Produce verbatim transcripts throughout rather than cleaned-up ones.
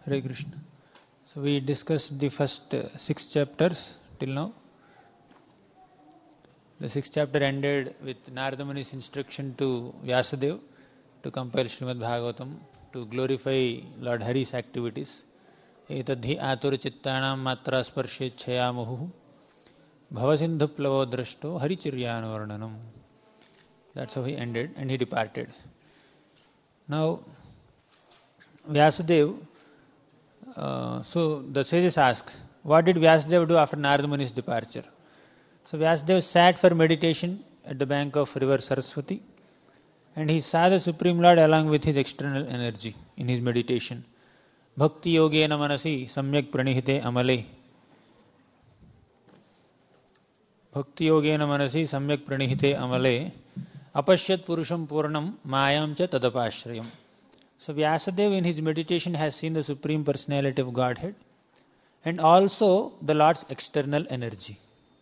Hare Krishna. So we discussed the first uh, six chapters till now. The sixth chapter ended with Narada Muni's instruction to Vyasadeva to compile Srimad Bhagavatam to glorify Lord Hari's activities. Etadhi atura chittanam matra sparshe chhayamuhu bhavasindhu plavo drashto harichiryanu varnanam. That's how he ended, and he departed. Now, Vyasadeva, uh, so the sages ask, what did Vyasadeva do after Narada Muni's departure? So Vyasadeva sat for meditation at the bank of river Saraswati, and he saw the Supreme Lord along with his external energy in his meditation. Bhakti yogena manasi samyak pranihite amale. Bhakti yogena manasi samyak pranihite amale. Apashyat purusham purnam mayam cha tadapashrayam. So Vyasadeva in his meditation has seen the Supreme Personality of Godhead and also the Lord's external energy.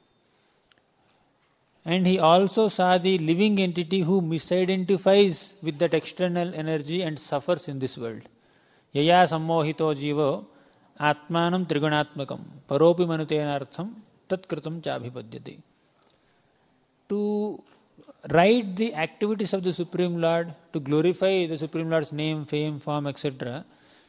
And he also saw the living entity who misidentifies with that external energy and suffers in this world. Yaya sammohito jivo atmanam trigunatmakam paropi manutenartham tatkritam chabhipadyate. To write the activities of the Supreme Lord, to glorify the Supreme Lord's name, fame, form, et cetera,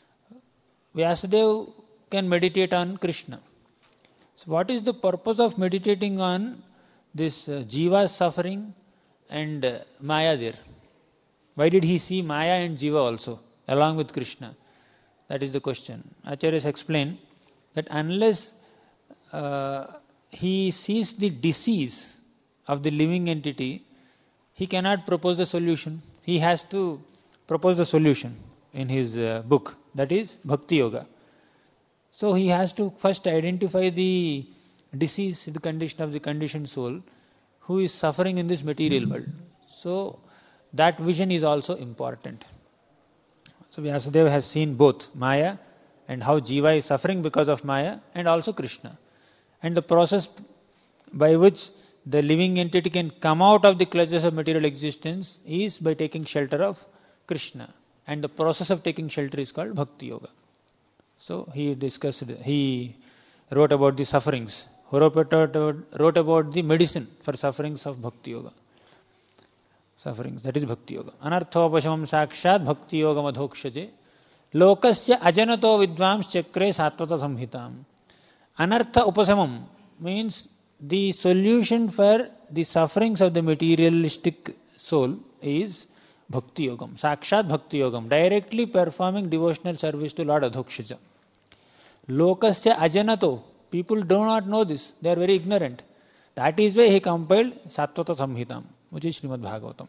Vyasadeva can meditate on Krishna. So what is the purpose of meditating on this uh, Jiva's suffering and uh, Maya there? Why did he see Maya and Jiva also, along with Krishna? That is the question. Acharyas explain that unless uh, he sees the disease of the living entity, he cannot propose the solution. He has to propose the solution in his uh, book, that is Bhakti Yoga. So he has to first identify the disease, the condition of the conditioned soul who is suffering in this material world. So that vision is also important. So Vyasadeva has seen both Maya and how Jiva is suffering because of Maya, and also Krishna. And the process by which the living entity can come out of the clutches of material existence is by taking shelter of Krishna. And the process of taking shelter is called Bhakti Yoga. So he discussed, he wrote about the sufferings, who wrote about the medicine for sufferings of Bhakti Yoga. Sufferings, that is Bhakti Yoga. Anarthopashamam sakshat Bhakti Yoga madhokshaje lokasya ajanato vidvams chakre satvata samhitam. Anartha upasamam means the solution for the sufferings of the materialistic soul is Bhakti Yogam, Sakshat Bhakti Yogam, directly performing devotional service to Lord Adhokshaja. Lokasya ajanato, people do not know this, they are very ignorant. That is why he compiled Satvata Samhitam, which is Srimad Bhagavatam.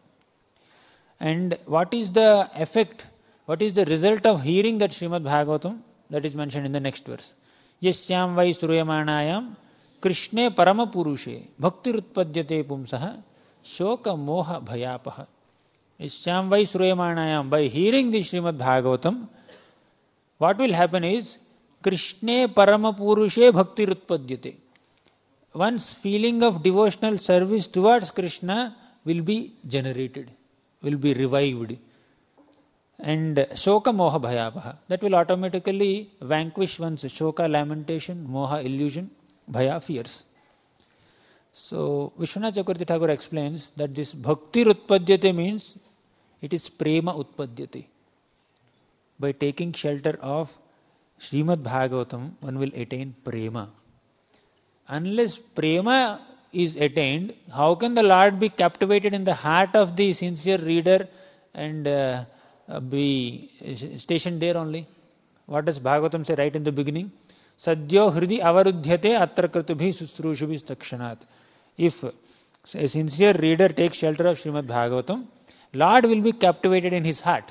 And what is the effect, what is the result of hearing that Srimad Bhagavatam? That is mentioned in the next verse. Yasyam vai suryamanayam Krishne parama purushe bhakti rutpadyate pumsaha shoka moha bhayapaha. Yasyam vai suryamanayam, by hearing the Srimad Bhagavatam, what will happen is Krishne parama purushe bhakti rutpadyate. One's feeling of devotional service towards Krishna will be generated, will be revived. And shoka moha bhayapaha, that will automatically vanquish one's shoka, lamentation, moha, illusion, bhaya, fears. So Vishwanath Chakravarti Thakur explains that this bhakti utpadyate means it is prema utpadyate. By taking shelter of Srimad Bhagavatam, one will attain prema. Unless prema is attained, how can the Lord be captivated in the heart of the sincere reader and uh, be stationed there only? What does Bhagavatam say right in the beginning? Sadhyo hridi avarudhyate atra kratubhi susrushubhi stakshanat. If a sincere reader takes shelter of Srimad Bhagavatam, Lord will be captivated in his heart.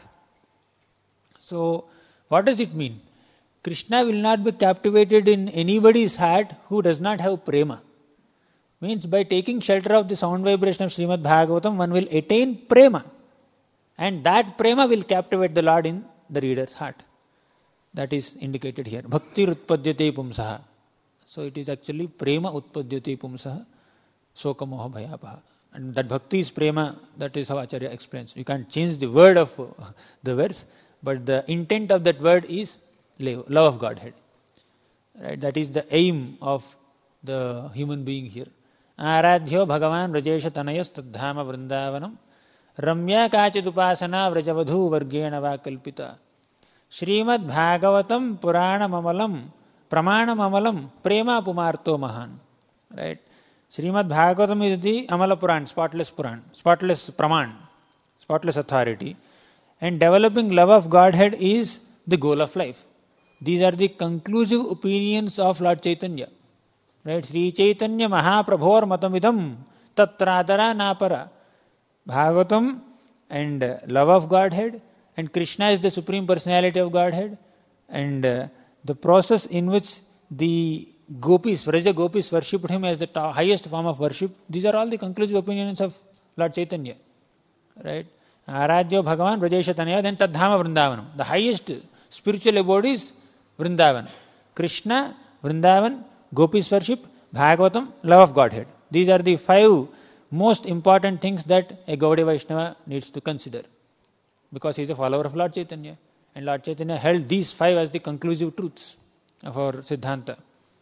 So, what does it mean? Krishna will not be captivated in anybody's heart who does not have prema. Means by taking shelter of the sound vibration of Srimad Bhagavatam, one will attain prema. And that prema will captivate the Lord in the reader's heart. That is indicated here. Bhakti utpadyate pumsaha. So it is actually prema utpadyate pumsaha soka moha bhayapaha. And that bhakti is prema, that is how Acharya explains. You can't change the word of the verse, but the intent of that word is love of Godhead. Right? That is the aim of the human being here. Aradhyo Bhagavan Rajesha Tanayas Tadhama Vrindavanam Ramya Kachit Upasana Vrajavadhu Vargena Vakalpita Srimad Bhagavatam Purana Mamalam Pramana Mamalam Prema Pumarto Mahan. Right? Srimad Bhagavatam is the Amala Puran, spotless Puran, spotless Praman, spotless authority. And developing love of Godhead is the goal of life. These are the conclusive opinions of Lord Chaitanya. Right? Sri Chaitanya Mahaprabhor Matamidam Tatradara Napara. Bhagavatam and uh, love of Godhead, and Krishna is the Supreme Personality of Godhead, and uh, the process in which the gopis, Vraja gopis worshipped him as the ta- highest form of worship. These are all the conclusive opinions of Lord Chaitanya. Right? Aradhyo Bhagavan Vrajesha Tanaya, then Tadhama Vrindavanam. The highest spiritual abode is Vrindavan. Krishna, Vrindavan, gopis worship, Bhagavatam, love of Godhead. These are the five most important things that a Gaudiya Vaishnava needs to consider, because he is a follower of Lord Chaitanya, and Lord Chaitanya held these five as the conclusive truths of our Siddhanta.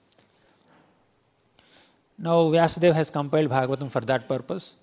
Now Vyasadeva has compiled Bhagavatam for that purpose,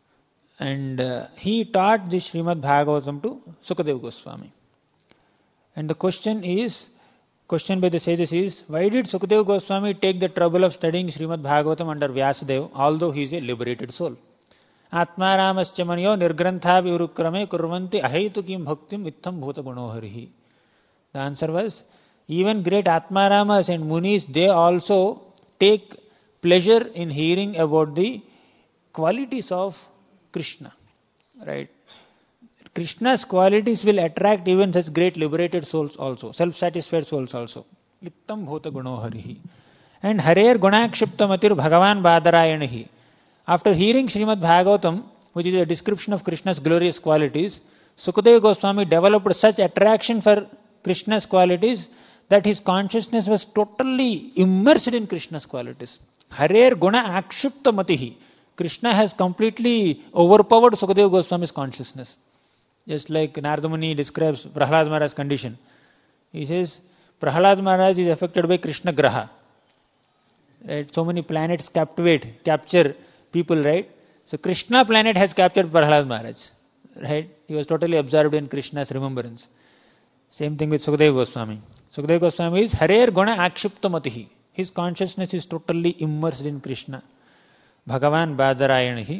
and uh, he taught the Srimad Bhagavatam to Sukadeva Goswami. And the question is, question by the sages is, why did Sukadeva Goswami take the trouble of studying Srimad Bhagavatam under Vyasadeva, although he is a liberated soul? Atmaramascha manyo nirgrantha virukrame kurvanti ahaitu bhaktim ittham bhuta gunoharihi. The answer was, even great Atmaramas and Munis, they also take pleasure in hearing about the qualities of Krishna. Right? Krishna's qualities will attract even such great liberated souls also, self-satisfied souls also. Ittam bhuta gunoharihi. And Harer gunakshiptamatir Bhagavan Badarayanahi. After hearing Srimad Bhagavatam, which is a description of Krishna's glorious qualities, Sukadeva Goswami developed such attraction for Krishna's qualities that his consciousness was totally immersed in Krishna's qualities. Harer guna akshiptamatihi. Krishna has completely overpowered Sukadeva Goswami's consciousness. Just like Narada Muni describes Prahlad Maharaj's condition. He says, Prahlad Maharaj is affected by Krishna Graha. Right? So many planets captivate, capture people, right? So Krishna planet has captured Prahlad Maharaj. Right? He was totally absorbed in Krishna's remembrance. Same thing with Sukadeva Goswami. Sukadeva Goswami is Harer Guna Akshiptamatihi. His consciousness is totally immersed in Krishna. Bhagavan Badarayanahi.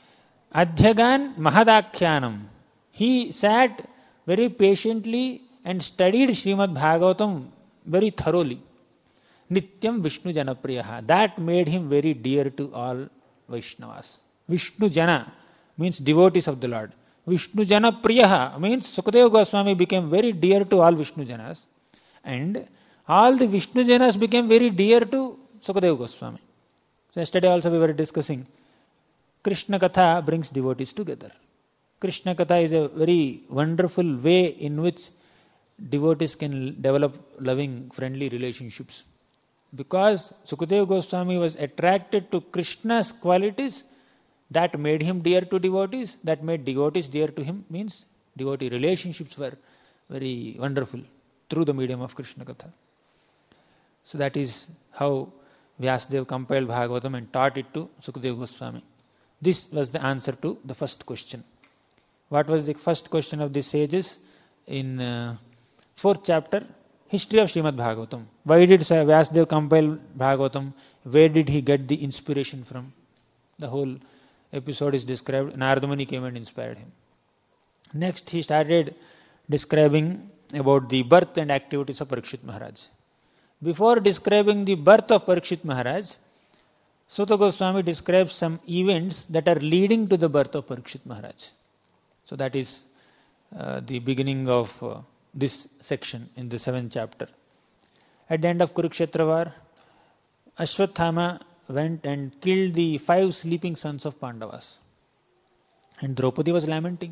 Adhyagan Mahadakhyanam. He sat very patiently and studied Srimad Bhagavatam very thoroughly. Nityam Vishnu Janapriyaha. That made him very dear to all Vaishnavas. Vishnu Jana means devotees of the Lord. Vishnu Jana Priyaha means Sukadeva Goswami became very dear to all Vishnu Janas, and all the Vishnu Janas became very dear to Sukadeva Goswami. So yesterday also we were discussing Krishna Katha brings devotees together. Krishna Katha is a very wonderful way in which devotees can develop loving, friendly relationships. Because Sukadeva Goswami was attracted to Krishna's qualities, that made him dear to devotees, that made devotees dear to him, means devotee relationships were very wonderful through the medium of Krishna Katha. So that is how Vyasadeva compiled Bhagavatam and taught it to Sukadeva Goswami. This was the answer to the first question. What was the first question of the sages in uh, fourth chapter? History of Srimad Bhagavatam. Why did Vyasadeva compile Bhagavatam? Where did he get the inspiration from? The whole episode is described. Narada Muni came and inspired him. Next, he started describing about the birth and activities of Parikshit Maharaj. Before describing the birth of Parikshit Maharaj, Suta Goswami describes some events that are leading to the birth of Parikshit Maharaj. So that is uh, the beginning of uh, this section in the seventh chapter. At the end of Kurukshetra war, Ashwathama went and killed the five sleeping sons of Pandavas. And Draupadi was lamenting.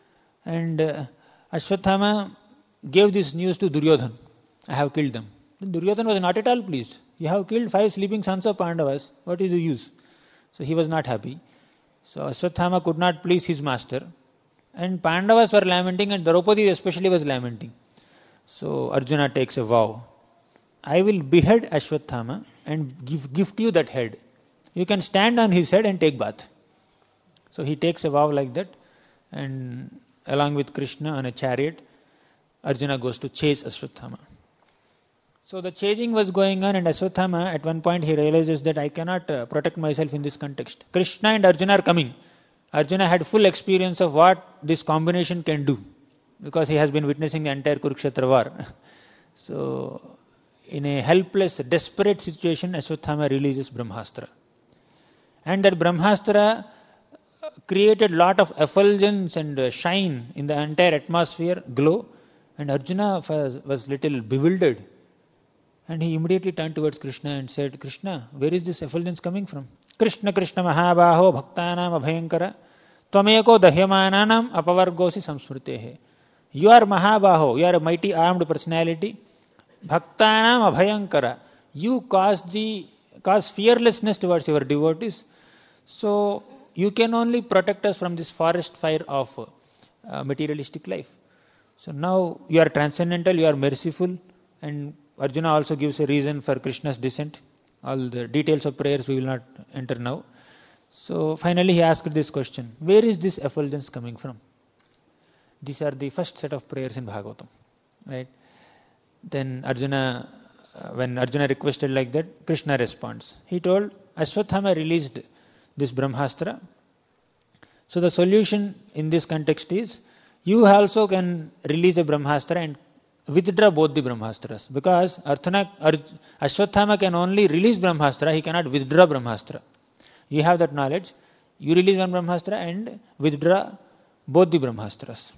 And uh, Ashwathama gave this news to Duryodhan. I have killed them. Then Duryodhan was not at all pleased. You have killed five sleeping sons of Pandavas. What is the use? So he was not happy. So Ashwathama could not please his master. And Pandavas were lamenting and Draupadi especially was lamenting. So Arjuna takes a vow. I will behead Ashwathama and give, gift you that head. You can stand on his head and take bath. So he takes a vow like that, and along with Krishna on a chariot, Arjuna goes to chase Ashwathama. So the chasing was going on, and Ashwathama, at one point he realizes that I cannot uh, protect myself in this context. Krishna and Arjuna are coming. Arjuna had full experience of what this combination can do, because he has been witnessing the entire Kurukshetra war. So, in a helpless, desperate situation, Ashwathama releases Brahmastra. And that Brahmastra created lot of effulgence and shine in the entire atmosphere, glow. And Arjuna was, was little bewildered. And he immediately turned towards Krishna and said, Krishna, where is this effulgence coming from? Krishna Krishna Mahabaho Bhaktanam Abhayankara Tvameko Dahyamananam Apavargosi Samsmritehe. You are Mahabaho, you are a mighty armed personality. Bhaktanam Abhayankara. You cause the cause fearlessness towards your devotees. So you can only protect us from this forest fire of uh, materialistic life. So now you are transcendental, you are merciful, and Arjuna also gives a reason for Krishna's descent. All the details of prayers we will not enter now. So finally he asked this question, where is this effulgence coming from? These are the first set of prayers in Bhagavatam. Right? Then Arjuna, uh, when Arjuna requested like that, Krishna responds. He told, Ashwathama released this Brahmastra. So the solution in this context is, you also can release a Brahmastra and withdraw both the Brahmastras. Because Arthana, Arj, Ashwathama can only release Brahmastra, he cannot withdraw Brahmastra. You have that knowledge. You release one Brahmastra and withdraw both the Brahmastras.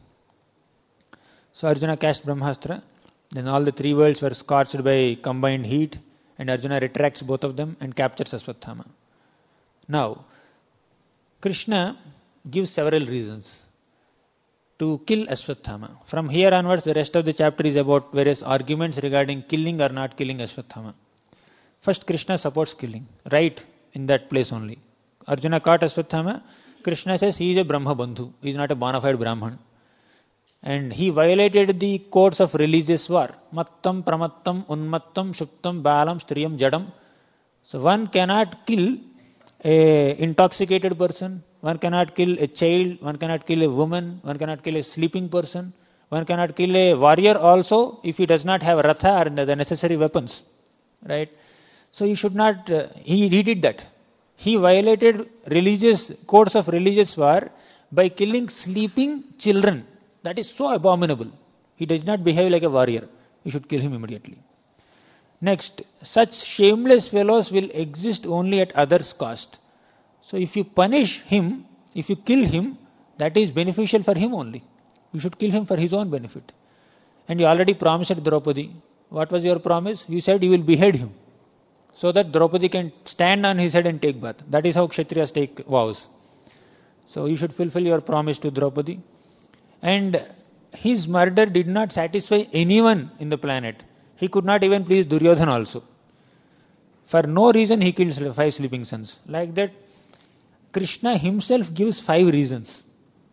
So Arjuna cast Brahmastra. Then all the three worlds were scorched by combined heat, and Arjuna retracts both of them and captures Ashwathama. Now, Krishna gives several reasons to kill Ashwathama. From here onwards, the rest of the chapter is about various arguments regarding killing or not killing Ashwathama. First, Krishna supports killing, right in that place only. Arjuna caught Ashwathama. Krishna says he is a Brahma Bandhu. He is not a bona fide Brahman. And he violated the codes of religious war. Mattam, pramattam, unmattam, shuptam, balam, striyam, jadam. So one cannot kill a intoxicated person, one cannot kill a child, one cannot kill a woman, one cannot kill a sleeping person, one cannot kill a warrior also if he does not have ratha or the necessary weapons. Right? So you should not, uh, he, he did that. He violated religious codes of religious war by killing sleeping children. That is so abominable. He does not behave like a warrior. You should kill him immediately. Next, such shameless fellows will exist only at others' cost. So if you punish him, if you kill him, that is beneficial for him only. You should kill him for his own benefit. And you already promised Draupadi. What was your promise? You said you will behead him, so that Draupadi can stand on his head and take bath. That is how Kshatriyas take vows. So you should fulfill your promise to Draupadi. And his murder did not satisfy anyone in the planet. He could not even please Duryodhana also. For no reason he killed five sleeping sons. Like that, Krishna himself gives five reasons.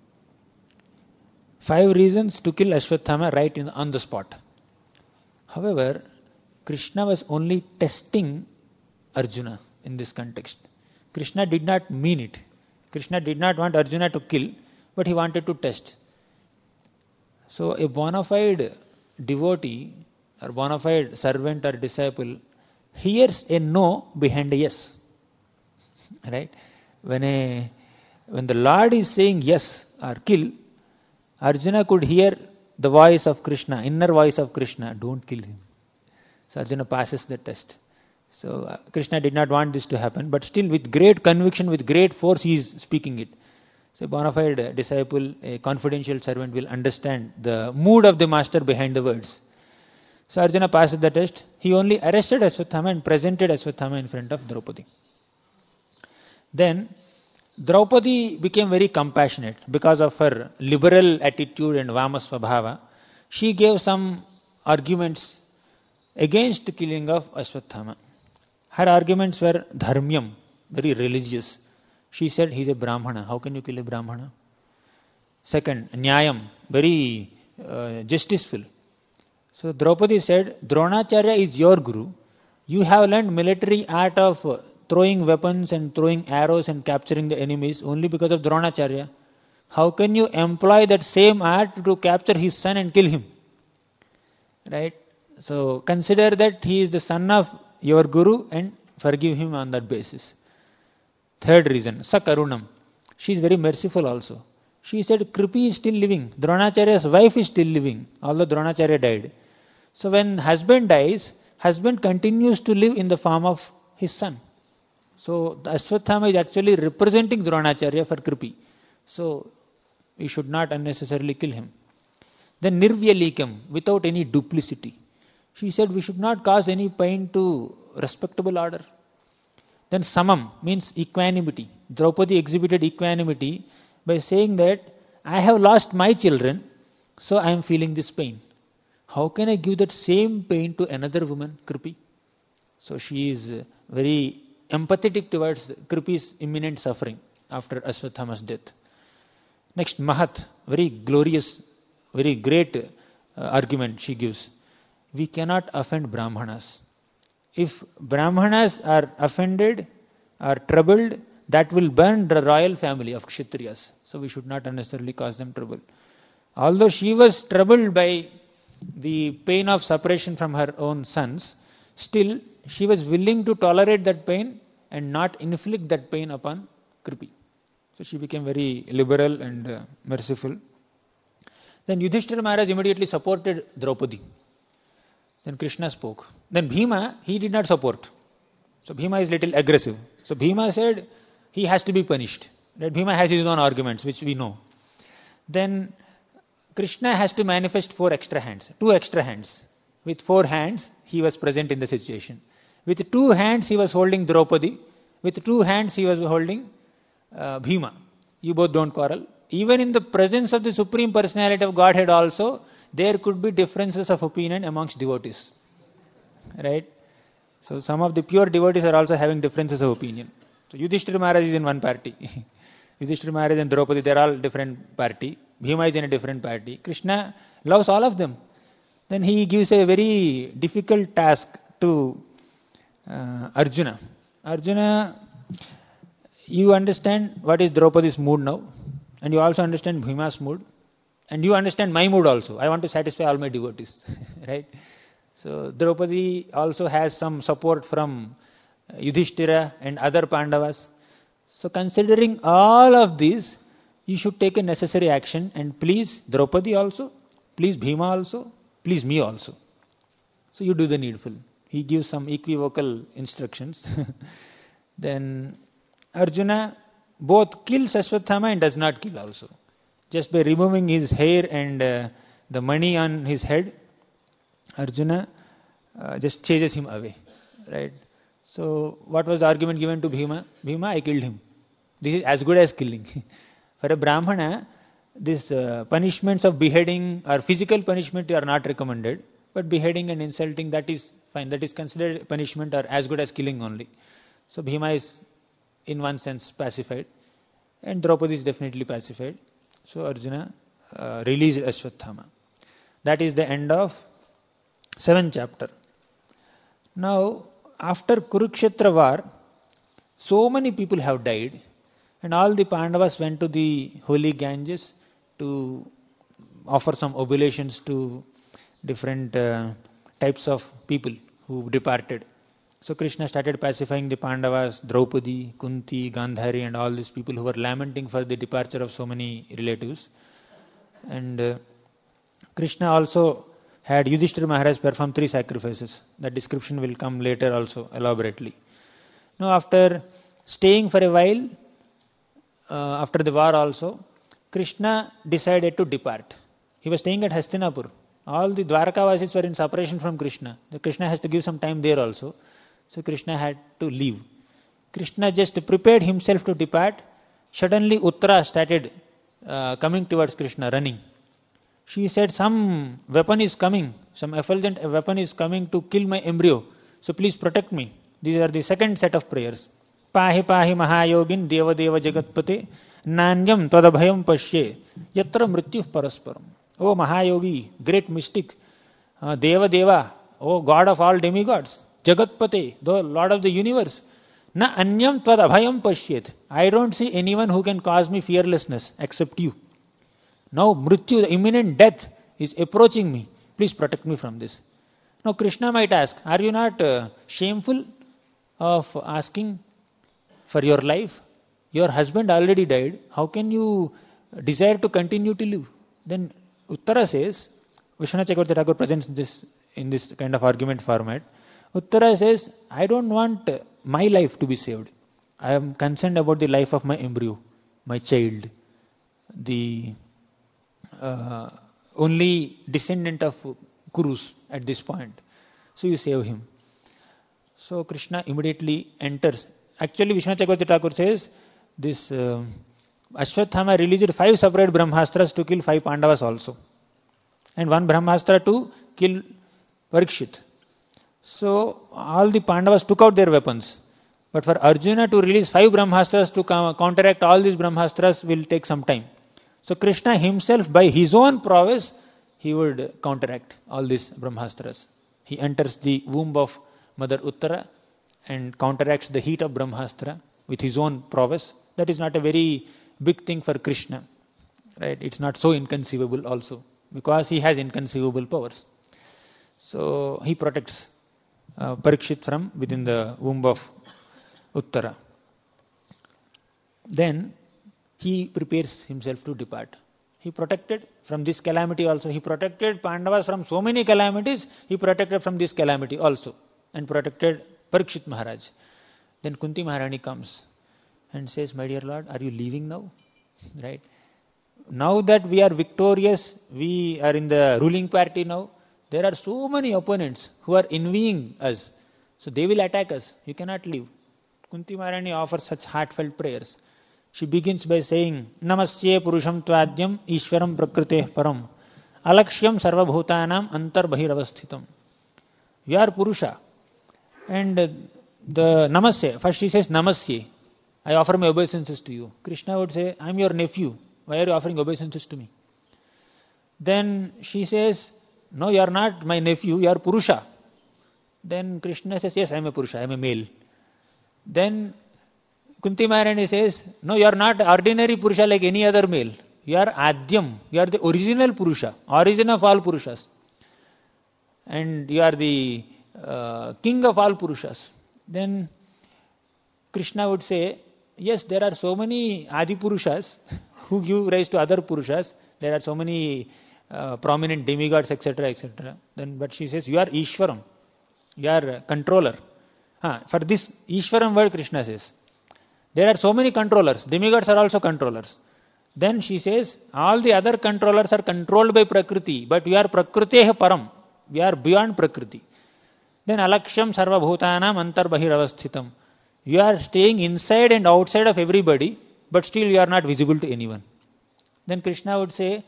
Five reasons to kill Ashwathama right in, on the spot. However, Krishna was only testing Arjuna in this context. Krishna did not mean it. Krishna did not want Arjuna to kill, but he wanted to test. So a bona fide devotee or bona fide servant or disciple hears a no behind a yes. Right? When a when the Lord is saying yes or kill, Arjuna could hear the voice of Krishna, inner voice of Krishna, don't kill him. So Arjuna passes the test. So uh, Krishna did not want this to happen, but still with great conviction, with great force he is speaking it. So a bona fide disciple, a confidential servant will understand the mood of the master behind the words. So Arjuna passed the test. He only arrested Ashwathama and presented Ashwathama in front of Draupadi. Then Draupadi became very compassionate because of her liberal attitude and Vamasvabhava. She gave some arguments against the killing of Ashwathama. Her arguments were dharmyam, very religious. She said he is a Brahmana. How can you kill a Brahmana? Second, nyayam, very uh, justiceful. So Draupadi said, Dronacharya is your guru. You have learned military art of uh, throwing weapons and throwing arrows and capturing the enemies only because of Dronacharya. How can you employ that same art to capture his son and kill him? Right? So consider that he is the son of your guru and forgive him on that basis. Third reason, Sakarunam. She is very merciful also. She said, Kripi is still living. Dronacharya's wife is still living, although Dronacharya died. So when husband dies, husband continues to live in the form of his son. So the Ashwathama is actually representing Dronacharya for Kripi. So we should not unnecessarily kill him. Then Nirvyalikam, without any duplicity. She said we should not cause any pain to respectable order. Then Samam means equanimity. Draupadi exhibited equanimity by saying that I have lost my children, so I am feeling this pain. How can I give that same pain to another woman, Kripi? So she is very empathetic towards Kripi's imminent suffering after Ashwathama's death. Next, Mahat, very glorious, very great uh, argument she gives. We cannot offend Brahmanas. If Brahmanas are offended, are troubled, that will burn the royal family of Kshatriyas. So we should not unnecessarily cause them trouble. Although she was troubled by the pain of separation from her own sons, still she was willing to tolerate that pain and not inflict that pain upon Kripi. So she became very liberal and uh, merciful. Then Yudhishthira Maharaj immediately supported Draupadi. Then Krishna spoke. Then Bhima, he did not support. So Bhima is little aggressive. So Bhima said he has to be punished. That Bhima has his own arguments, which we know. Then Krishna has to manifest four extra hands, two extra hands. With four hands, he was present in the situation. With two hands, he was holding Draupadi. With two hands, he was holding uh, Bhima. You both don't quarrel. Even in the presence of the Supreme Personality of Godhead also, there could be differences of opinion amongst devotees. Right? So some of the pure devotees are also having differences of opinion. So Yudhishthira Maharaj is in one party. Yudhishthira Maharaj and Draupadi, they are all different party. Bhima is in a different party. Krishna loves all of them. Then he gives a very difficult task to uh, Arjuna. Arjuna, you understand what is Draupadi's mood now, and you also understand Bhima's mood, and you understand my mood also. I want to satisfy all my devotees. Right? So Draupadi also has some support from Yudhishthira and other Pandavas. So considering all of these, you should take a necessary action and please Draupadi also, please Bhima also, please me also. So you do the needful. He gives some equivocal instructions. Then Arjuna both kills Ashwathama and does not kill also. Just by removing his hair and uh, the money on his head, Arjuna uh, just chases him away. Right? So what was the argument given to Bhima? Bhima, I killed him. This is as good as killing. For a Brahmana, these uh, punishments of beheading or physical punishment are not recommended, but beheading and insulting, that is fine. That is considered punishment or as good as killing only. So Bhima is in one sense pacified, and Draupadi is definitely pacified. So Arjuna uh, released Ashwathama. That is the end of seventh chapter. Now, after Kurukshetra war, so many people have died, and all the Pandavas went to the holy Ganges to offer some oblations to different uh, types of people who departed. So Krishna started pacifying the Pandavas, Draupadi, Kunti, Gandhari, and all these people who were lamenting for the departure of so many relatives. And uh, Krishna also had Yudhishthira Maharaj perform three sacrifices. That description will come later also elaborately. Now after staying for a while, uh, after the war also, Krishna decided to depart. He was staying at Hastinapur. All the Dwarkavasis were in separation from Krishna. The Krishna has to give some time there also. So Krishna had to leave. Krishna just prepared himself to depart. Suddenly Uttara started uh, coming towards Krishna, running. She said, some weapon is coming, some effulgent weapon is coming to kill my embryo. So please protect me. These are the second set of prayers. Pahi pahi mahayogin deva deva jagatpate nanyam tadabhayam pashye yatra mrityu parasparam. Oh Mahayogi, great mystic, uh, Deva Deva, O God of all demigods, Jagatpate, the Lord of the universe, Na anyam tvad abhayam pashyet. I don't see anyone who can cause me fearlessness except you. Now mrityu, the imminent death, is approaching me. Please protect me from this. Now Krishna might ask, are you not uh, shameful of asking for your life? Your husband already died. How can you desire to continue to live? Then Uttara says, Vishwanath Chakravarti Thakur presents this in this kind of argument format. Uttara says, I don't want my life to be saved. I am concerned about the life of my embryo, my child, the uh, only descendant of Kurus at this point. So you save him. So Krishna immediately enters. Actually, Vishwanath Chakravarti Thakur says, this uh, Ashwathama released five separate Brahmastras to kill five Pandavas also. And one Brahmastra to kill Parikshit. So all the Pandavas took out their weapons. But for Arjuna to release five Brahmastras to counteract all these Brahmastras will take some time. So Krishna himself, by his own prowess, he would counteract all these Brahmastras. He enters the womb of Mother Uttara and counteracts the heat of Brahmastra with his own prowess. That is not a very big thing for Krishna. Right? It's not so inconceivable also, because he has inconceivable powers. So he protects uh, Parikshit from within the womb of Uttara. Then he prepares himself to depart. He protected from this calamity also. He protected Pandavas from so many calamities. He protected from this calamity also. And protected Parikshit Maharaj. Then Kunti Maharani comes and says, my dear Lord, are you leaving now? Right? Now that we are victorious, we are in the ruling party now, there are so many opponents who are envying us. So they will attack us. You cannot leave. Kunti Maharani offers such heartfelt prayers. She begins by saying, Namasye Purusham Tvadyam Ishwaram Prakriteh Param Alakshyam Sarva Bhutanam Antar Bahiravasthitam. You are Purusha. And the Namasye, first she says Namasye. I offer my obeisances to you. Krishna would say, I am your nephew. Why are you offering obeisances to me? Then she says, no, you are not my nephew, you are Purusha. Then Krishna says, yes, I am a Purusha, I am a male. Then Kunti Maharani says, no, you are not ordinary Purusha like any other male. You are Adyam. You are the original Purusha, origin of all Purushas. And you are the uh, king of all Purushas. Then Krishna would say, yes, there are so many Adi Purushas who give rise to other Purushas. There are so many uh, prominent demigods, et cetera, et cetera. Then, but she says, you are Ishwaram. You are a controller. Ah, for this Ishwaram word, Krishna says, there are so many controllers. Demigods are also controllers. Then she says, all the other controllers are controlled by Prakriti, but you are Prakriteha Param. We are beyond Prakriti. Then Alaksham Sarva Bhutanam Antar Bahiravasthitam. You are staying inside and outside of everybody, but still you are not visible to anyone. Then Krishna would say,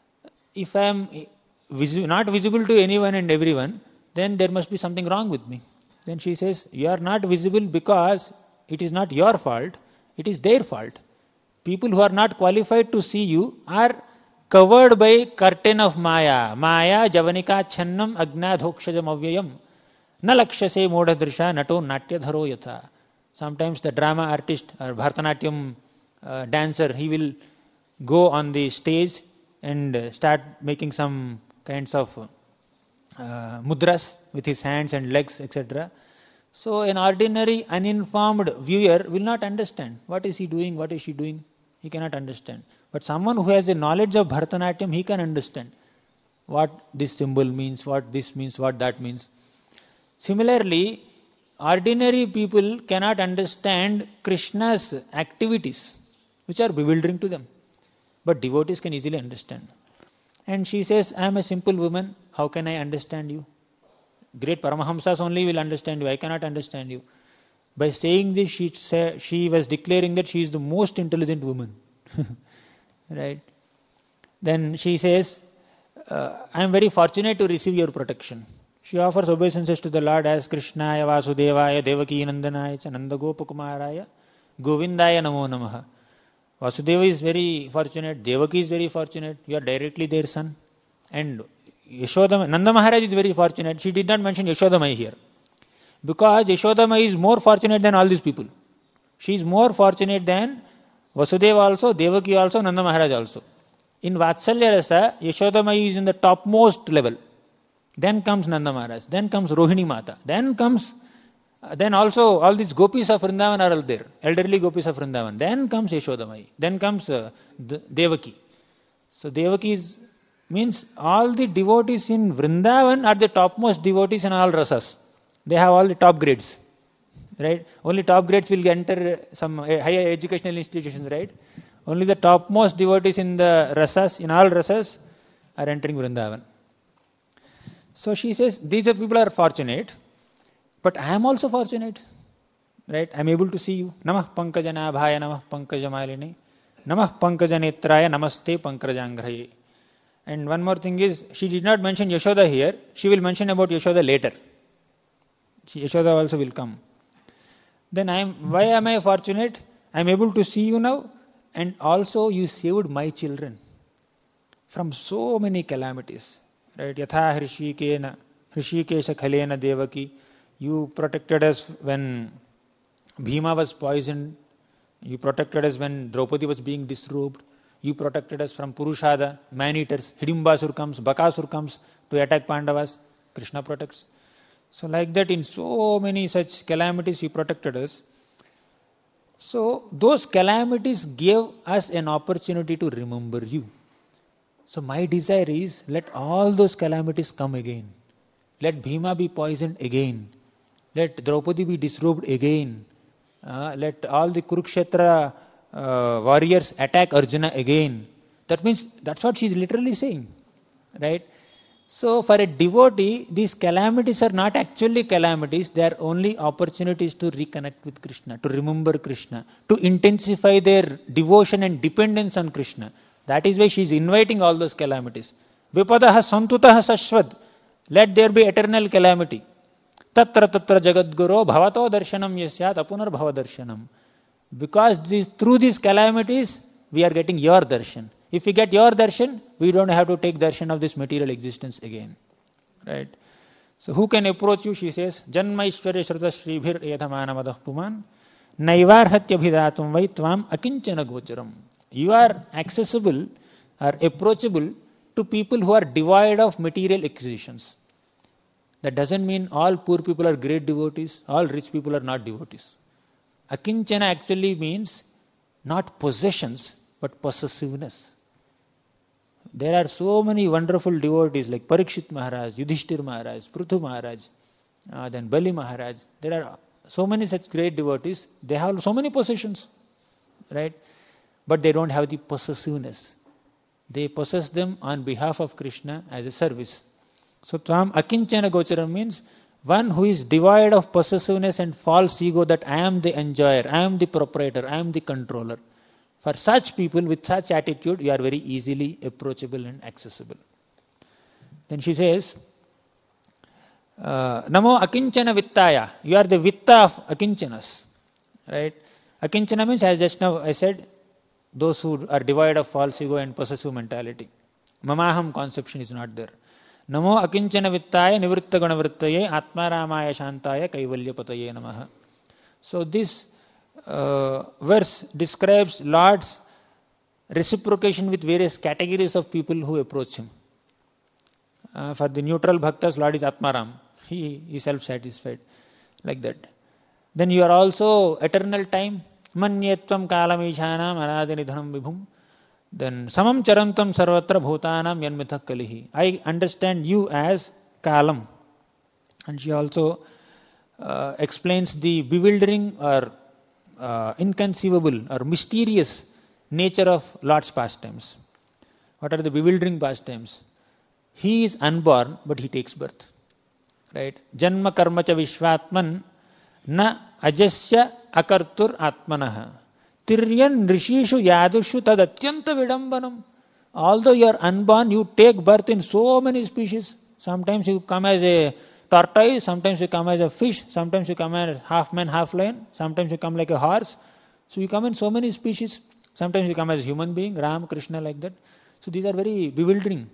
if I am visi- not visible to anyone and everyone, then there must be something wrong with me. Then she says, you are not visible because it is not your fault, it is their fault. People who are not qualified to see you are covered by curtain of Maya. Maya javanika channam agnadhokshajam avyayam. Na lakshase modhadrisha nato natyadharo yatha. Sometimes the drama artist or Bharatanatyam uh, dancer, he will go on the stage and start making some kinds of uh, mudras with his hands and legs, et cetera. So an ordinary uninformed viewer will not understand. What is he doing? What is she doing? He cannot understand. But someone who has a knowledge of Bharatanatyam, he can understand what this symbol means, what this means, what that means. Similarly, ordinary people cannot understand Krishna's activities, which are bewildering to them. But devotees can easily understand. And she says, I am a simple woman, how can I understand you? Great Paramahamsas only will understand you, I cannot understand you. By saying this, she, say, she was declaring that she is the most intelligent woman. Right? Then she says, uh, I am very fortunate to receive your protection. She offers obeisances to the Lord as Krishnaya Vasudevaya Devaki Nandanaya cha Nandagopakumaraya Govindaya Namo Namaha. Vasudeva is very fortunate, Devaki is very fortunate, you are directly their son. And Yashoda, Nanda Maharaj is very fortunate. She did not mention Yashodamai here. Because Yashodamai is more fortunate than all these people. She is more fortunate than Vasudeva also, Devaki also, Nanda Maharaj also. In Vatsalya Rasa, Yashodamai is in the topmost level. Then comes Nanda Maharaj. Then comes Rohini Mata. Then comes, uh, then also all these gopis of Vrindavan are all there. Elderly gopis of Vrindavan. Then comes Yashodamai. Then comes uh, Devaki. So Devaki is, means all the devotees in Vrindavan are the topmost devotees in all rasas. They have all the top grades. Right? Only top grades will enter some higher educational institutions, right? Only the topmost devotees in the rasas, in all rasas, are entering Vrindavan. So she says, these people are fortunate, but I am also fortunate. Right? I am able to see you. Namah Pankajanaabhaya Namah Pankajamalini Namah Pankajanetraya Namaste Pankajangraye. And one more thing is, she did not mention Yashoda here. She will mention about Yashoda later. She, Yashoda also will come. Then I am, why am I fortunate? I am able to see you now, and also you saved my children from so many calamities. Right? Yatha Hrishikena, Hrishikesha Khalena Devaki. You protected us when Bhima was poisoned. You protected us when Draupadi was being disrobed. You protected us from Purushada, man-eaters. Hidimbasur comes, Bakasur comes to attack Pandavas. Krishna protects. So like that, in so many such calamities, you protected us. So those calamities gave us an opportunity to remember you. So my desire is, let all those calamities come again. Let Bhima be poisoned again. Let Draupadi be disrobed again. Uh, let all the Kurukshetra uh, warriors attack Arjuna again. That means, that's what she is literally saying. Right? So for a devotee, these calamities are not actually calamities. They are only opportunities to reconnect with Krishna, to remember Krishna, to intensify their devotion and dependence on Krishna. That is why she is inviting all those calamities. Vipadaha santutaha sashvad. Let there be eternal calamity. Tatra tatra jagadguru bhavato darshanam yasyat apunar bhava darshanam. Because these, through these calamities, we are getting your darshan. If we get your darshan, we don't have to take darshan of this material existence again. Right? So who can approach you? She says, Janma Ishwarya Shruta Shribhir Edhamana Puman Naivarhatya Bhidatum Vaitvam Akinchana Gocharam. You are accessible or approachable to people who are devoid of material acquisitions. That doesn't mean all poor people are great devotees, all rich people are not devotees. Akinchana actually means not possessions, but possessiveness. There are so many wonderful devotees like Parikshit Maharaj, Yudhishthir Maharaj, Prithu Maharaj, uh, then Bali Maharaj. There are so many such great devotees. They have so many possessions, right? But they don't have the possessiveness. They possess them on behalf of Krishna as a service. So Tvam Akinchana Gocharam means one who is devoid of possessiveness and false ego that I am the enjoyer, I am the proprietor, I am the controller. For such people with such attitude, you are very easily approachable and accessible. Then she says, uh, Namo Akinchana Vittaya. You are the Vitta of Akinchanas. Right? Akinchana means, as just now I said, those who are devoid of false ego and possessive mentality. Mamaham conception is not there. Namo Akinchana Vittaya Nivritta Gunavrittaye Atmaramaya Shantaya Kaivalya Pataye Namaha. So this uh, verse describes Lord's reciprocation with various categories of people who approach him. Uh, for the neutral bhaktas, Lord is Atmaram. He is self-satisfied. Like that. Then you are also eternal time. Manyetvam kalamishana maradinidhanam vibhum. Then samam charantam sarvatra bhutanam yanmithak kalihi. I understand you as kalam. And she also uh, explains the bewildering or uh, inconceivable or mysterious nature of Lord's pastimes. What are the bewildering pastimes? He is unborn, but he takes birth. Right? Janma karma cha vishvatman na ajasya akartur atmanaha. Tiryan rishishu yadushu tad atyanta vidambanam. Although you are unborn, you take birth in so many species. Sometimes you come as a tortoise, sometimes you come as a fish, sometimes you come as half man, half lion, sometimes you come like a horse. So you come in so many species. Sometimes you come as a human being, Ram, Krishna, like that. So these are very bewildering.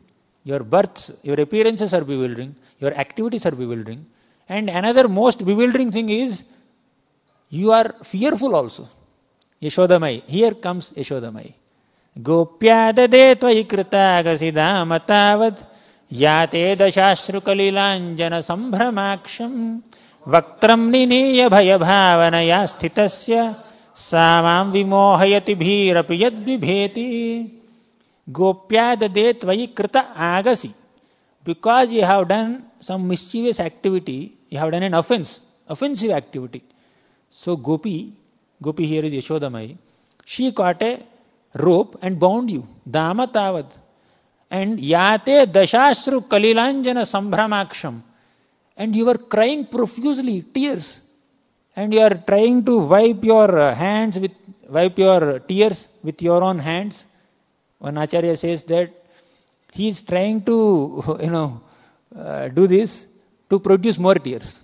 Your births, your appearances are bewildering, your activities are bewildering. And another most bewildering thing is, you are fearful also. Yashodamai. Here comes Yashodamai. Gopya dade tvayi krita gasidam atavad yate dashashru kalilanjana sambhramaksham vaktram niniya bhaya bhavanaya sthitasya samam vimohayati bhirapi yad vibheti. Gopya dade tvayi krita agasi. Because you have done some mischievous activity, you have done an offense, offensive activity. So Gopi, Gopi here is Yashodamai, she caught a rope and bound you, dama tavad. And yate dashashru kalilanjana sambhramaksham. And you were crying profusely, tears. And you are trying to wipe your hands with, wipe your tears with your own hands. One Acharya says that he is trying to, you know, uh, do this to produce more tears.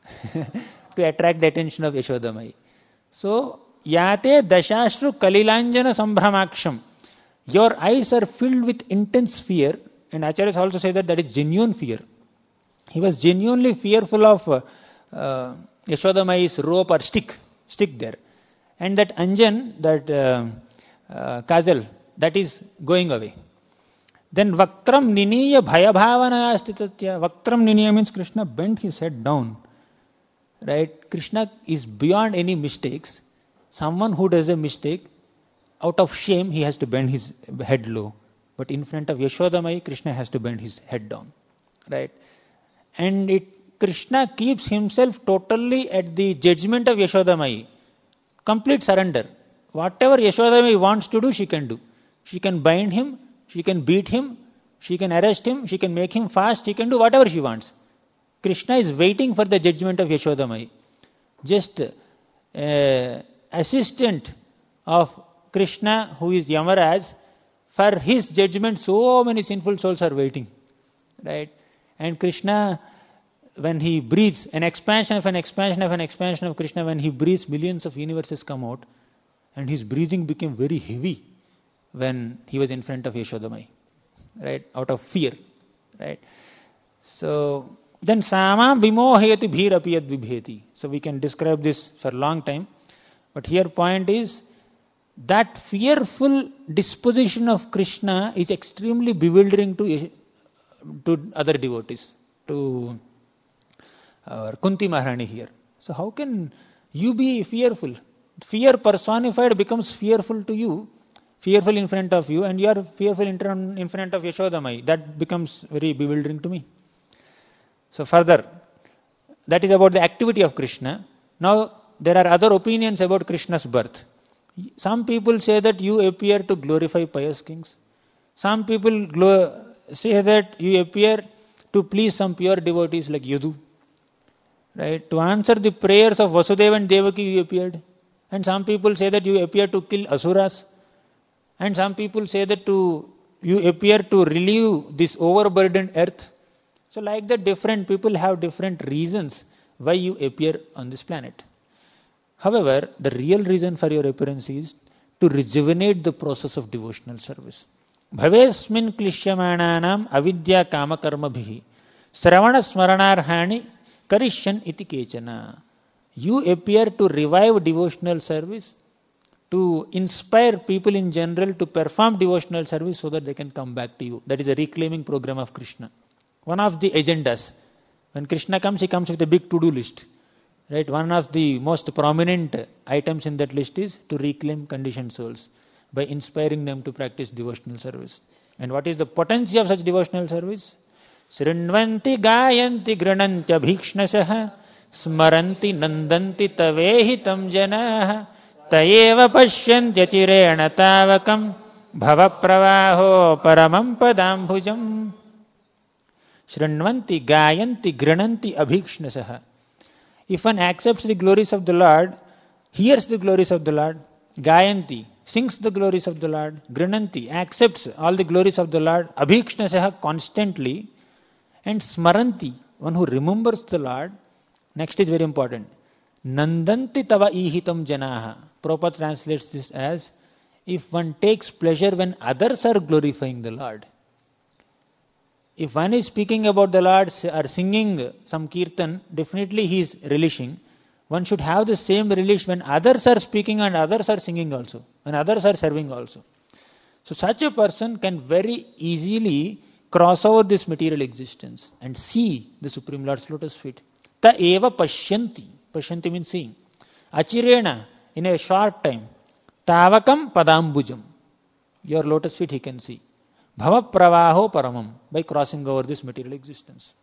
To attract the attention of Yashodamai. So, yate dashashru kalilanjana sambhramaksham. Your eyes are filled with intense fear, and Acharyas also say that that is genuine fear. He was genuinely fearful of uh, uh, Yashodamai's rope or stick, stick there. And that Anjan, that uh, uh, Kajal, that is going away. Then Vaktram Niniya Bhaya Bhavanaya Stitatya. Vaktram Niniya means Krishna bent his head down. Right? Krishna is beyond any mistakes. Someone who does a mistake, out of shame, he has to bend his head low. But in front of Yashodamai, Krishna has to bend his head down. Right? And it Krishna keeps himself totally at the judgment of Yashodamai. Complete surrender. Whatever Yashodamai wants to do, she can do. She can bind him, she can beat him, she can arrest him, she can make him fast, she can do whatever she wants. Krishna is waiting for the judgment of Yashodamai. Just uh, assistant of Krishna, who is Yamaraj, for his judgment so many sinful souls are waiting. Right? And Krishna, when he breathes, an expansion of an expansion of an expansion of Krishna, when he breathes, millions of universes come out, and his breathing became very heavy when he was in front of Yashodamai. Right? Out of fear. Right? So, then Sama vimohayati bhirapi yad vibheti. So we can describe this for a long time. But here point is, that fearful disposition of Krishna is extremely bewildering to, to other devotees, to our Kunti Maharani here. So how can you be fearful? Fear personified becomes fearful to you, fearful in front of you, and you are fearful in front of Yashodamai. That becomes very bewildering to me. So further, that is about the activity of Krishna. Now, there are other opinions about Krishna's birth. Some people say that you appear to glorify pious kings. Some people glo- say that you appear to please some pure devotees like Yadu. Right? To answer the prayers of Vasudeva and Devaki, you appeared. And some people say that you appear to kill asuras. And some people say that to you appear to relieve this overburdened earth. So like that, different people have different reasons why you appear on this planet. However, the real reason for your appearance is to rejuvenate the process of devotional service. Bhavesmin klishyamananam avidya kama karma bhihi sravana smaranarhani karishyan iti kechana. You appear to revive devotional service, to inspire people in general to perform devotional service so that they can come back to you. That is a reclaiming program of Krishna. One of the agendas. When Krishna comes, he comes with a big to-do list. Right? One of the most prominent items in that list is to reclaim conditioned souls by inspiring them to practice devotional service. And what is the potency of such devotional service? Srinvanti gayanti granantya bhikshnasaha smaranti nandanti tavehi tam janaha tayeva pashyantya chirena tavakam bhava pravaho paramam padambhujam. Shranvanti, gayanti, grananti, abhikshnasaha. If one accepts the glories of the Lord, hears the glories of the Lord, gayanti, sings the glories of the Lord, grananti, accepts all the glories of the Lord, abhikshnasaha, constantly, and smaranti, one who remembers the Lord. Next is very important. Nandanti tava ihitam janaha. Prabhupada translates this as, if one takes pleasure when others are glorifying the Lord. If one is speaking about the Lord or singing some kirtan, definitely he is relishing. One should have the same relish when others are speaking and others are singing also, and others are serving also. So such a person can very easily cross over this material existence and see the Supreme Lord's lotus feet. Ta eva pashyanti. Pashyanti means seeing. Achirena, in a short time. Tavakam padambujam. Your lotus feet he can see. Bhava pravaho paramam. By crossing over this material existence.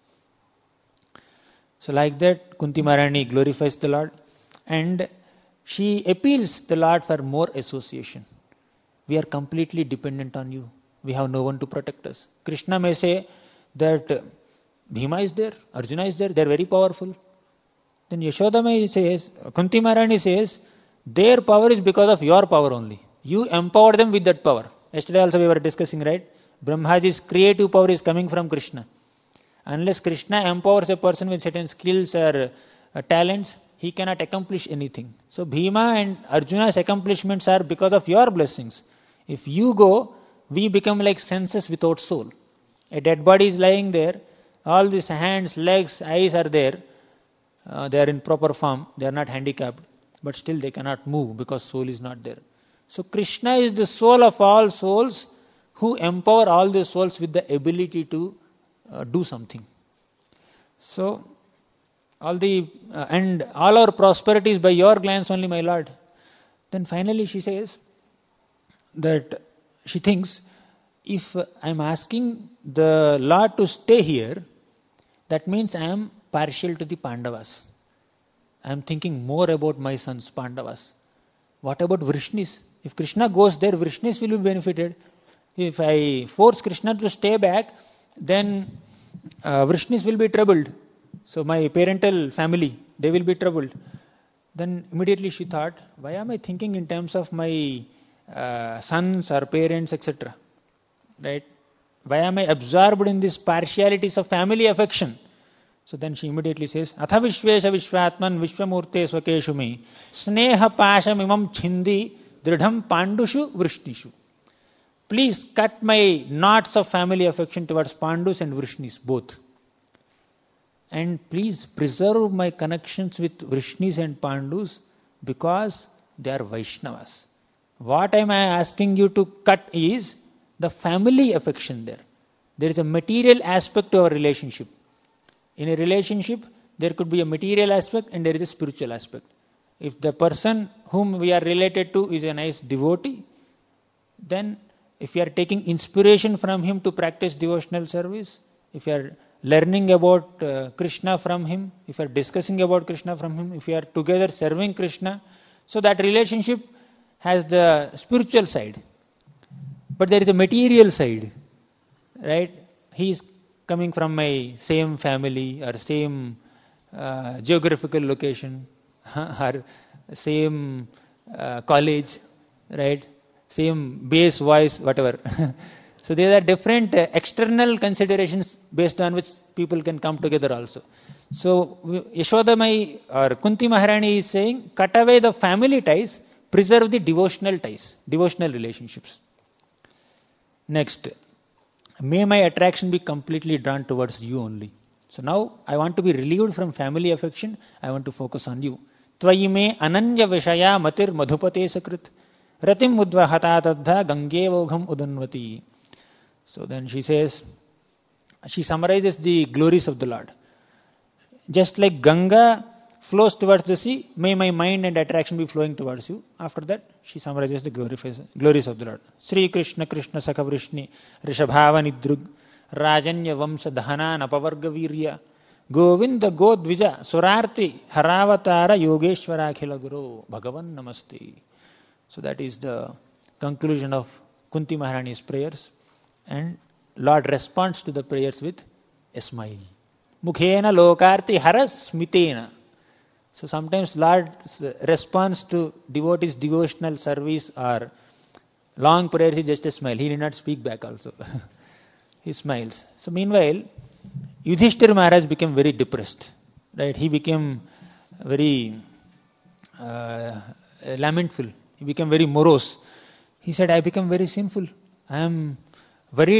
So like that, Kunti Maharani glorifies the Lord and she appeals the Lord for more association. We are completely dependent on you. We have no one to protect us. Krishna may say that Bhima is there, Arjuna is there, they are very powerful. Then Yashoda may says, Kunti Maharani says, their power is because of your power only. You empower them with that power. Yesterday also we were discussing, right? Brahmaji's creative power is coming from Krishna. Unless Krishna empowers a person with certain skills or uh, talents, he cannot accomplish anything. So Bhima and Arjuna's accomplishments are because of your blessings. If you go, we become like senses without soul. A dead body is lying there. All these hands, legs, eyes are there. Uh, they are in proper form. They are not handicapped. But still they cannot move because soul is not there. So Krishna is the soul of all souls who empower all the souls with the ability to uh, do something. So all the uh, and all our prosperity is by your glance only, my Lord. Then finally she says that she thinks, if I am asking the Lord to stay here, that means I am partial to the Pandavas. I am thinking more about my sons, Pandavas. What about Vrishnis? If Krishna goes there, Vrishnis will be benefited. If I force Krishna to stay back, then uh, Vrishnis will be troubled. So my parental family, they will be troubled. Then immediately she thought, why am I thinking in terms of my uh, sons or parents, et cetera. Right? Why am I absorbed in these partialities of family affection? So then she immediately says, Atha Vishvesha Vishvatman Vishwamurte Swakeshumi Sneha Pasham Imam Chindi Dridham Pandushu Vrishnishu. Please cut my knots of family affection towards Pandus and Vrishnis, both. And please preserve my connections with Vrishnis and Pandus because they are Vaishnavas. What am I asking you to cut is the family affection there. There is a material aspect to our relationship. In a relationship, there could be a material aspect and there is a spiritual aspect. If the person whom we are related to is a nice devotee, then if we are taking inspiration from him to practice devotional service, if we are learning about uh, Krishna from him, if we are discussing about Krishna from him, if we are together serving Krishna, so that relationship has the spiritual side. But there is a material side, right? He is coming from my same family or same uh, geographical location or same uh, college, right? Same base voice, whatever. So there are different uh, external considerations based on which people can come together also. So Yashoda Mai or Kunti Maharani is saying, cut away the family ties, preserve the devotional ties, devotional relationships. Next, may my attraction be completely drawn towards you only. So now I want to be relieved from family affection. I want to focus on you. Tvayi me ananya vishaya matir madhupate sakrit ratim udva hatatadha gange vogham udanvati. So then she says, she summarizes the glories of the Lord. Just like Ganga flows towards the sea, may my mind and attraction be flowing towards you. After that, she summarizes the glories of the Lord. Sri Krishna Krishna Sakha Vrishni Rishabhava Nidrug Rajanya Vamsa Dhana Napavarga Virya Govinda Godvija Surarti Haravatara Yogeshwara Akhila Guru Bhagavan Namaste. So that is the conclusion of Kunti Maharani's prayers. And Lord responds to the prayers with a smile. Mukhena lokarti haras mitena. So sometimes Lord's response to devotees' devotional service or long prayers is just a smile. He did not speak back also. He smiles. So meanwhile, Yudhishthira Maharaj became very depressed. Right? He became very uh, lamentful. He became very morose. He said, I become very sinful. I am worried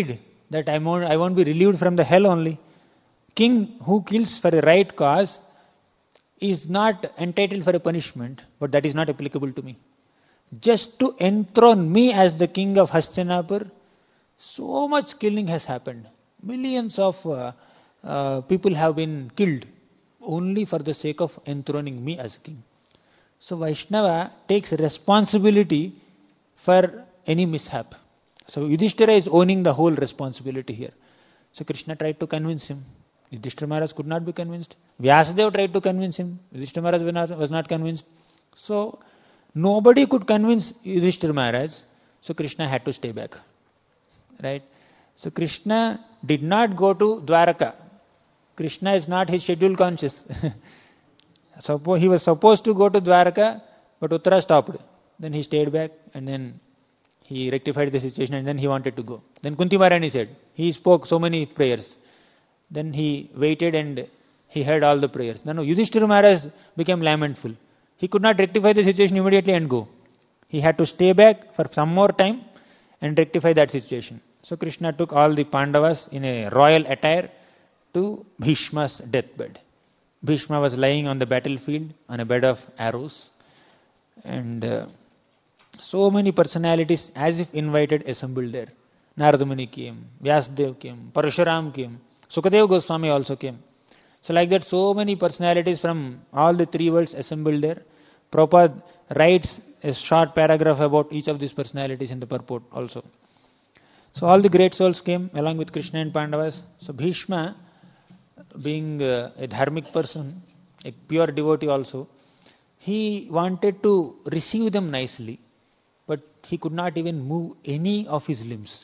that I won't, I won't be relieved from the hell only. King who kills for a right cause is not entitled for a punishment, but that is not applicable to me. Just to enthrone me as the king of Hastinapur, so much killing has happened. Millions of uh, uh, people have been killed only for the sake of enthroning me as king. So Vaishnava takes responsibility for any mishap. So Yudhishthira is owning the whole responsibility here. So Krishna tried to convince him. Yudhishthira Maharaj could not be convinced. Vyasadeva tried to convince him. Yudhishthira Maharaj was not, was not convinced. So nobody could convince Yudhishthira Maharaj. So Krishna had to stay back. Right? So Krishna did not go to Dwaraka. Krishna is not his schedule conscious. Suppose he was supposed to go to Dwaraka, but Uttara stopped. Then he stayed back and then he rectified the situation and then he wanted to go. Then Kunti Maharani said, he spoke so many prayers. Then he waited and he heard all the prayers. Then Yudhishthira Maharaj became lamentful. He could not rectify the situation immediately and go. He had to stay back for some more time and rectify that situation. So Krishna took all the Pandavas in a royal attire to Bhishma's deathbed. Bhishma was lying on the battlefield on a bed of arrows. And uh, so many personalities as if invited assembled there. Narada Muni came, Vyasadeva came, Parashuram came, Sukadeva Goswami also came. So like that, so many personalities from all the three worlds assembled there. Prabhupada writes a short paragraph about each of these personalities in the purport also. So all the great souls came along with Krishna and Pandavas. So Bhishma, being uh, a dharmic person, a pure devotee also, he wanted to receive them nicely, but he could not even move any of his limbs.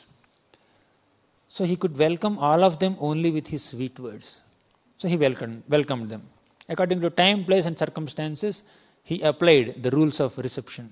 So he could welcome all of them only with his sweet words. So he welcomed, welcomed them. According to time, place and circumstances, he applied the rules of reception.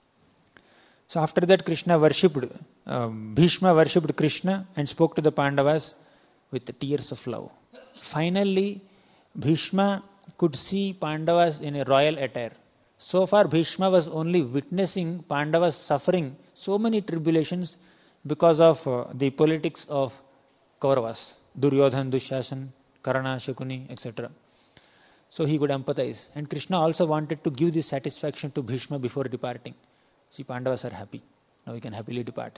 So after that, Krishna worshipped, um, Bhishma worshipped Krishna and spoke to the Pandavas with the tears of love. Finally, Bhishma could see Pandavas in a royal attire. So far, Bhishma was only witnessing Pandavas suffering so many tribulations because of uh, the politics of Kauravas, Duryodhan, Dushasan, Karna, Shakuni, et cetera. So he could empathize. And Krishna also wanted to give this satisfaction to Bhishma before departing. See, Pandavas are happy. Now we can happily depart.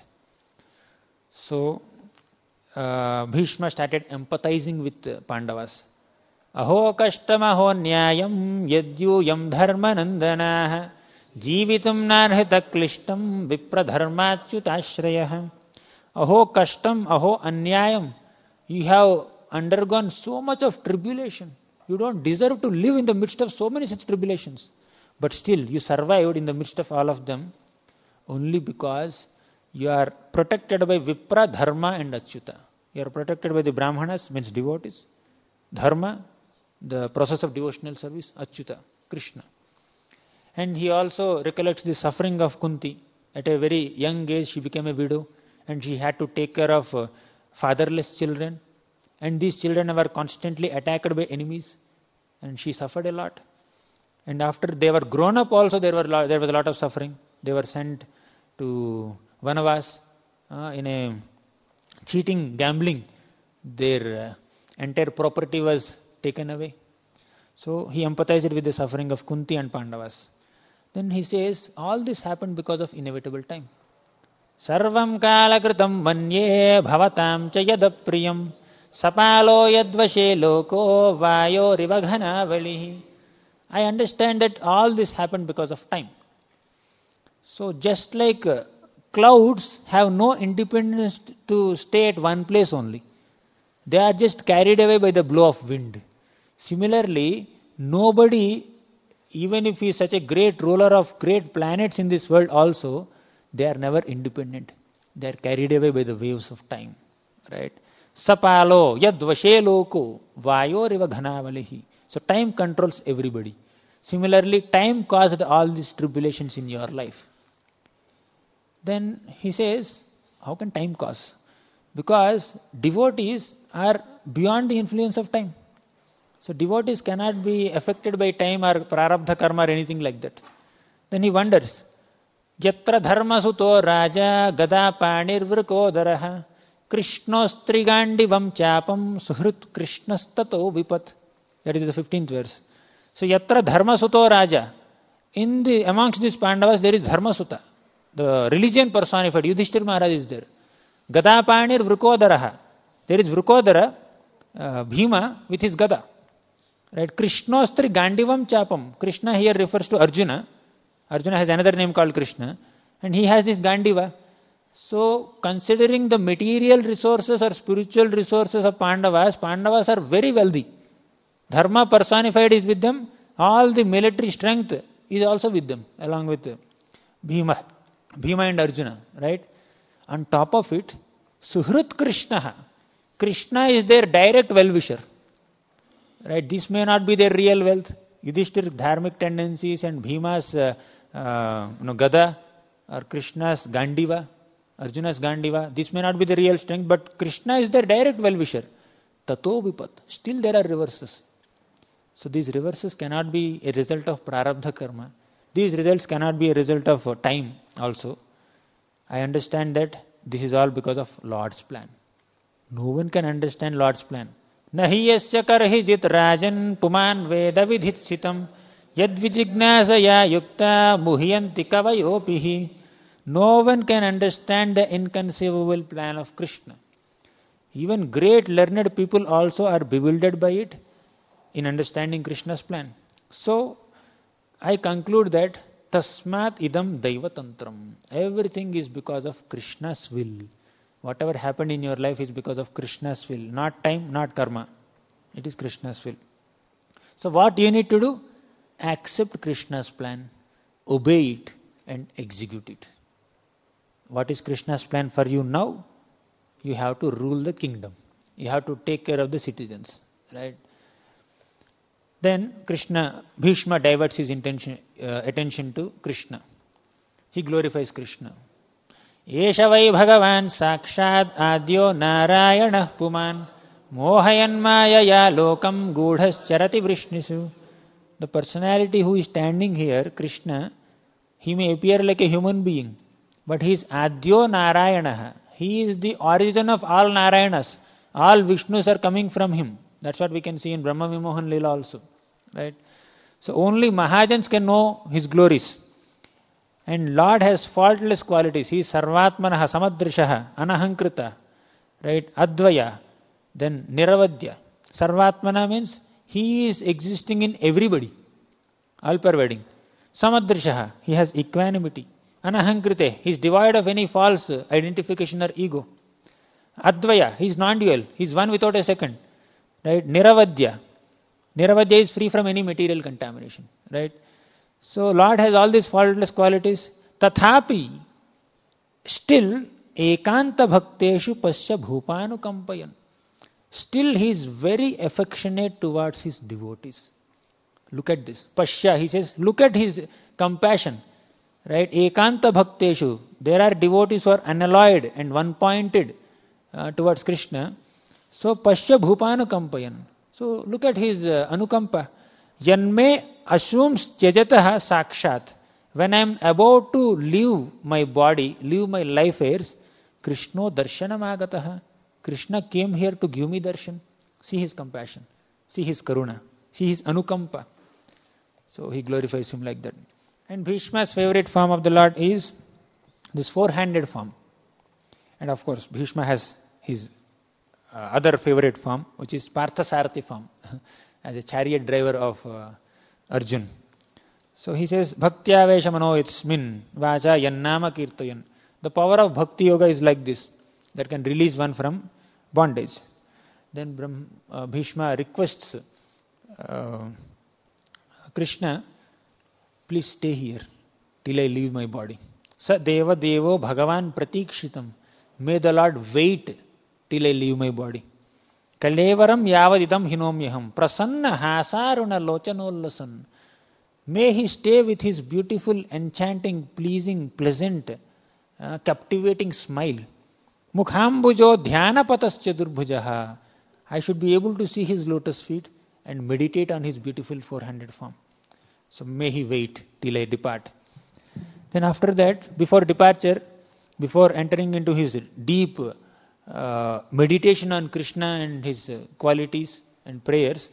So uh, Bhishma started empathizing with uh, Pandavas. Aho kashtam aho nyayam yadyu yam dharma nandanaha jivitum narhita klishtam vipra dharmachyutashrayah. Aho kashtam aho anyayam. You have undergone so much of tribulation. You don't deserve to live in the midst of so many such tribulations. But still, you survived in the midst of all of them only because you are protected by Vipra, Dharma and Achyuta. You are protected by the Brahmanas, means devotees. Dharma, the process of devotional service. Achyuta, Krishna. And he also recollects the suffering of Kunti. At a very young age, she became a widow and she had to take care of uh, fatherless children. And these children were constantly attacked by enemies. And she suffered a lot. And after they were grown up also, there were there was a lot of suffering. They were sent to Vanavas uh, in a cheating, gambling. Their uh, entire property was taken away. So he empathized with the suffering of Kunti and Pandavas. Then he says, all this happened because of inevitable time. Sarvam kalakritam manye bhavatam cha yadapriyam sapalo yadvashe loko vayo rivaghana valihi. I understand that all this happened because of time. So just like uh, clouds have no independence to stay at one place only. They are just carried away by the blow of wind. Similarly, nobody, even if he is such a great ruler of great planets in this world also, they are never independent. They are carried away by the waves of time. Right? Sapalo yadvashe loko vayo riva ghanavalihi. So time controls everybody. Similarly, time caused all these tribulations in your life. Then he says, how can time cause? Because devotees are beyond the influence of time. So devotees cannot be affected by time or prarabdha karma or anything like that. Then he wonders, Yatra dharma suto raja gada panir vrikodaraha Krishnostrigandivam chapam suhrut krishnastato vipat. That is the fifteenth verse. So yatra dharmasuto raja. In the amongst these Pandavas there is Dharmasuta. The religion personified. Yudhishthira Maharaj is there. Gadapanir Vrukodaraha. There is Vrukodara, uh, Bhima with his Gada. Right? Krishnostri Gandivam Chapam. Krishna here refers to Arjuna. Arjuna has another name called Krishna. And he has this Gandiva. So, considering the material resources or spiritual resources of Pandavas, Pandavas are very wealthy. Dharma personified is with them. All the military strength is also with them, along with Bhima, Bhima and Arjuna. Right? On top of it, Suhrut Krishna. Krishna is their direct well-wisher. Right? This may not be their real wealth. Yudhishthir's dharmic tendencies and Bhima's uh, uh, you know, Gada or Krishna's Gandiva, Arjuna's Gandiva, this may not be the real strength, but Krishna is their direct well-wisher. Tato vipat. Still there are reverses. So these reverses cannot be a result of prarabdha karma. These results cannot be a result of uh, time also. I understand that this is all because of Lord's plan. No one can understand Lord's plan. Nahi yasya karhijit rajan puman veda vidhitsitam yad vijignasaya yukta muhyanti kavayopihi. No one can understand the inconceivable plan of Krishna. Even great learned people also are bewildered by it in understanding Krishna's plan. So, I conclude that tasmat idam daiva tantram. Everything is because of Krishna's will. Whatever happened in your life is because of Krishna's will. Not time, not karma. It is Krishna's will. So what you need to do? Accept Krishna's plan, obey it and execute it. What is Krishna's plan for you now? You have to rule the kingdom. You have to take care of the citizens. Right? Then Krishna, Bhishma diverts his intention, uh, attention to Krishna. He glorifies Krishna. Esha vai bhagavan sakshad adyo narayanah puman mohayan mayaya lokam gudhas charati vrishnisu. The personality who is standing here, Krishna, he may appear like a human being, but he is adyo narayanah. He is the origin of all Narayanas. All Vishnus are coming from him. That's what we can see in Brahma Vimohan Leela also. Right? So only Mahajans can know his glories. And Lord has faultless qualities. He is Sarvatmanaha, Samadrishaha, Anahankrita, right? Advaya, then Niravadya. Sarvatmana means he is existing in everybody, all pervading. Samadrishaha, he has equanimity. Anahankrite, he is devoid of any false identification or ego. Advaya, he is non-dual, he is one without a second. Right? Niravadya, Niravadya is free from any material contamination. Right? So Lord has all these faultless qualities. Tathapi, still ekanta bhakteshu pasya bhupanu kampayan. Still he is very affectionate towards his devotees. Look at this. Pasya, he says, look at his compassion. Right? Ekanta bhakteshu. There are devotees who are unalloyed and one-pointed uh, towards Krishna. So pasya bhupanu kampayan. So look at his uh, anukampa. Yanme assumes tyajataha sakshat. When I am about to leave my body, leave my life airs, Krishno darshanam agataha. Krishna came here to give me darshan. See his compassion. See his karuna. See his anukampa. So he glorifies him like that. And Bhishma's favorite form of the Lord is this four-handed form. And of course, Bhishma has his uh, other favorite form, which is Parthasarathi form, as a chariot driver of uh, Arjun. So he says, Bhaktya Veshamano Itsmin Vaja Yannama Kirtayan. The power of Bhakti Yoga is like this, that can release one from bondage. Then Brahm, uh, Bhishma requests uh, Krishna, please stay here till I leave my body. Sa Deva Devo Bhagavan Pratikshitam. May the Lord wait till I leave my body. Kalevaram Yavadidam Hinomyaham. Prasanna Hasaruna Lochanollasan. May he stay with his beautiful, enchanting, pleasing, pleasant, uh, captivating smile. Mukhambujo Dhyana Patascha Durbhujaha. I should be able to see his lotus feet and meditate on his beautiful four-handed form. So may he wait till I depart. Then after that, before departure, before entering into his deep uh, meditation on Krishna and his uh, qualities and prayers,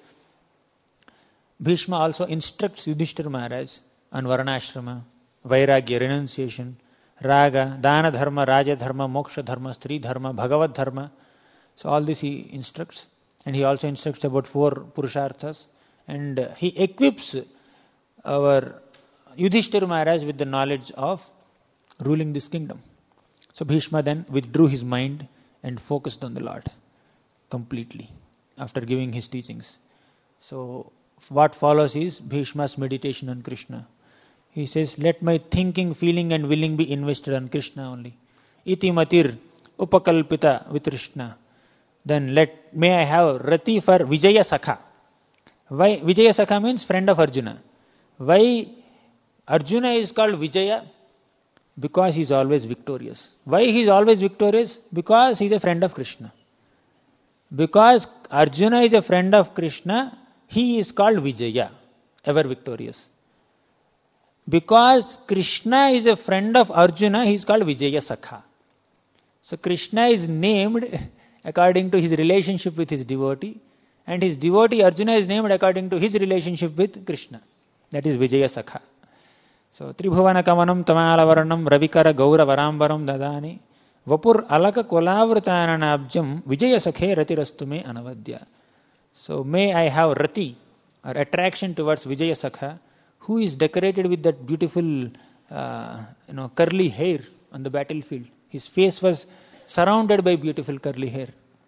Bhishma also instructs Yudhishthira Maharaj on Varnashrama, Vairagya, renunciation, Raga, Dana Dharma, Raja Dharma, Moksha Dharma, Stri Dharma, Bhagavad Dharma. So all this he instructs. And he also instructs about four Purusharthas. And uh, he equips our Yudhishthira Maharaj with the knowledge of ruling this kingdom. So Bhishma then withdrew his mind and focused on the Lord completely after giving his teachings. So what follows is Bhishma's meditation on Krishna. He says, let my thinking, feeling and willing be invested on Krishna only. Iti matir upakalpita with Krishna. Then let may I have rati for Vijaya Sakha. Why Vijaya Sakha means friend of Arjuna. Why Arjuna is called Vijaya? Because he is always victorious. Why he is always victorious? Because he is a friend of Krishna. Because Arjuna is a friend of Krishna, he is called Vijaya, ever victorious. Because Krishna is a friend of Arjuna, he is called Vijaya Sakha. So Krishna is named according to his relationship with his devotee, and his devotee Arjuna is named according to his relationship with Krishna. That is Vijaya Sakha. So Tribhuvana Kamanam Tamalavarnam Ravikara Gaura Varambaram Dadani Vapur Alaka Kolavritananabjam Vijaya Sakhe Ratirastume Anavadya. So may I have rati or attraction towards Vijaya Sakha, who is decorated with that beautiful uh, you know curly hair on the battlefield. His face was surrounded by beautiful curly hair.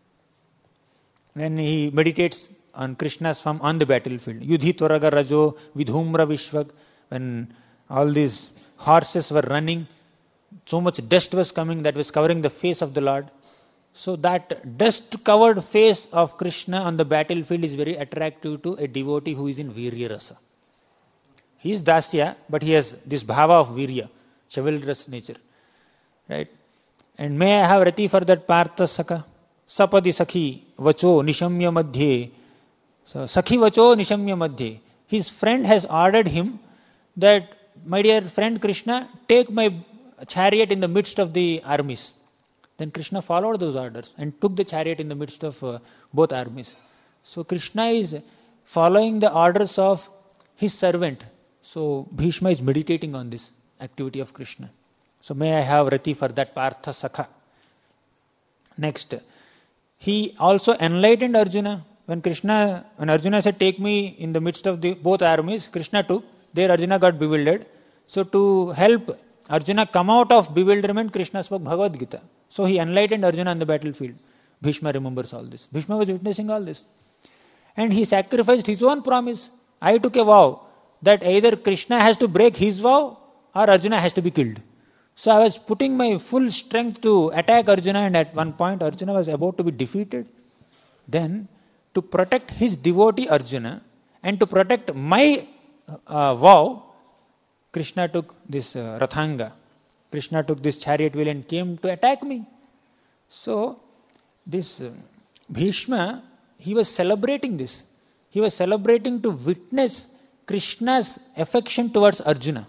Then he meditates on Krishna's form on the battlefield. Yudhi Toraga Rajo Vidhumra Vishwag. When all these horses were running, so much dust was coming that was covering the face of the Lord. So that dust-covered face of Krishna on the battlefield is very attractive to a devotee who is in Virya Rasa. He is Dasya, but he has this bhava of Virya, chivalrous nature. Right? And may I have rati for that Partha Saka? Sapadi Sakhi Vacho Nishamya Madhye. So Sakhi Vacho Nishamya Madhye. His friend has ordered him that, my dear friend Krishna, take my chariot in the midst of the armies. Then Krishna followed those orders and took the chariot in the midst of uh, both armies. So Krishna is following the orders of his servant. So Bhishma is meditating on this activity of Krishna. So may I have rati for that Partha Sakha. Next, he also enlightened Arjuna. When Krishna, when Arjuna said, take me in the midst of the both armies, Krishna took. There Arjuna got bewildered. So to help Arjuna come out of bewilderment, Krishna spoke Bhagavad Gita. So he enlightened Arjuna on the battlefield. Bhishma remembers all this. Bhishma was witnessing all this. And he sacrificed his own promise. I took a vow that either Krishna has to break his vow or Arjuna has to be killed. So I was putting my full strength to attack Arjuna, and at one point Arjuna was about to be defeated. Then to protect his devotee Arjuna and to protect my uh, vow, Krishna took this uh, Rathanga. Krishna took this chariot wheel and came to attack me. So this uh, Bhishma, he was celebrating this. He was celebrating to witness Krishna's affection towards Arjuna.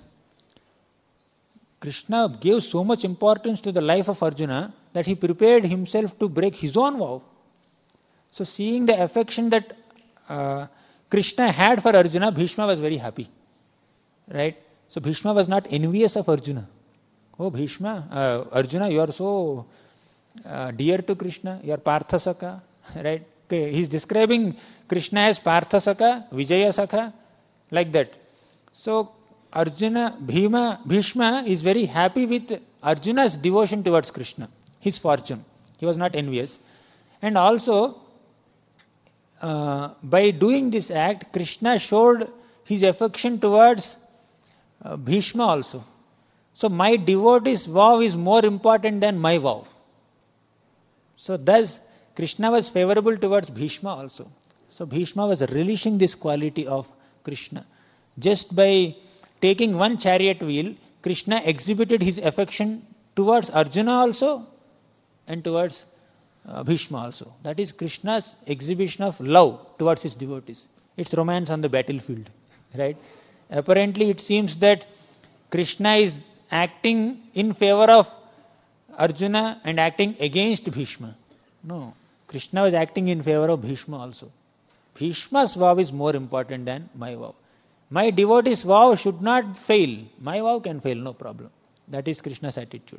Krishna gave so much importance to the life of Arjuna that he prepared himself to break his own vow. So seeing the affection that uh, Krishna had for Arjuna, Bhishma was very happy. Right? So Bhishma was not envious of Arjuna. Oh Bhishma, uh, Arjuna, you are so uh, dear to Krishna, you are Partha Saka. Right? Okay. He is describing Krishna as Partha Saka, Vijaya Saka, like that. So Arjuna, Bhima, Bhishma is very happy with Arjuna's devotion towards Krishna, his fortune. He was not envious. And also, uh, by doing this act, Krishna showed his affection towards uh, Bhishma also. So my devotee's vow is more important than my vow. So thus, Krishna was favorable towards Bhishma also. So Bhishma was relishing this quality of Krishna. Just by taking one chariot wheel, Krishna exhibited his affection towards Arjuna also and towards uh, Bhishma also. That is Krishna's exhibition of love towards his devotees. It's romance on the battlefield. Right? Apparently it seems that Krishna is acting in favor of Arjuna and acting against Bhishma. No. Krishna was acting in favor of Bhishma also. Bhishma's vow is more important than my vow. My devotee's vow should not fail. My vow can fail, no problem. That is Krishna's attitude.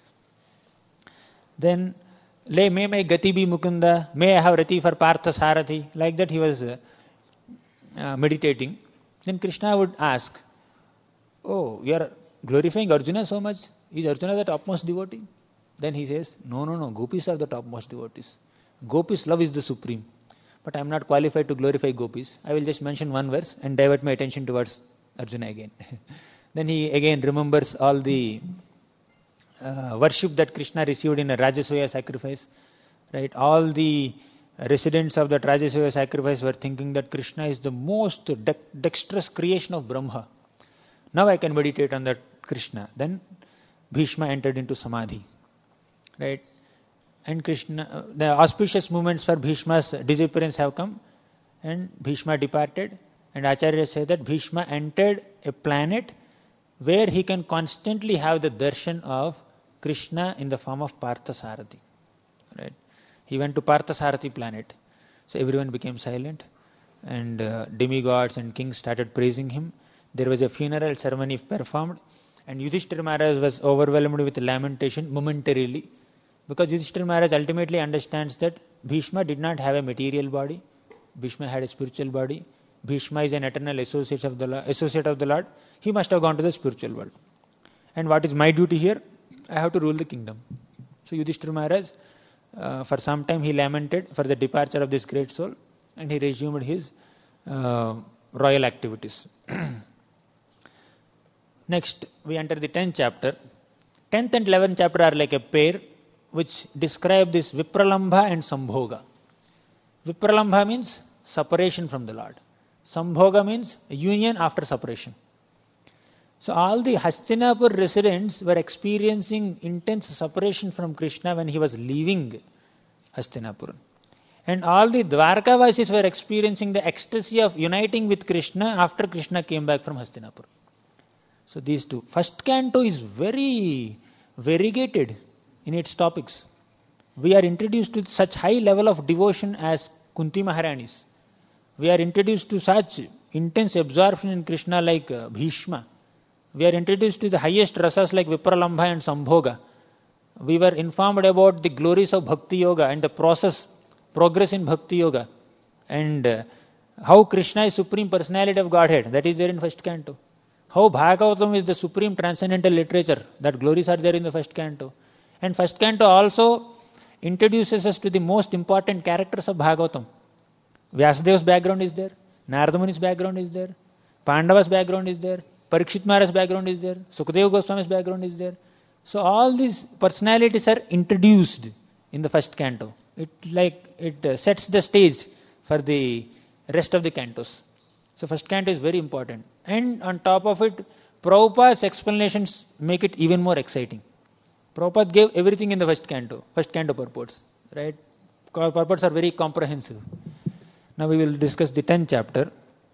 Then, Le may my gati be Mukunda, may I have rati for Partha Sarathi. Like that he was uh, uh, meditating. Then Krishna would ask, oh, you are glorifying Arjuna so much? Is Arjuna the topmost devotee? Then he says, no, no, no, gopis are the topmost devotees. Gopis' love is the supreme. But I am not qualified to glorify gopis. I will just mention one verse and divert my attention towards Arjuna again. Then he again remembers all the uh, worship that Krishna received in a Rajasuya sacrifice. Right? All the residents of that Rajasuya sacrifice were thinking that Krishna is the most de- dexterous creation of Brahma. Now I can meditate on that Krishna. Then Bhishma entered into Samadhi. Right? And Krishna, the auspicious moments for Bhishma's disappearance have come, and Bhishma departed. And Acharya said that Bhishma entered a planet where he can constantly have the darshan of Krishna in the form of Parthasarathi. Right? He went to Parthasarathi planet. So everyone became silent, and uh, demigods and kings started praising him. There was a funeral ceremony performed, and Yudhishthira Maharaj was overwhelmed with lamentation momentarily, because Yudhishthira Maharaj ultimately understands that Bhishma did not have a material body. Bhishma had a spiritual body. Bhishma is an eternal associate of the Lord, associate of the Lord. He must have gone to the spiritual world. And what is my duty here? I have to rule the kingdom. So Yudhishthira Maharaj, uh, for some time he lamented for the departure of this great soul, and he resumed his uh, royal activities. Next, we enter the tenth chapter. tenth and eleventh chapter are like a pair which describe this Vipralambha and Sambhoga. Vipralambha means separation from the Lord. Sambhoga means union after separation. So all the Hastinapur residents were experiencing intense separation from Krishna when he was leaving Hastinapur. And all the Dwarkavasis were experiencing the ecstasy of uniting with Krishna after Krishna came back from Hastinapur. So these two. First canto is very variegated in its topics. We are introduced to such high level of devotion as Kunti Maharani's. We are introduced to such intense absorption in Krishna like uh, Bhishma. We are introduced to the highest rasas like Vipralambha and Sambhoga. We were informed about the glories of Bhakti Yoga and the process, progress in Bhakti Yoga. And uh, how Krishna is Supreme Personality of Godhead. That is there in first canto. How Bhagavatam is the supreme transcendental literature. That glories are there in the first canto. And first canto also introduces us to the most important characters of Bhagavatam. Vyasadev's background is there. Narada Muni's background is there. Pandava's background is there. Parikshit Maharaj's background is there. Sukadeva Goswami's background is there. So all these personalities are introduced in the first canto. It like it uh, sets the stage for the rest of the cantos. So first canto is very important. And on top of it, Prabhupada's explanations make it even more exciting. Prabhupada gave everything in the first canto, first canto purports. Right? Purports are very comprehensive. Now we will discuss the tenth chapter.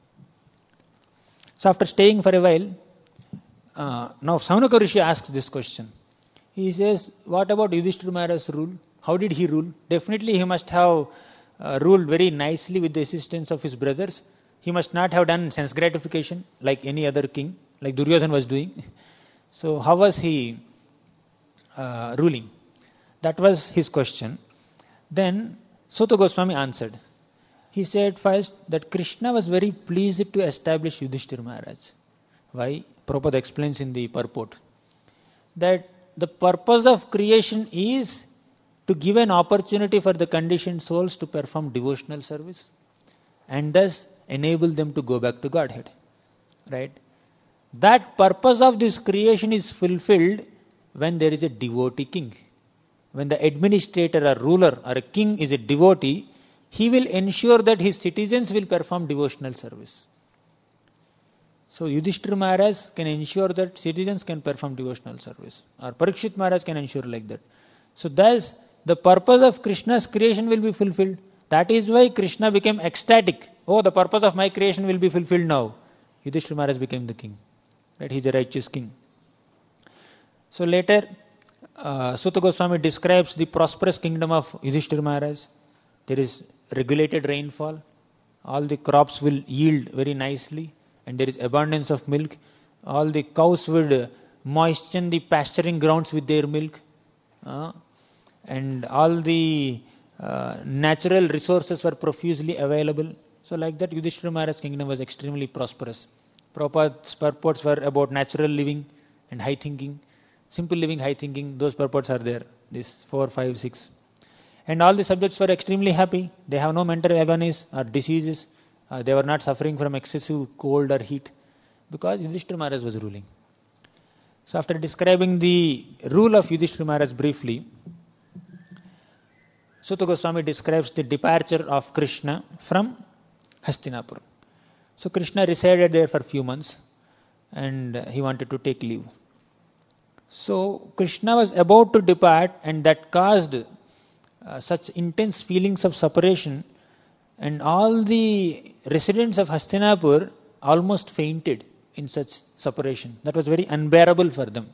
So after staying for a while, uh, now Saunaka Rishi asks this question. He says, what about Yudhishthira Maharaj's rule? How did he rule? Definitely he must have uh, ruled very nicely with the assistance of his brothers. He must not have done sense gratification like any other king, like Duryodhana was doing. So how was he uh, ruling? That was his question. Then Suta Goswami answered. He said first that Krishna was very pleased to establish Yudhishthira Maharaj. Why? Prabhupada explains in the purport that the purpose of creation is to give an opportunity for the conditioned souls to perform devotional service and thus enable them to go back to Godhead. Right? That purpose of this creation is fulfilled when there is a devotee king. When the administrator or ruler or a king is a devotee, he will ensure that his citizens will perform devotional service. So Yudhishthira Maharaj can ensure that citizens can perform devotional service. Or Parikshit Maharaj can ensure like that. So thus the purpose of Krishna's creation will be fulfilled. That is why Krishna became ecstatic. Oh, the purpose of my creation will be fulfilled now. Yudhishthira Maharaj became the king. Right? He is a righteous king. So later uh, Suta Goswami describes the prosperous kingdom of Yudhishthira Maharaj. There is regulated rainfall. All the crops will yield very nicely, and there is abundance of milk. All the cows would moisten the pasturing grounds with their milk. Uh, and all the uh, natural resources were profusely available. So like that, Yudhishthira Maharaj's kingdom was extremely prosperous. Prabhupada's purports were about natural living and high thinking. Simple living, high thinking, those purports are there. This four, five, six. And all the subjects were extremely happy. They have no mental agonies or diseases. Uh, they were not suffering from excessive cold or heat, because Yudhishthira Maharaj was ruling. So after describing the rule of Yudhishthira Maharaj briefly, Suta Goswami describes the departure of Krishna from Hastinapur. So Krishna resided there for a few months, and he wanted to take leave. So Krishna was about to depart, and that caused uh, such intense feelings of separation, and all the residents of Hastinapur almost fainted in such separation. That was very unbearable for them.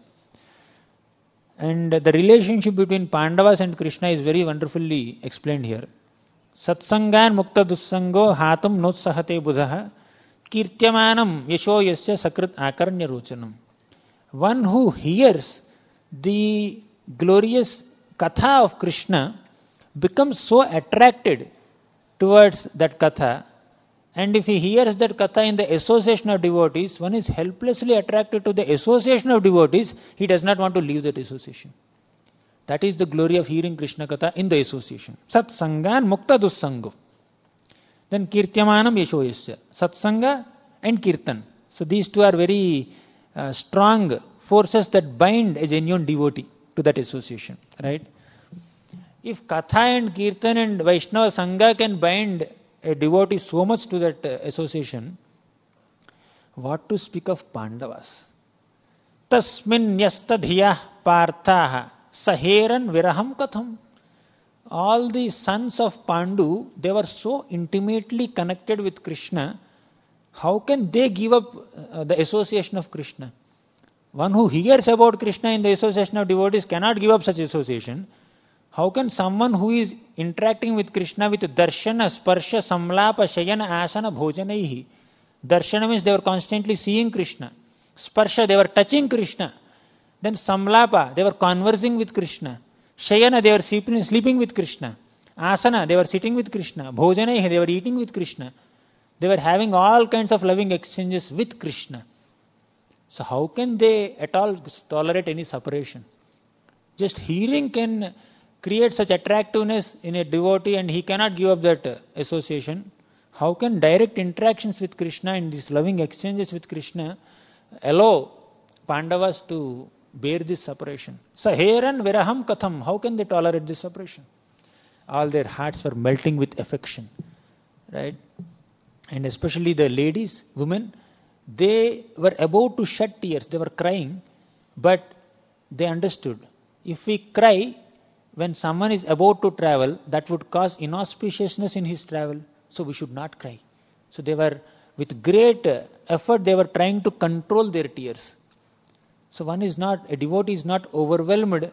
And the relationship between Pandavas and Krishna is very wonderfully explained here. Satsangan mukta dussango hatum notsahate buddhaha kirtyamanam yasho yasya sakrit akarnya rochanam. One who hears the glorious katha of Krishna becomes so attracted towards that katha, and if he hears that katha in the association of devotees, one is helplessly attracted to the association of devotees. He does not want to leave that association. That is the glory of hearing Krishna katha in the association. Satsangan mukta dussango. Then kirtyamanam yasho yasya. Satsanga and kirtan. So these two are very uh, strong forces that bind a genuine devotee to that association. Right? If katha and kirtan and Vaishnava Sangha can bind a devotee so much to that uh, association, what to speak of Pandavas? Tasmin yastadhiyah parthaha saheran viraham katham. All the sons of Pandu, they were so intimately connected with Krishna. How can they give up uh, the association of Krishna? One who hears about Krishna in the association of devotees cannot give up such association. How can someone who is interacting with Krishna with darshana, sparsha, samlapa, shayana, asana, bhojanaihi? Darshana means they were constantly seeing Krishna. Sparsha, they were touching Krishna. Then samlapa, they were conversing with Krishna. Shayana, they were sleeping, sleeping with Krishna. Asana, they were sitting with Krishna. Bhojanaihi, they were eating with Krishna. They were having all kinds of loving exchanges with Krishna. So how can they at all tolerate any separation? Just hearing can create such attractiveness in a devotee, and he cannot give up that association. How can direct interactions with Krishna and these loving exchanges with Krishna allow Pandavas to bear this separation? Saheran viraham katham. How can they tolerate this separation? All their hearts were melting with affection. Right? And especially the ladies, women, they were about to shed tears. They were crying, but they understood. If we cry when someone is about to travel, that would cause inauspiciousness in his travel. So we should not cry. So they were, with great effort, they were trying to control their tears. So one is not, a devotee is not overwhelmed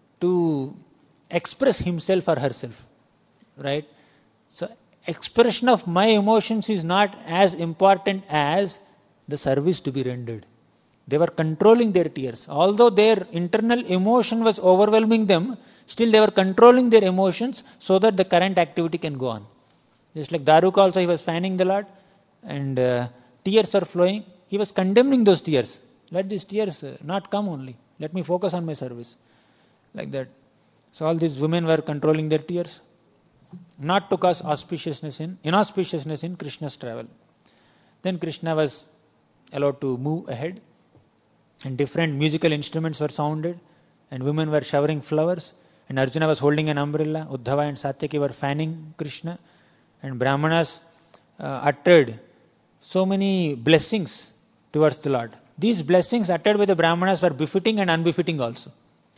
to express himself or herself. Right? So expression of my emotions is not as important as the service to be rendered. They were controlling their tears. Although their internal emotion was overwhelming them, still they were controlling their emotions so that the current activity can go on. Just like Daruka also, he was fanning the Lord, and uh, tears were flowing. He was condemning those tears. Let these tears uh, not come only. Let me focus on my service. Like that. So all these women were controlling their tears, not to cause auspiciousness in, inauspiciousness in Krishna's travel. Then Krishna was allowed to move ahead, and different musical instruments were sounded, and women were showering flowers, and Arjuna was holding an umbrella. Uddhava and Satyaki were fanning Krishna, and Brahmanas uh, uttered so many blessings towards the Lord. These blessings uttered by the Brahmanas were befitting and unbefitting also.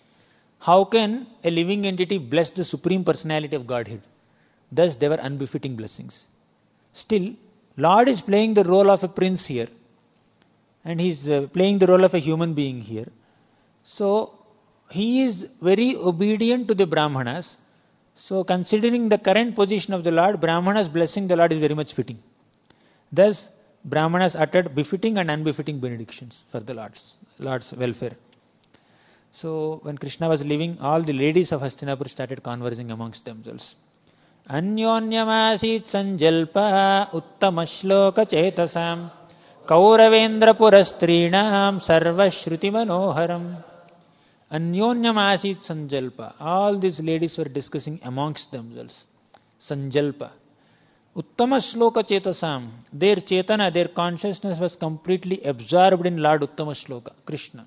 How can a living entity bless the Supreme Personality of Godhead? Thus they were unbefitting blessings. Still, Lord is playing the role of a prince here, and he is uh, playing the role of a human being here. So he is very obedient to the Brahmanas. So considering the current position of the Lord, Brahmanas blessing the Lord is very much fitting. Thus, Brahmanas uttered befitting and unbefitting benedictions for the Lord's, Lord's welfare. So when Krishna was leaving, all the ladies of Hastinapur started conversing amongst themselves. Anyonyamasit sanjalpa uttama shloka chetasam kauravendra purastrinam sarva shruti manoharam. Anyonyamasit sanjalpa. All these ladies were discussing amongst themselves. Sanjalpa. Uttama shloka chetasam. Their chetana, their consciousness was completely absorbed in Lord Uttama Shloka, Krishna.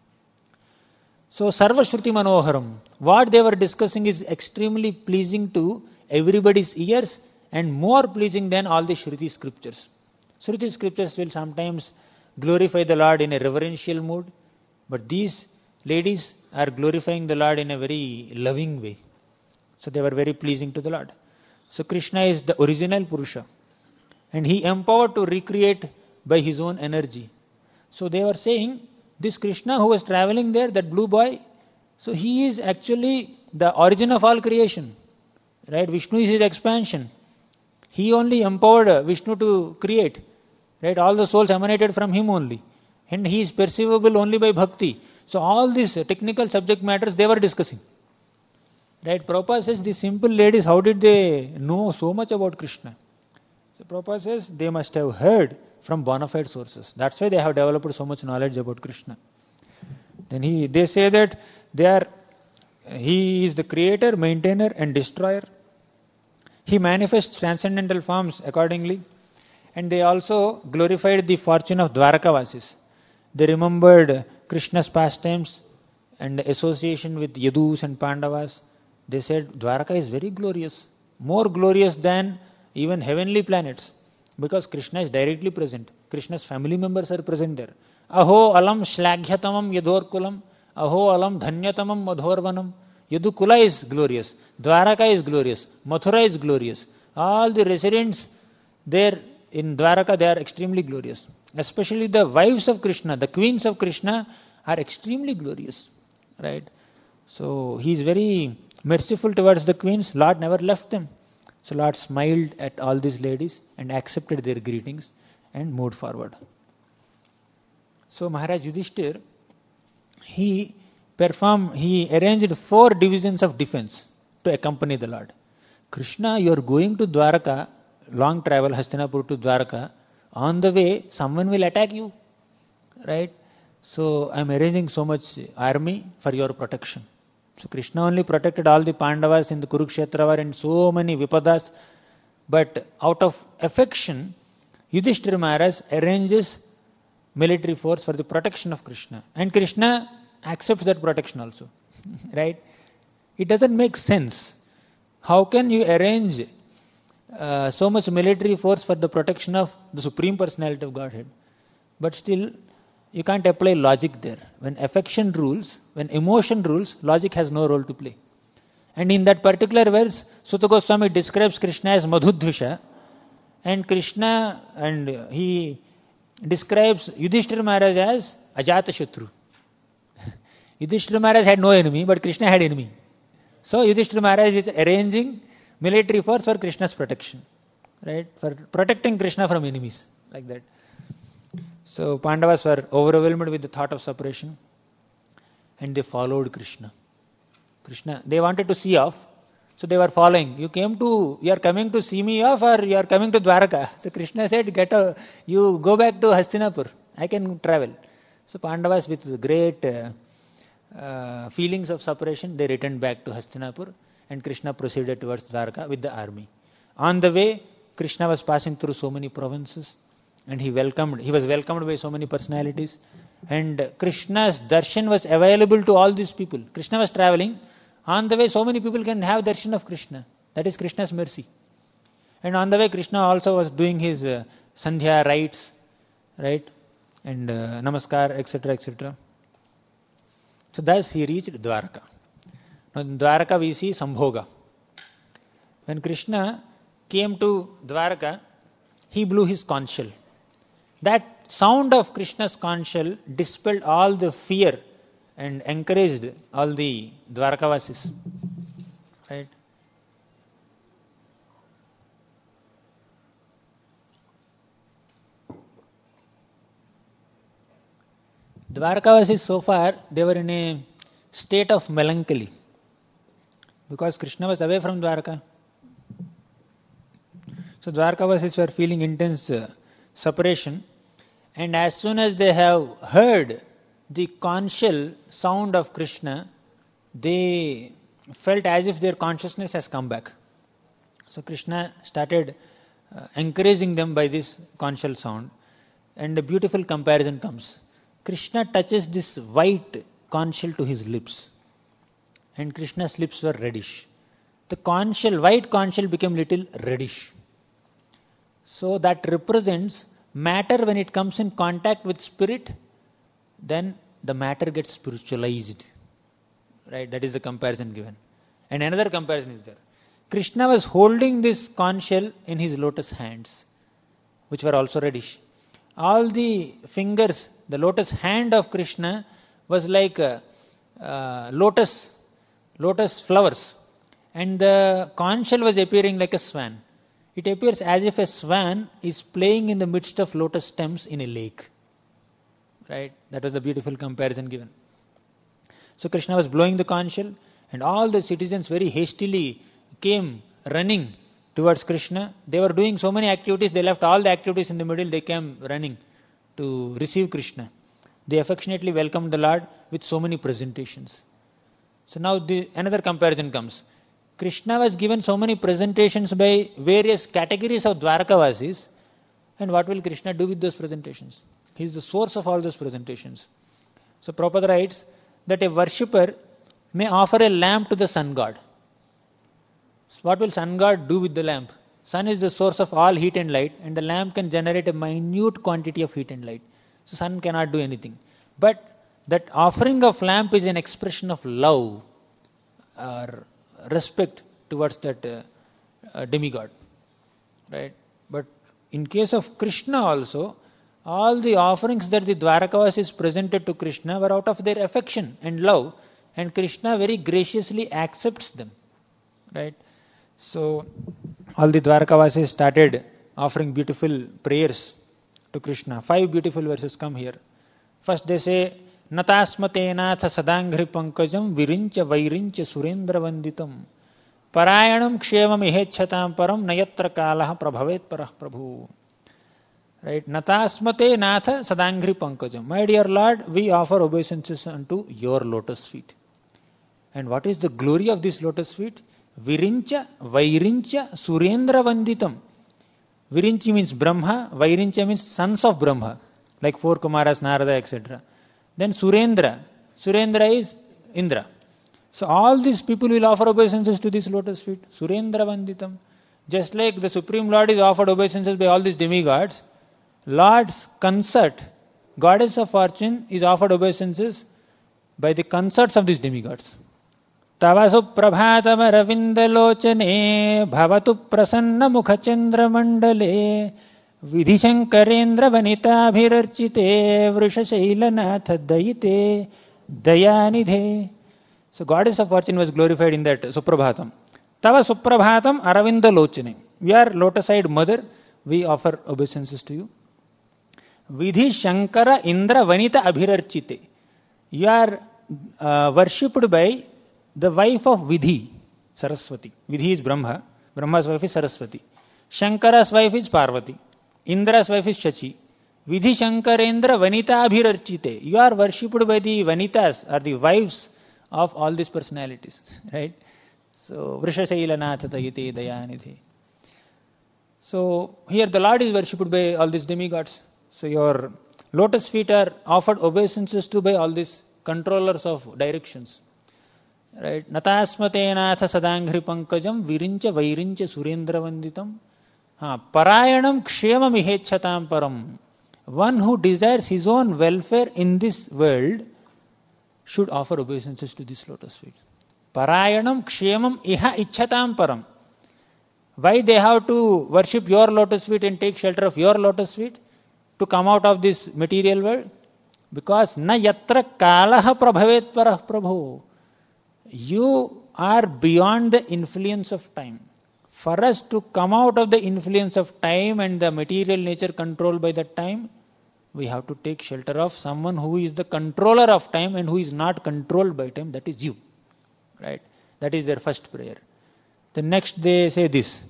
So, Sarva Shruti Manoharam. What they were discussing is extremely pleasing to everybody's ears and more pleasing than all the Shruti scriptures. Shruti scriptures will sometimes glorify the Lord in a reverential mood, but these ladies are glorifying the Lord in a very loving way. So, they were very pleasing to the Lord. So, Krishna is the original Purusha and he empowered to recreate by his own energy. So, they were saying, this Krishna who was traveling there, that blue boy, so he is actually the origin of all creation. Right? Vishnu is his expansion. He only empowered Vishnu to create. Right? All the souls emanated from him only. And he is perceivable only by bhakti. So all these technical subject matters they were discussing. Right? Prabhupada says, these simple ladies, how did they know so much about Krishna? So Prabhupada says, they must have heard from bona fide sources. That's why they have developed so much knowledge about Krishna. Then he, they say that they are, he is the creator, maintainer and destroyer. He manifests transcendental forms accordingly. And they also glorified the fortune of Dwarakavasis. They remembered Krishna's pastimes and association with Yadus and Pandavas. They said Dwaraka is very glorious, more glorious than even heavenly planets. Because Krishna is directly present. Krishna's family members are present there. Aho alam shlaghyatamam yadorkulam. Aho alam dhanyatamam madhorvanam. Yadukula is glorious. Dwaraka is glorious. Mathura is glorious. All the residents there in Dwaraka, they are extremely glorious. Especially the wives of Krishna, the queens of Krishna are extremely glorious. Right? So he is very merciful towards the queens. Lord never left them. So Lord smiled at all these ladies and accepted their greetings and moved forward. So Maharaj Yudhishthir, he performed, he arranged four divisions of defense to accompany the Lord. Krishna, you are going to Dwaraka, long travel, Hastinapur to Dwaraka. On the way, someone will attack you. Right? So I am arranging so much army for your protection. So Krishna only protected all the Pandavas in the Kurukshetra war and so many Vipadas. But out of affection, Yudhishthira Maharaj arranges military force for the protection of Krishna. And Krishna accepts that protection also. Right? It doesn't make sense. How can you arrange uh, so much military force for the protection of the Supreme Personality of Godhead? But still, you can't apply logic there. When affection rules, when emotion rules, logic has no role to play. And in that particular verse, Sutta Goswami describes Krishna as Madhudvisha, and Krishna, and he describes Yudhishthira Maharaj as Ajatashatru. Yudhishthira Maharaj had no enemy, but Krishna had enemy. So Yudhishthira Maharaj is arranging military force for Krishna's protection. Right? For protecting Krishna from enemies. Like that. So Pandavas were overwhelmed with the thought of separation and they followed Krishna. Krishna, they wanted to see off, so they were following. You came to, you are coming to see me off or you are coming to Dwaraka? So Krishna said, get a, you go back to Hastinapur, I can travel. So Pandavas with great uh, uh, feelings of separation, they returned back to Hastinapur and Krishna proceeded towards Dwaraka with the army. On the way, Krishna was passing through so many provinces. And he welcomed, he was welcomed by so many personalities. And Krishna's darshan was available to all these people. Krishna was traveling. On the way, so many people can have darshan of Krishna. That is Krishna's mercy. And on the way, Krishna also was doing his uh, sandhya rites, right? And uh, namaskar, et cetera, et cetera. So thus he reached Dwaraka. Now in Dwaraka we see Sambhoga. When Krishna came to Dwaraka, he blew his conch shell. That sound of Krishna's conch shell dispelled all the fear and encouraged all the Dwarkavasis. Right? Dwarkavasis, so far, they were in a state of melancholy because Krishna was away from Dwarka. So Dwarkavasis were feeling intense uh, separation, and as soon as they have heard the conchal sound of Krishna, they felt as if their consciousness has come back. So Krishna started uh, encouraging them by this conchal sound, and a beautiful comparison comes. Krishna touches this white conchal to his lips, and Krishna's lips were reddish. The conchal, white conchal became little reddish. So that represents matter when it comes in contact with spirit, then the matter gets spiritualized. Right? That is the comparison given. And another comparison is there. Krishna was holding this conchal in his lotus hands, which were also reddish. All the fingers, the lotus hand of Krishna was like a, uh, lotus, lotus flowers. And the conchal was appearing like a swan. It appears as if a swan is playing in the midst of lotus stems in a lake. Right? That was the beautiful comparison given. So Krishna was blowing the conchal, and all the citizens very hastily came running towards Krishna. They were doing so many activities, they left all the activities in the middle, they came running to receive Krishna. They affectionately welcomed the Lord with so many presentations. So now the, another comparison comes. Krishna was given so many presentations by various categories of Dwarkavasis, and what will Krishna do with those presentations? He is the source of all those presentations. So Prabhupada writes that a worshipper may offer a lamp to the sun god. So what will sun god do with the lamp? Sun is the source of all heat and light, and the lamp can generate a minute quantity of heat and light. So sun cannot do anything. But that offering of lamp is an expression of love or respect towards that uh, uh, demigod. Right? But in case of Krishna also, all the offerings that the Dwarkavasis presented to Krishna were out of their affection and love, and Krishna very graciously accepts them. Right? So all the Dwarkavasis started offering beautiful prayers to Krishna. Five beautiful verses come here. First they say, Natasmate natha sadangri pankajam virincha vairincha surendra vanditam parayanam kshevam ihechhatam param nayatra kalaha prabhavet parah prabhu. Right? Natasmate natha sadangri pankajam. My dear Lord, we offer obeisances unto your lotus feet. And what is the glory of this lotus feet? Virincha vairincha surendra vanditam. Virinchi means Brahma, Vairincha means sons of Brahma, like four Kumaras, Narada, et cetera. Then Surendra. Surendra is Indra. So all these people will offer obeisances to this lotus feet. Surendra Vanditam. Just like the Supreme Lord is offered obeisances by all these demigods, Lord's consort, Goddess of Fortune, is offered obeisances by the consorts of these demigods. Tavasu prabhatam ravindalochane bhavatu prasanna mukhachandra mandale vidhishankarendra vanita vrishashailanatha dayite dayanidhe. So Goddess of Fortune was glorified in that Suprabhatam. Tava Suprabhatam Aravindalochane. We are lotus-eyed mother, we offer obeisances to you. Vidhi Shankara Indra Vanita Abhirarchite. You are uh, worshipped by the wife of Vidhi, Saraswati. Vidhi is Brahma. Brahma's wife is Saraswati. Shankara's wife is Parvati. Indra's wife is Shachi. Vidhi Shankarendra Vanita Abhirarchite. You are worshipped by the Vanitas, or the wives of all these personalities. Right? So, Vrishashailanatha Dayite Dayanidhi. So, here the Lord is worshipped by all these demigods. So, your lotus feet are offered obeisances to by all these controllers of directions. Right? Natasmate natha sadangri pankajam virincha vairincha surendra vanditam ha, parayanam kshemam ihechhatam param. One who desires his own welfare in this world should offer obeisances to this lotus feet. Parayanam kshemam iha ichhatam param. Why they have to worship your lotus feet and take shelter of your lotus feet? To come out of this material world? Because na yatra kalaha prabhavet parah prabhu. You are beyond the influence of time. For us to come out of the influence of time and the material nature controlled by the time, we have to take shelter of someone who is the controller of time and who is not controlled by time, that is you. Right? That is their first prayer. The next they say this.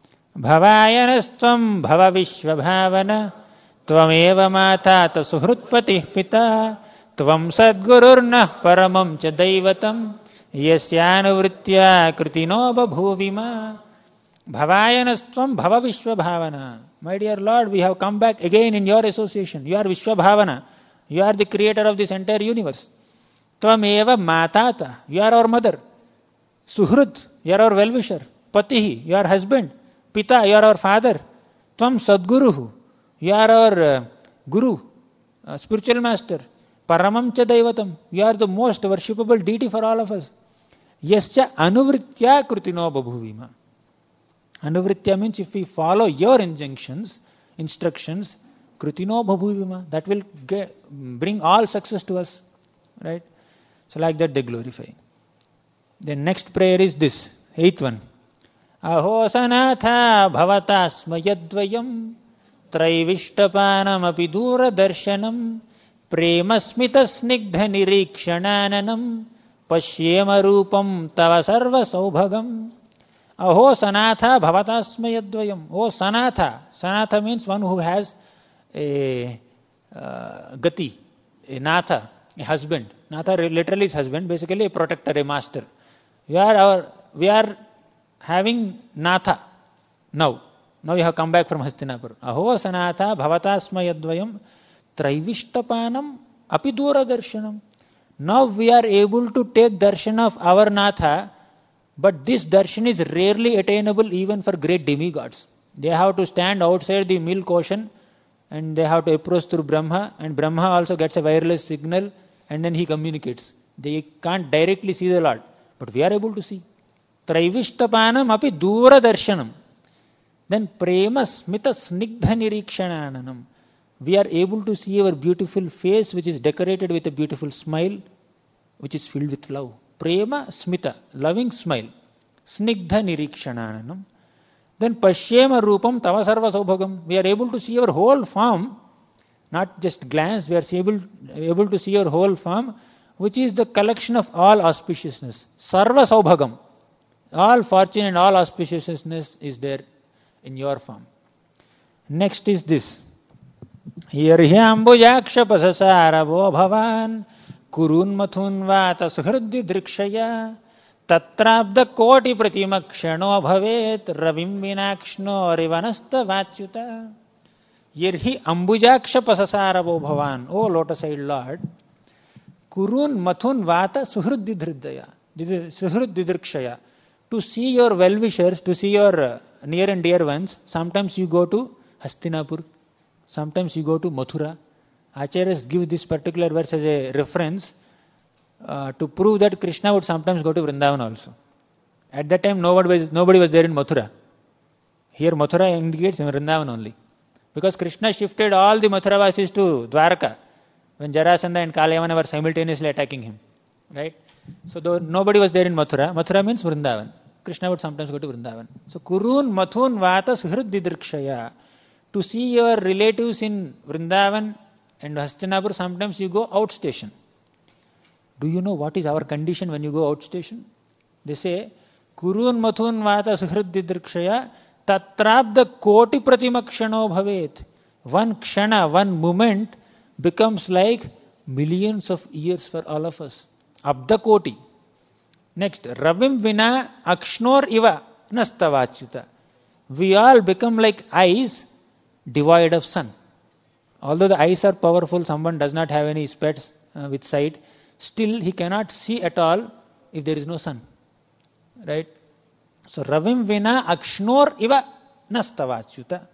Bhavayanastvam bhava vishvabhavana tvameva matata suhrutpatih pita tvam sadgururnah paramam cha daivatam yasyānuvritya kritino babhuvima. Bhavayanastvam bhava vishvabhavana. My dear Lord, we have come back again in your association. You are Vishwabhavana. You are the creator of this entire universe. Tvameva matata. You are our mother. Suhrut. You are our well-wisher. Patihi. You are husband. Pita. You are our father. Tvam sadguruhu. You are our uh, guru, uh, spiritual master. Paramam cha daivatam. You are the most worshipable deity for all of us. Yasya anuvritya krutino babhuvima. Anuvritya means if we follow your injunctions, instructions, krutino bhabhuvima, that will get, bring all success to us. Right? So like that they glorify. The next prayer is this, eighth one. Aho sanatha bhavatasma yadvayam traivishtapanam api dura darshanam premasmita snigdha nirikshananam pashyema rupam tava sarva saubhagam. Aho sanatha bhavatasma yadvayam. Oh sanatha. Sanatha means one who has a uh, gati, a natha, a husband. Natha literally is husband, basically a protector, a master. We are our, we are having natha now. Now we have come back from Hastinapur. Aho sanatha bhavatasma yadvayam traivishtapanam api dura darshanam. Now we are able to take darshan of our natha. But this darshan is rarely attainable even for great demigods. They have to stand outside the milk ocean and they have to approach through Brahma, and Brahma also gets a wireless signal and then he communicates. They can't directly see the Lord, but we are able to see. Traivishtapanam api dura darshanam. Then prema smita snigdha nirikshananam. We are able to see our beautiful face which is decorated with a beautiful smile which is filled with love. Prema smita, loving smile. Snigdha nirikshananam. Then pashyema rupam tava sarva saubhagam. We are able to see your whole form, not just glance. We are able, able to see your whole form, which is the collection of all auspiciousness. Sarva saubhagam. All fortune and all auspiciousness is there in your form. Next is this. Yarhyambujaksha pasasaravo bhavan kurun mathun vata suhridhi drikshaya tatrabda koti pratimakshano bhavet ravim vinakshno rivanasta vachyuta. Yarhi ambujaksha pasasaravo bhavan. O lotus-eyed Lord, kurun mathun vata suhridhi dhridaya. Suhridhi drikshaya. To see your well-wishers, to see your near and dear ones, sometimes you go to Hastinapur, sometimes you go to Mathura. Acharyas give this particular verse as a reference uh, to prove that Krishna would sometimes go to Vrindavan also. At that time, nobody was, nobody was there in Mathura. Here, Mathura indicates Vrindavan only. Because Krishna shifted all the Mathuravasis to Dwarka when Jarasandha and Kalyavana were simultaneously attacking him. Right? So, though nobody was there in Mathura, Mathura means Vrindavan. Krishna would sometimes go to Vrindavan. So, Kurun Mathun Vata Suhridhi Drikshaya. To see your relatives in Vrindavan and Hastinapur, sometimes you go outstation. Do you know what is our condition when you go outstation? They say, Kurun Mathun Vata Suhridhi Drikshaya Tatrabda Koti Pratimakshano Bhavet. One kshana, one moment becomes like millions of years for all of us. Abda Koti. Next, Ravim Vina Akshnor Iva Nastavachyuta. We all become like eyes devoid of sun. Although the eyes are powerful, someone does not have any specs uh, with sight, still he cannot see at all if there is no sun. Right? So, Ravim Vina Akshnor Iva Nastavachyuta.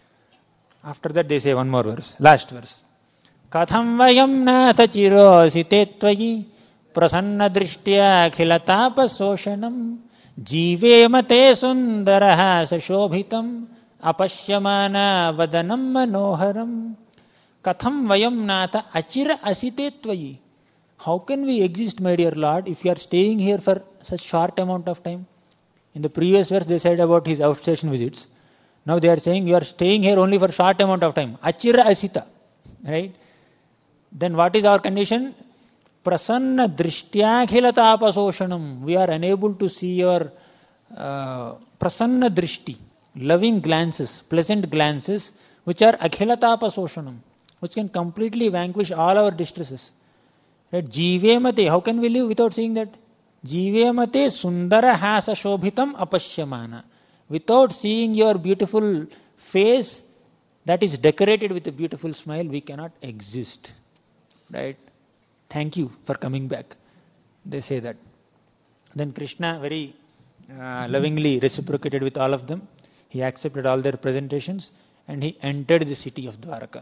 After that they say one more verse, last verse. Katham vayam natha chirosi tetvayi prasanna drishtya khilatapa soshanam jivema te sundaraha sashobhitam apashyamana vadanam manoharam Katham vayam nata achira asite tvayi. How can we exist, my dear Lord, if you are staying here for such short amount of time? In the previous verse they said about his outstation visits. Now they are saying you are staying here only for short amount of time. Achira asita. Right? Then what is our condition? Prasanna drishtyakhila tapasoshanam. We are unable to see your uh, prasanna drishti, loving glances, pleasant glances, which are akhila tapasoshanam, which can completely vanquish all our distresses. Right? Jivemate, how can we live without seeing that? Jivemate sundara hasa shobhitam apashyamana. Without seeing your beautiful face that is decorated with a beautiful smile, we cannot exist. Right? Thank you for coming back. They say that. Then Krishna very uh, lovingly reciprocated with all of them. He accepted all their presentations and he entered the city of Dwaraka.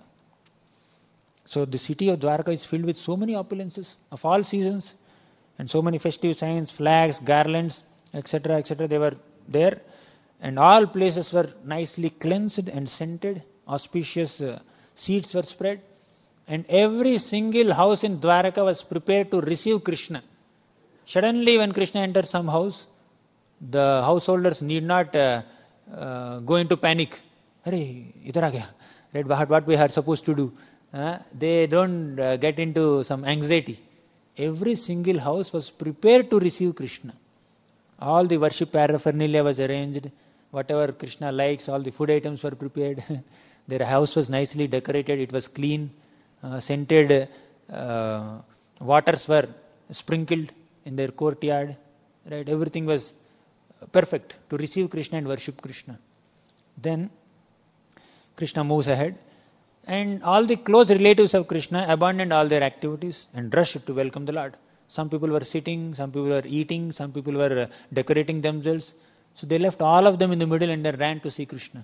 So the city of Dwaraka is filled with so many opulences of all seasons and so many festive signs, flags, garlands, et cetera, et cetera. They were there, and all places were nicely cleansed and scented. Auspicious uh, seats were spread, and every single house in Dwaraka was prepared to receive Krishna. Suddenly, when Krishna entered some house, the householders need not uh, uh, go into panic. Arey, idhar aa gaya. Right? What, what we are supposed to do? Uh, they don't uh, get into some anxiety. Every single house was prepared to receive Krishna. All the worship paraphernalia was arranged. Whatever Krishna likes, all the food items were prepared. Their house was nicely decorated. It was clean. Uh, scented uh, waters were sprinkled in their courtyard. Right? Everything was perfect to receive Krishna and worship Krishna. Then Krishna moves ahead. And all the close relatives of Krishna abandoned all their activities and rushed to welcome the Lord. Some people were sitting, some people were eating, some people were uh, decorating themselves. So they left all of them in the middle and they ran to see Krishna.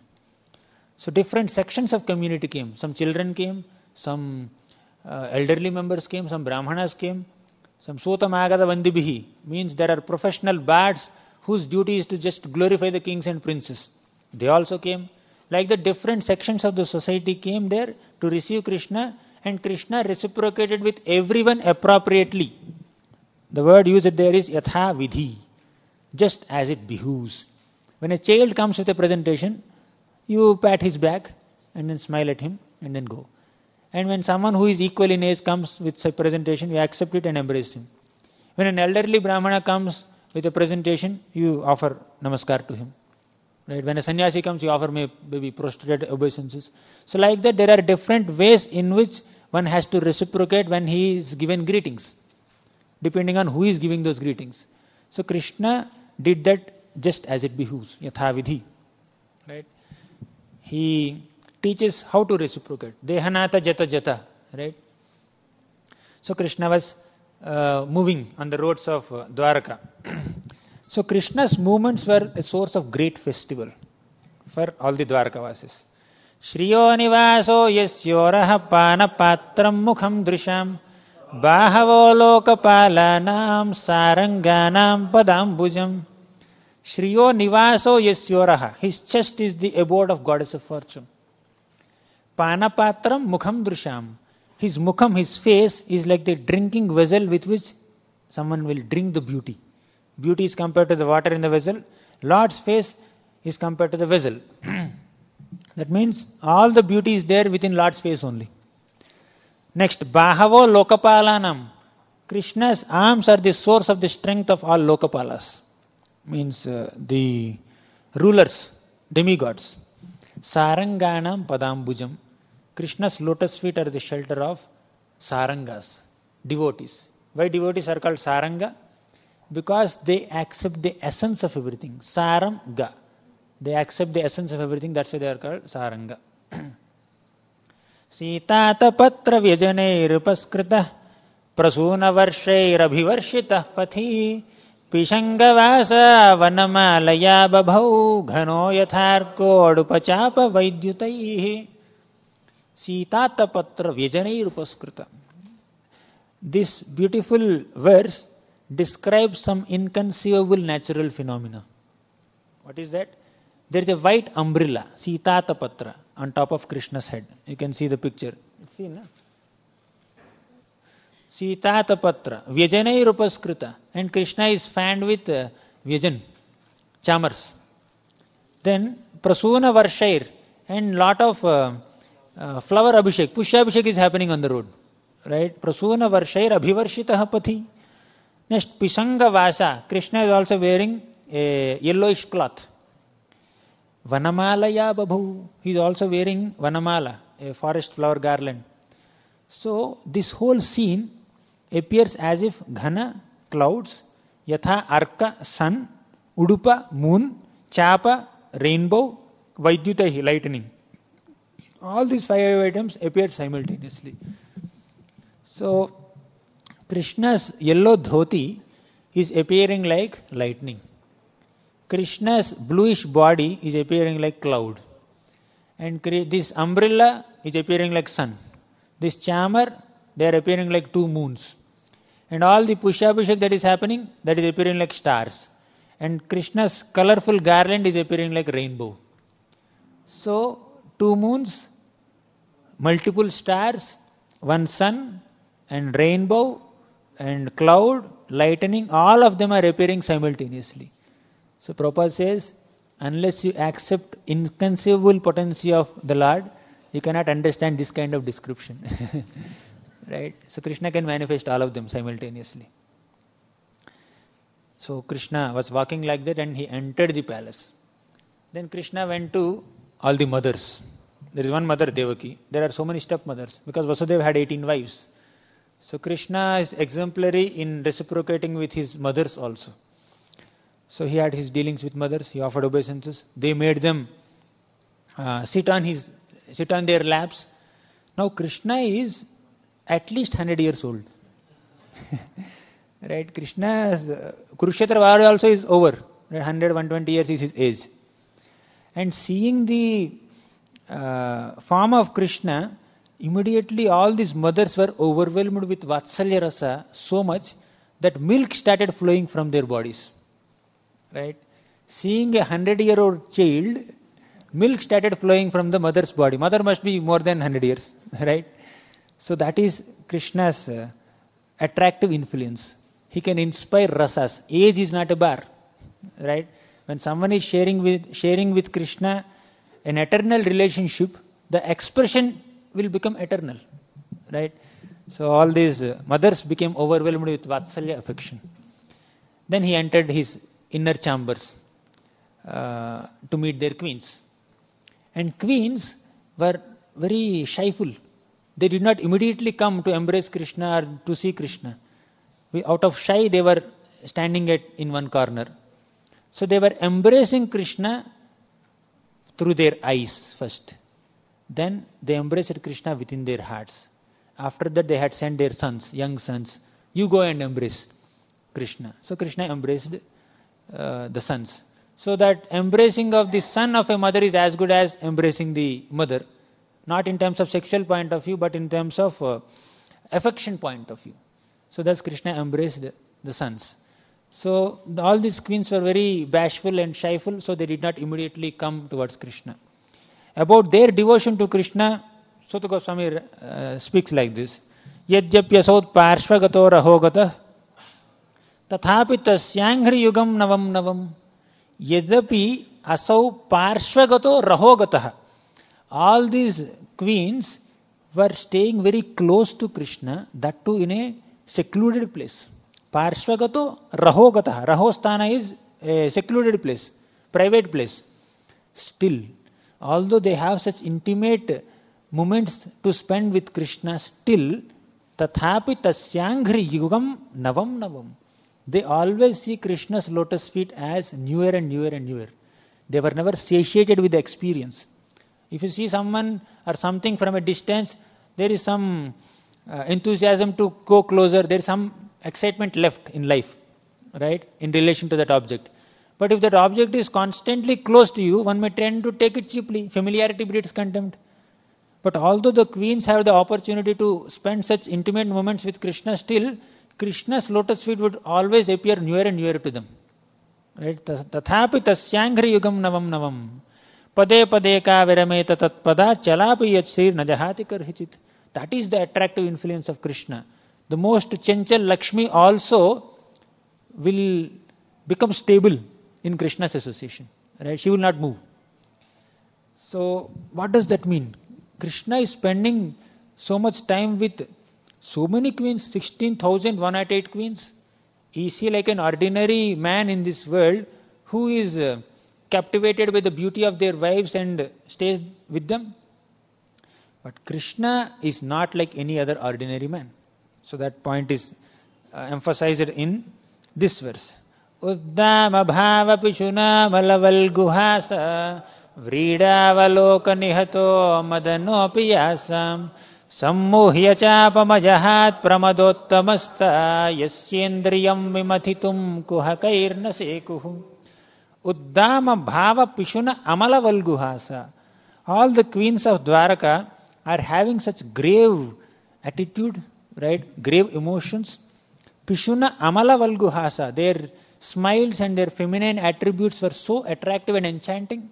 So different sections of community came. Some children came, some uh, elderly members came, some brahmanas came, some sotamagada vandibihi, means there are professional bards whose duty is to just glorify the kings and princes. They also came. Like the different sections of the society came there to receive Krishna, and Krishna reciprocated with everyone appropriately. The word used there is yatha vidhi, just as it behooves. When a child comes with a presentation, you pat his back and then smile at him and then go. And when someone who is equal in age comes with a presentation, you accept it and embrace him. When an elderly brahmana comes with a presentation, you offer namaskar to him. Right? When a sannyasi comes, you offer maybe prostrated obeisances. So like that, there are different ways in which one has to reciprocate when he is given greetings, depending on who is giving those greetings. So Krishna did that just as it behooves, yatha vidhi. Right? He teaches how to reciprocate. Dehanata jata jata. Right? So Krishna was uh, moving on the roads of uh, Dwaraka. So Krishna's movements were a source of great festival for all the Dwarkavasis. Shriyo nivaso yasyoraha pana patram mukham drisham bahavo lokapalanam saranganam padambujam. Shriyo nivaso yasyoraha. His chest is the abode of goddess of fortune. Pana patram mukham drisham. His mukham, his face, is like the drinking vessel with which someone will drink the beauty. Beauty is compared to the water in the vessel. Lord's face is compared to the vessel. That means all the beauty is there within Lord's face only. Next, Bahavo Lokapalanam. Krishna's arms are the source of the strength of all Lokapalas. Means uh, the rulers, demigods. Saranganam Padambujam. Krishna's lotus feet are the shelter of Sarangas, devotees. Why devotees are called Saranga? Because they accept the essence of everything. Saram ga. They accept the essence of everything. That's why they are called Saranga. Sitata patra vyajaneir upaskrita prasuna varshair abhivarshita pathi pishangavasa vanamalaya babhau ghano yatharko adupachapa vaidyutaihi. Sitata patra vyajaneir upaskrita. This beautiful verse describes some inconceivable natural phenomena. What is that? There is a white umbrella, Sitata Patra, on top of Krishna's head. You can see the picture. See, na? Sita tapatra, Vyajanai rupaskrita, and Krishna is fanned with uh, Vyajan, chamars. Then Prasuna Varshair, and lot of uh, uh, flower abhishek, Pushya abhishek is happening on the road. Right? Prasuna Varshair abhivarshitah pati. Next, Pisanga Vasa, Krishna is also wearing a yellowish cloth. Vanamalaya Babhu, he is also wearing Vanamala, a forest flower garland. So, this whole scene appears as if Ghana, clouds, Yatha, Arka, sun, Udupa, moon, Chapa, rainbow, Vaidyutahi, lightning. All these five items appear simultaneously. So, Krishna's yellow dhoti is appearing like lightning. Krishna's bluish body is appearing like cloud. And this umbrella is appearing like sun. This chamar, they are appearing like two moons. And all the Pushabhishek that is happening, that is appearing like stars. And Krishna's colorful garland is appearing like rainbow. So, two moons, multiple stars, one sun, and rainbow, and cloud, lightning, all of them are appearing simultaneously. So Prabhupada says, unless you accept inconceivable potency of the Lord, you cannot understand this kind of description. Right? So Krishna can manifest all of them simultaneously. So Krishna was walking like that and he entered the palace. Then Krishna went to all the mothers. There is one mother, Devaki. There are so many stepmothers because Vasudeva had eighteen wives. So Krishna is exemplary in reciprocating with his mothers also. So he had his dealings with mothers, he offered obeisances. They made them uh, sit on his sit on their laps. Now Krishna is at least one hundred years old. Right? Krishna's uh, Kurukshetra war also is over. Right? one hundred, one hundred twenty years is his age. And seeing the uh, form of Krishna, immediately all these mothers were overwhelmed with Vatsalya Rasa so much that milk started flowing from their bodies. Right? Seeing a hundred-year-old child, milk started flowing from the mother's body. Mother must be more than one hundred years. Right? So that is Krishna's uh, attractive influence. He can inspire rasas. Age is not a bar. Right? When someone is sharing with sharing with Krishna an eternal relationship, the expression will become eternal. Right? So all these uh, mothers became overwhelmed with Vatsalya affection. Then he entered his inner chambers uh, to meet their queens. And queens were very shyful. They did not immediately come to embrace Krishna or to see Krishna. We, out of shy, they were standing at in one corner. So they were embracing Krishna through their eyes first. Then they embraced Krishna within their hearts. After that, they had sent their sons, young sons, you go and embrace Krishna. So Krishna embraced uh, the sons. So that embracing of the son of a mother is as good as embracing the mother. Not in terms of sexual point of view, but in terms of uh, affection point of view. So thus Krishna embraced the, the sons. So all these queens were very bashful and shyful, so they did not immediately come towards Krishna. About their devotion to Krishna, Suta Goswami uh, speaks like this. Yadyapyasaut parshvagato rahogata tathapi tasyanghri yugam navam navam yadapi asau parshvagato rahogata. All these queens were staying very close to Krishna, that too in a secluded place. Parshvagato rahogata. Rahosthana is a secluded place, private place. Still, although they have such intimate moments to spend with Krishna, still, tathapi tasyanghri yugam navam navam. They always see Krishna's lotus feet as newer and newer and newer. They were never satiated with the experience. If you see someone or something from a distance, there is some uh, enthusiasm to go closer, there is some excitement left in life, right, in relation to that object. But if that object is constantly close to you, one may tend to take it cheaply. Familiarity breeds contempt. But although the queens have the opportunity to spend such intimate moments with Krishna, still Krishna's lotus feet would always appear newer and newer to them. Right? Tathapi tasyanghri yugam navam navam. Pade pade ka virameta tatpada chalapi yachir najahati karhichit. That is the attractive influence of Krishna. The most Chanchal Lakshmi also will become stable in Krishna's association. Right? She will not move. So, what does that mean? Krishna is spending so much time with so many queens, sixteen thousand one hundred eight queens. Is he like an ordinary man in this world who is uh, captivated by the beauty of their wives and stays with them? But Krishna is not like any other ordinary man. So that point is uh, emphasized in this verse. Uddama bhava pishuna malaval guhasa Vridavaloka nihato madano piyasam Sammuhya chapamajahat pramadottamasta Yasyendriyam vimathitum kuhakairna sekuhu. Uddama bhava pishuna amalaval guhasa. All the queens of Dwaraka are having such grave attitude, right? Grave emotions. Pishuna amalaval guhasa. Their smiles and their feminine attributes were so attractive and enchanting.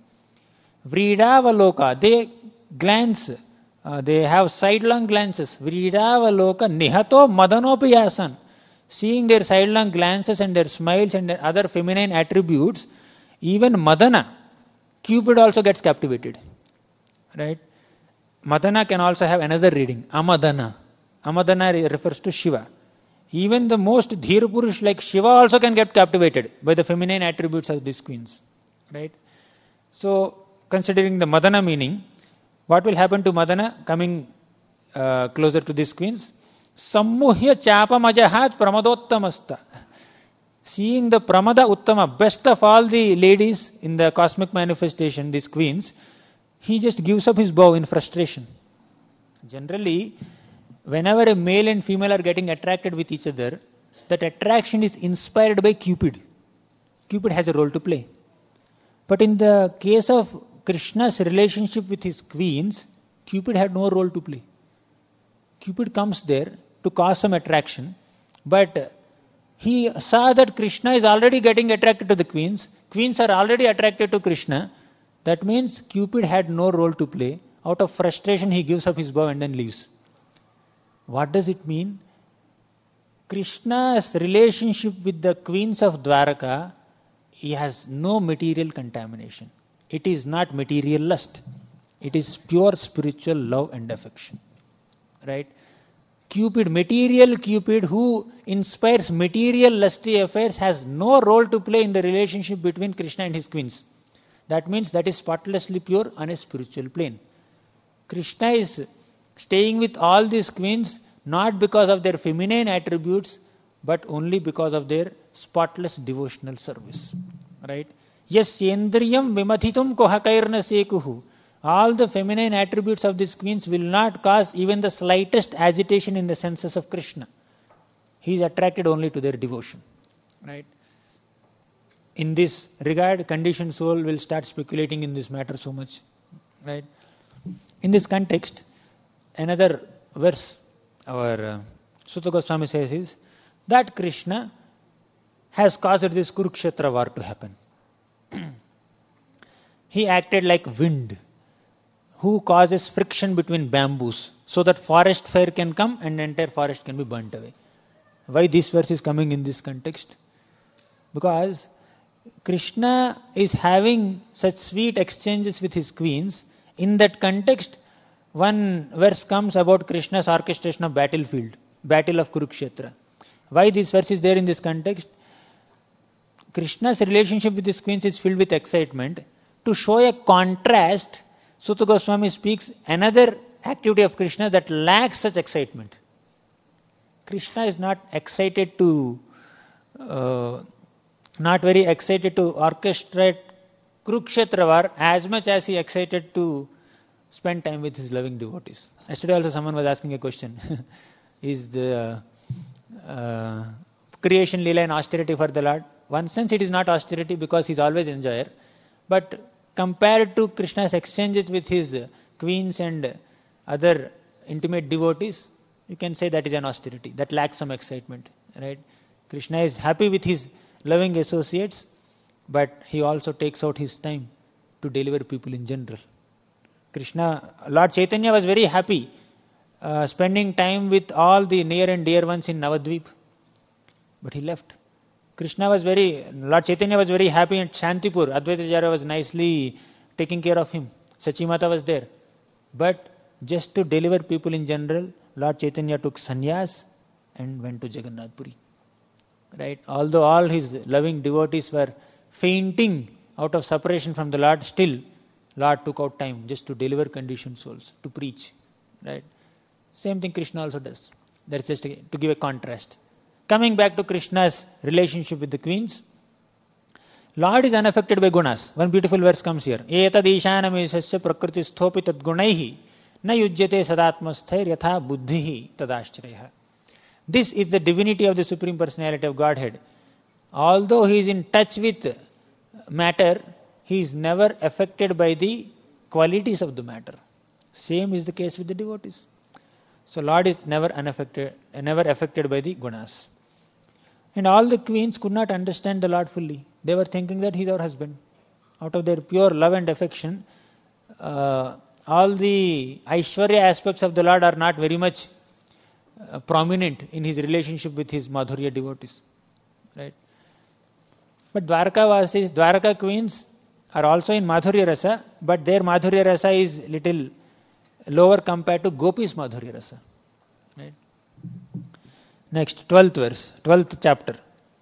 Vridavaloka, they glance, uh, they have sidelong glances. Vridavaloka nihato madanopi yasan. Seeing their sidelong glances and their smiles and their other feminine attributes, even Madana, Cupid also gets captivated. Right? Madana can also have another reading, Amadana. Amadana refers to Shiva. Even the most Dhir Purush like Shiva also can get captivated by the feminine attributes of these queens. Right? So, considering the Madana meaning, what will happen to Madana coming uh, closer to these queens? Sammuhya chapamajahat pramadottamasta. Seeing the Pramada Uttama, best of all the ladies in the cosmic manifestation, these queens, he just gives up his bow in frustration. Generally, whenever a male and female are getting attracted with each other, that attraction is inspired by Cupid. Cupid has a role to play. But in the case of Krishna's relationship with his queens, Cupid had no role to play. Cupid comes there to cause some attraction, but he saw that Krishna is already getting attracted to the queens. Queens are already attracted to Krishna. That means Cupid had no role to play. Out of frustration, he gives up his bow and then leaves. What does it mean? Krishna's relationship with the queens of Dwaraka, he has no material contamination. It is not material lust. It is pure spiritual love and affection. Right? Cupid, material Cupid who inspires material lusty affairs has no role to play in the relationship between Krishna and his queens. That means that is spotlessly pure on a spiritual plane. Krishna is staying with all these queens not because of their feminine attributes, but only because of their spotless devotional service. Right? Yes, yendriyam vimathitum kohakairna sekuhu. All the feminine attributes of these queens will not cause even the slightest agitation in the senses of Krishna. He is attracted only to their devotion. Right? In this regard, conditioned soul will start speculating in this matter so much. Right? In this context, another verse our uh, Sutta Goswami says is that Krishna has caused this Kurukshetra war to happen. He acted like wind who causes friction between bamboos so that forest fire can come and the entire forest can be burnt away. Why this verse is coming in this context? Because Krishna is having such sweet exchanges with his queens. In that context, one verse comes about Krishna's orchestration of battlefield, battle of Kurukshetra. Why this verse is there in this context? Krishna's relationship with his queens is filled with excitement. To show a contrast, Sutta Goswami speaks another activity of Krishna that lacks such excitement. Krishna is not excited to, uh, not very excited to orchestrate Kurukshetra war as much as he excited to spend time with his loving devotees. Yesterday also someone was asking a question. Is the uh, creation Leela an austerity for the Lord? One sense it is not austerity because he is always enjoyer. But compared to Krishna's exchanges with his queens and other intimate devotees, you can say that is an austerity. That lacks some excitement. Right? Krishna is happy with his loving associates, but he also takes out his time to deliver people in general. Krishna, Lord Chaitanya was very happy uh, spending time with all the near and dear ones in Navadvip. But he left. Krishna was very, Lord Chaitanya was very happy at Shantipur. Advaita Acharya was nicely taking care of him. Sachimata was there. But just to deliver people in general, Lord Chaitanya took sannyas and went to Jagannath Puri. Right? Although all his loving devotees were fainting out of separation from the Lord, still Lord took out time just to deliver conditioned souls, to preach. Right? Same thing Krishna also does. That's just to give a contrast. Coming back to Krishna's relationship with the queens, Lord is unaffected by gunas. One beautiful verse comes here. Etad ishanamesasya prakriti-sthopi tad gunaihi na yujyate sadatmasthair yatha buddhihi tadashchareha. This is the divinity of the Supreme Personality of Godhead. Although he is in touch with matter, he is never affected by the qualities of the matter. Same is the case with the devotees. So Lord is never unaffected, never affected by the gunas. And all the queens could not understand the Lord fully. They were thinking that he is our husband. Out of their pure love and affection, uh, all the Aishwarya aspects of the Lord are not very much uh, prominent in his relationship with his Madhurya devotees. Right? But Dwarka Vasis, Dwarka queens are also in Madhurya Rasa, but their Madhurya Rasa is little lower compared to Gopi's Madhurya Rasa. Right? Next, twelfth verse, twelfth chapter.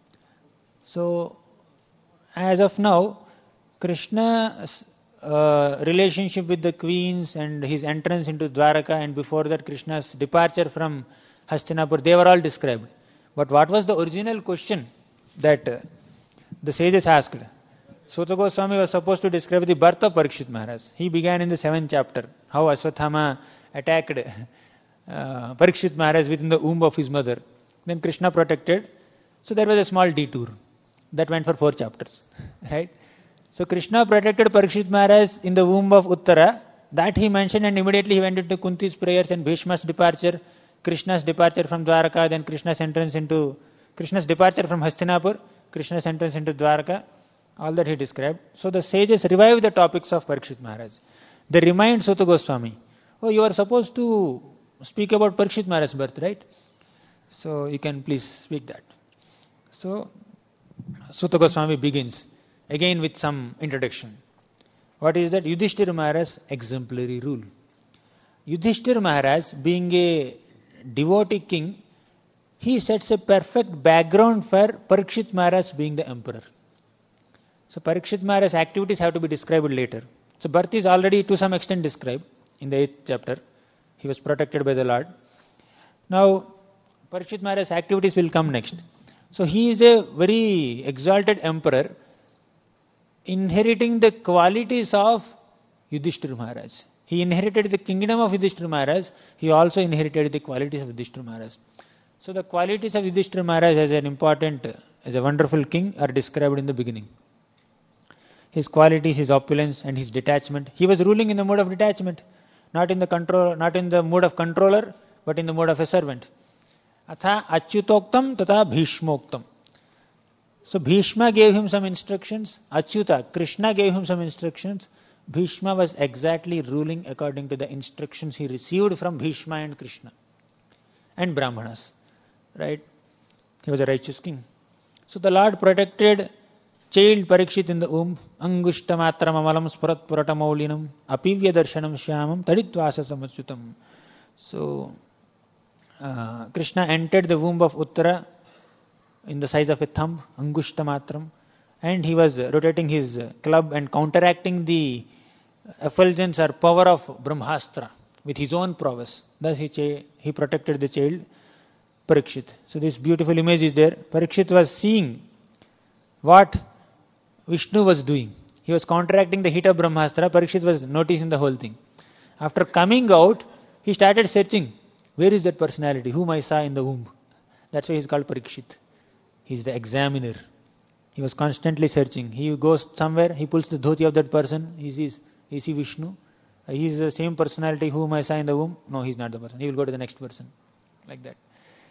So, as of now, Krishna's uh, relationship with the queens and his entrance into Dwaraka, and before that Krishna's departure from Hastinapur, they were all described. But what was the original question that uh, the sages asked? Suta Goswami was supposed to describe the birth of Parikshit Maharaj. He began in the seventh chapter, how Aswathama attacked uh, Parikshit Maharaj within the womb of his mother. Then Krishna protected. So there was a small detour that went for four chapters. Right? So Krishna protected Parikshit Maharaj in the womb of Uttara. That he mentioned, and immediately he went into Kunti's prayers and Bhishma's departure, Krishna's departure from Dwaraka, then Krishna's entrance into, Krishna's departure from Hastinapur, Krishna's entrance into Dwaraka. All that he described. So the sages revived the topics of Parikshit Maharaj. They remind Suta Goswami, oh, you are supposed to speak about Parikshit Maharaj's birth, right? So you can please speak that. So Suta Goswami begins again with some introduction. What is that? Yudhishthira Maharaj's exemplary rule. Yudhishthira Maharaj, being a devotee king, he sets a perfect background for Parikshit Maharaj being the emperor. So Parikshit Maharaj's activities have to be described later. So birth is already to some extent described in the eighth chapter. He was protected by the Lord. Now Parikshit Maharaj's activities will come next. So he is a very exalted emperor, inheriting the qualities of Yudhishthira Maharaj. He inherited the kingdom of Yudhishthira Maharaj. He also inherited the qualities of Yudhishthira Maharaj. So the qualities of Yudhishthira Maharaj as an important, as a wonderful king are described in the beginning. His qualities, his opulence and his detachment. He was ruling in the mode of detachment, not in the control, not in the mode of controller, but in the mode of a servant. Atha achyutoktam tata bhishmoktam. So Bhishma gave him some instructions. Achyuta, Krishna gave him some instructions. Bhishma was exactly ruling according to the instructions he received from Bhishma and Krishna and Brahmanas. Right? He was a righteous king. So the Lord protected child Parikshit in the womb. Angushta matram amalam sparat puratamaulinam apivya darshanam shyamam taditvasa samachyutam. So uh, Krishna entered the womb of Uttara in the size of a thumb, Angushta matram, and he was rotating his club and counteracting the effulgence or power of Brahmastra with his own prowess. Thus he, cha- he protected the child Parikshit. So this beautiful image is there. Parikshit was seeing what Vishnu was doing. He was counteracting the heat of Brahmastra. Parikshit was noticing the whole thing. After coming out, he started searching. Where is that personality whom I saw in the womb? That's why he is called Parikshit. He is the examiner. He was constantly searching. He goes somewhere, he pulls the dhoti of that person. He sees, is he Vishnu? He is the same personality whom I saw in the womb. No, he is not the person. He will go to the next person. Like that.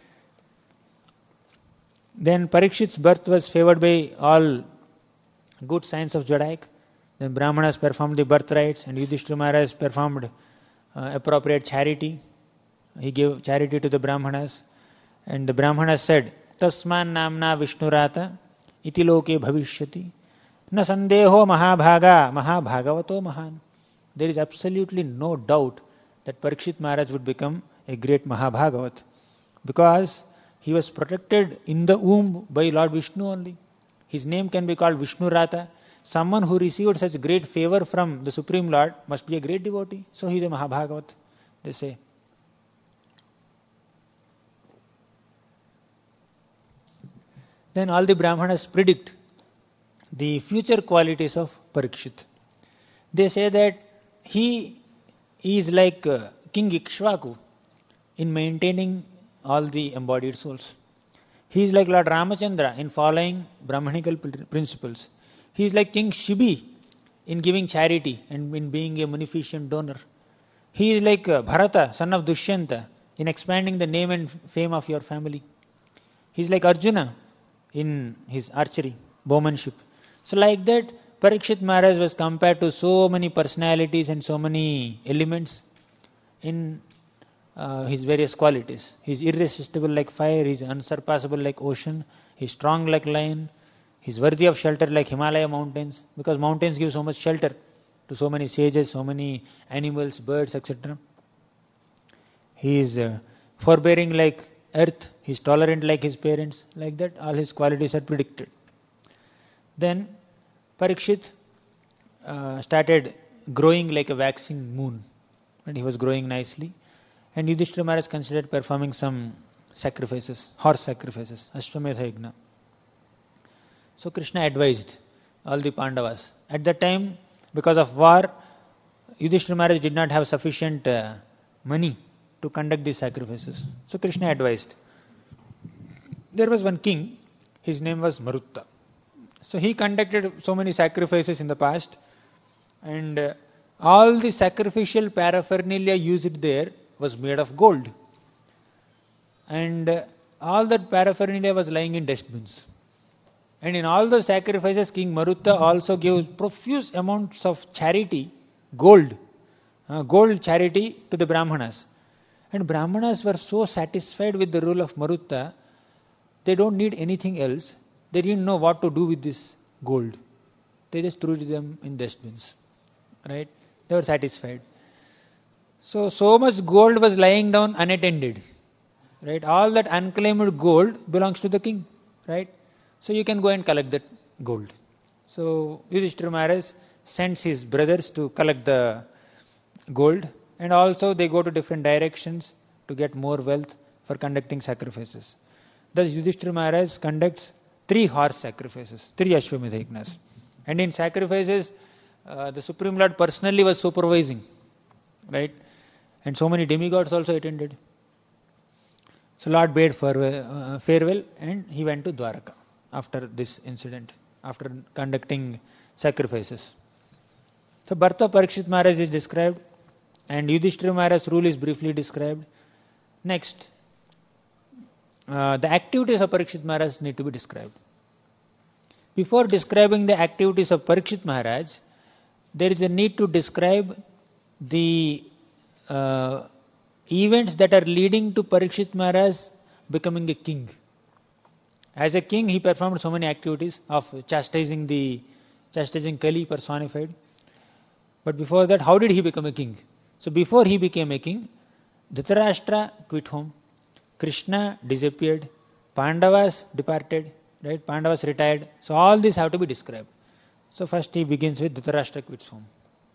Then Parikshit's birth was favored by all good signs of Zodiac. Then Brahmanas performed the birth rites and Yudhishthira Maharaj performed uh, appropriate charity he gave charity to the Brahmanas, and the Brahmanas said, Tasman namna Vishnurata iti loke bhavishyati na sandeho mahabhaga mahabhagavato mahan. There is absolutely no doubt that Parikshit Maharaj would become a great Mahabhagavat, because he was protected in the womb by Lord Vishnu only. His name can be called Vishnurata. Someone who received such great favor from the Supreme Lord must be a great devotee. So he is a Mahabhagavat, they say. Then all the Brahmanas predict the future qualities of Parikshit. They say that he is like uh, King Ikshvaku in maintaining all the embodied souls. He is like Lord Ramachandra in following Brahmanical principles. He is like King Shibi in giving charity and in being a munificent donor. He is like uh, Bharata, son of Dushyanta, in expanding the name and fame of your family. He is like Arjuna in his archery, bowmanship. So like that, Parikshit Maharaj was compared to so many personalities and so many elements in uh, his various qualities. He is irresistible like fire, he is unsurpassable like ocean, he is strong like lion, he is worthy of shelter like Himalaya mountains, because mountains give so much shelter to so many sages, so many animals, birds, et cetera. He is uh, forbearing like earth, he is tolerant like his parents, like that all his qualities are predicted. Then Parikshit uh, started growing like a waxing moon, and he was growing nicely. And Yudhishthira Maharaj considered performing some sacrifices, horse sacrifices, Ashwamedha Yajna. So Krishna advised all the Pandavas. At that time, because of war, Yudhishthira Maharaj did not have sufficient uh, money to conduct these sacrifices. So Krishna advised. There was one king, his name was Marutta. So he conducted so many sacrifices in the past, and uh, all the sacrificial paraphernalia used there was made of gold. And uh, all that paraphernalia was lying in dustbins. And in all the sacrifices, King Marutta also gave profuse amounts of charity, gold, uh, gold charity to the Brahmanas. And Brahmanas were so satisfied with the rule of Marutta, they don't need anything else. They didn't know what to do with this gold. They just threw them in dustbins. Right? They were satisfied. So, so much gold was lying down unattended. Right? All that unclaimed gold belongs to the king. Right? So you can go and collect that gold. So Yudhishthira Maharaj sends his brothers to collect the gold, and also they go to different directions to get more wealth for conducting sacrifices. Thus Yudhishthira Maharaj conducts three horse sacrifices, three Ashwamedha Yajnas. And in sacrifices, uh, the Supreme Lord personally was supervising, right? And so many demigods also attended. So Lord bade farewell, uh, farewell and he went to Dwaraka after this incident, after conducting sacrifices. So birth of Parikshit Maharaj is described, and Yudhishthira Maharaj's rule is briefly described. Next, uh, the activities of Parikshit Maharaj need to be described. Before describing the activities of Parikshit Maharaj, there is a need to describe the uh, events that are leading to Parikshit Maharaj becoming a king. As a king, he performed so many activities of chastising the chastising Kali personified. But before that, how did he become a king? So before he became a king, Dhritarashtra quit home, Krishna disappeared, Pandavas departed, right? Pandavas retired. So all these have to be described. So first he begins with Dhritarashtra quits home.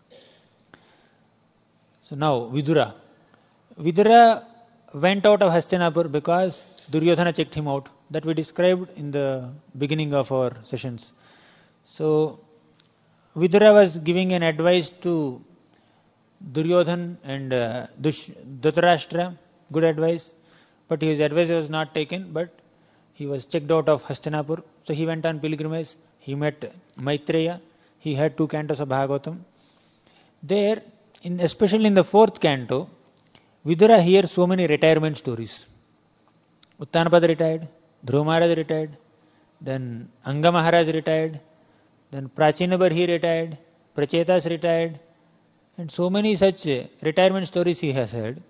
So now Vidura. Vidura went out of Hastinapur because Duryodhana checked him out. That we described in the beginning of our sessions. So Vidura was giving an advice to Duryodhan and uh, Dush- Dhritarashtra, good advice, but his advice was not taken, but he was checked out of Hastinapur. So he went on pilgrimage, he met Maitreya, he had two cantos of Bhagavatam. There, in, especially in the fourth canto, Vidura hears so many retirement stories. Uttanapada retired, Dhruva Maharaj retired, then Anga Maharaj retired, then Prachinabarhi retired, Prachetas retired, and so many such retirement stories he has heard.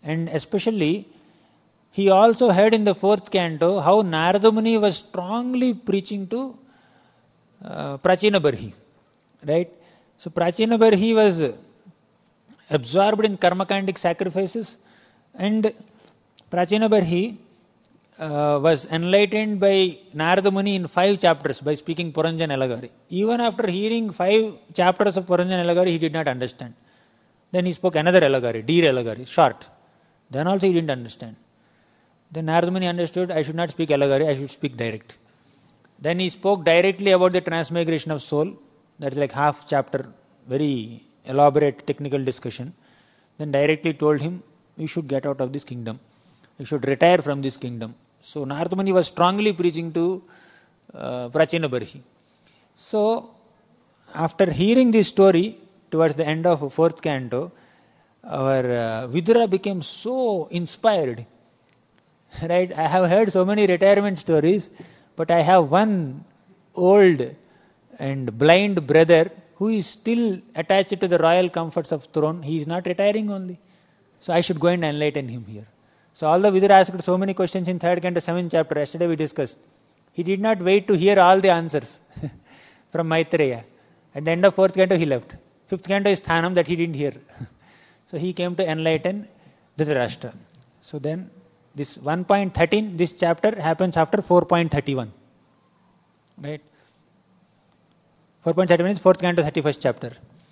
And especially, he also heard in the fourth canto how Narada Muni was strongly preaching to uh, Prachina Barhi. Right? So Prachina Barhi was absorbed in karmakandic sacrifices, and Prachina Barhi uh, was enlightened by Narada Muni in five chapters by speaking Puranjan Elagari. Even after hearing five chapters of Puranjan Elagari, he did not understand. Then he spoke another Elagari, Deer Elagari, short. Then also he didn't understand. Then Narada Muni understood, I should not speak Elagari, I should speak direct. Then he spoke directly about the transmigration of soul. That is like half chapter, very elaborate technical discussion. Then directly told him, you should get out of this kingdom. You should retire from this kingdom. So Narada Muni was strongly preaching to uh, Prachina Barhi. So after hearing this story, towards the end of fourth canto, our uh, Vidura became so inspired. Right? I have heard so many retirement stories, but I have one old and blind brother who is still attached to the royal comforts of throne. He is not retiring only. So I should go and enlighten him here. So although Vidura asked so many questions in third canto, seventh chapter, yesterday we discussed, he did not wait to hear all the answers from Maitreya. At the end of fourth canto, he left. Fifth canto is Thanam, that he didn't hear. So he came to enlighten Dhritarashtra. So then this one point one three, this chapter happens after four point three one. Right? four point three one is fourth canto, thirty-first chapter.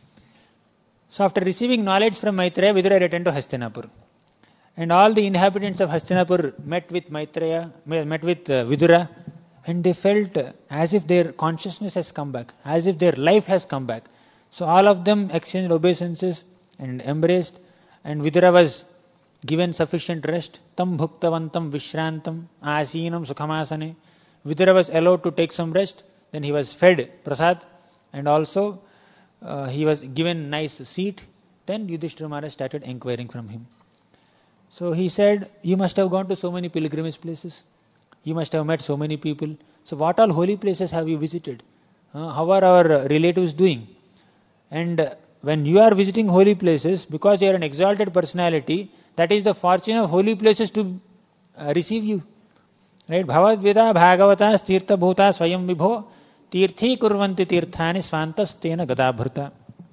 So after receiving knowledge from Maitreya, Vidura returned to Hastinapur. And all the inhabitants of Hastinapur met with Maitreya, met with uh, Vidura, and they felt uh, as if their consciousness has come back, as if their life has come back. So all of them exchanged obeisances and embraced, and Vidura was given sufficient rest. Tam bhuktavantam vishrantam asinam sukhamasane. Vidura was allowed to take some rest. Then he was fed prasad, and also uh, he was given nice seat. Then Yudhishthira Maharaj started inquiring from him. So he said, you must have gone to so many pilgrimage places. You must have met so many people. So what all holy places have you visited? Uh, how are our relatives doing? And uh, when you are visiting holy places, because you are an exalted personality, that is the fortune of holy places to uh, receive you. Right? Bhavad Vida Bhagavata Tirtha Bhuta Swayam Vibho Tirthi Kurvanti Tirthani Svantas Tena Gadabhrta.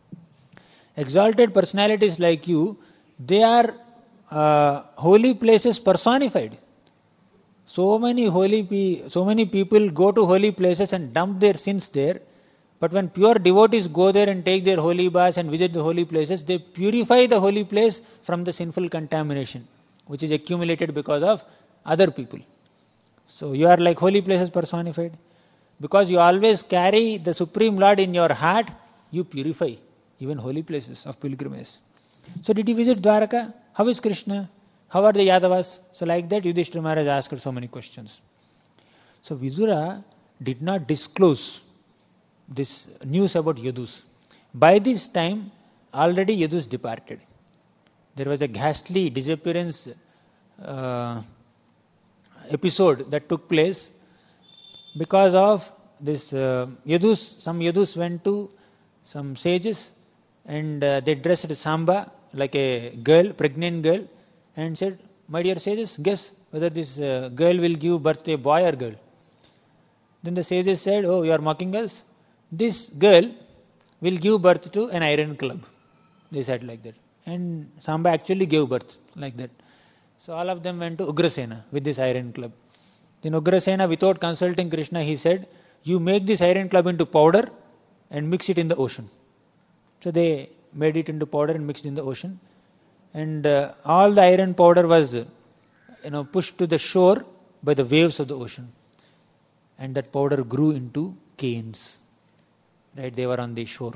Exalted personalities like you, they are uh, holy places personified. So many holy pe- so many people go to holy places and dump their sins there. But when pure devotees go there and take their holy baths and visit the holy places, they purify the holy place from the sinful contamination, which is accumulated because of other people. So you are like holy places personified. Because you always carry the Supreme Lord in your heart, you purify even holy places of pilgrimage. So did you visit Dwaraka? How is Krishna? How are the Yadavas? So like that, Yudhishthira Maharaj asked so many questions. So Vidura did not disclose this news about Yadus. By this time, already Yadus departed. There was a ghastly disappearance uh, episode that took place because of this uh, Yadus. Some Yadus went to some sages and uh, they dressed Samba like a girl, pregnant girl, and said, my dear sages, guess whether this uh, girl will give birth to a boy or girl. Then the sages said, oh, you are mocking us? This girl will give birth to an iron club. They said like that. And Samba actually gave birth like that. So all of them went to Ugrasena with this iron club. Then Ugrasena, without consulting Krishna, he said, you make this iron club into powder and mix it in the ocean. So they made it into powder and mixed in the ocean. And uh, all the iron powder was uh, you know, pushed to the shore by the waves of the ocean. And that powder grew into canes. Right, they were on the shore.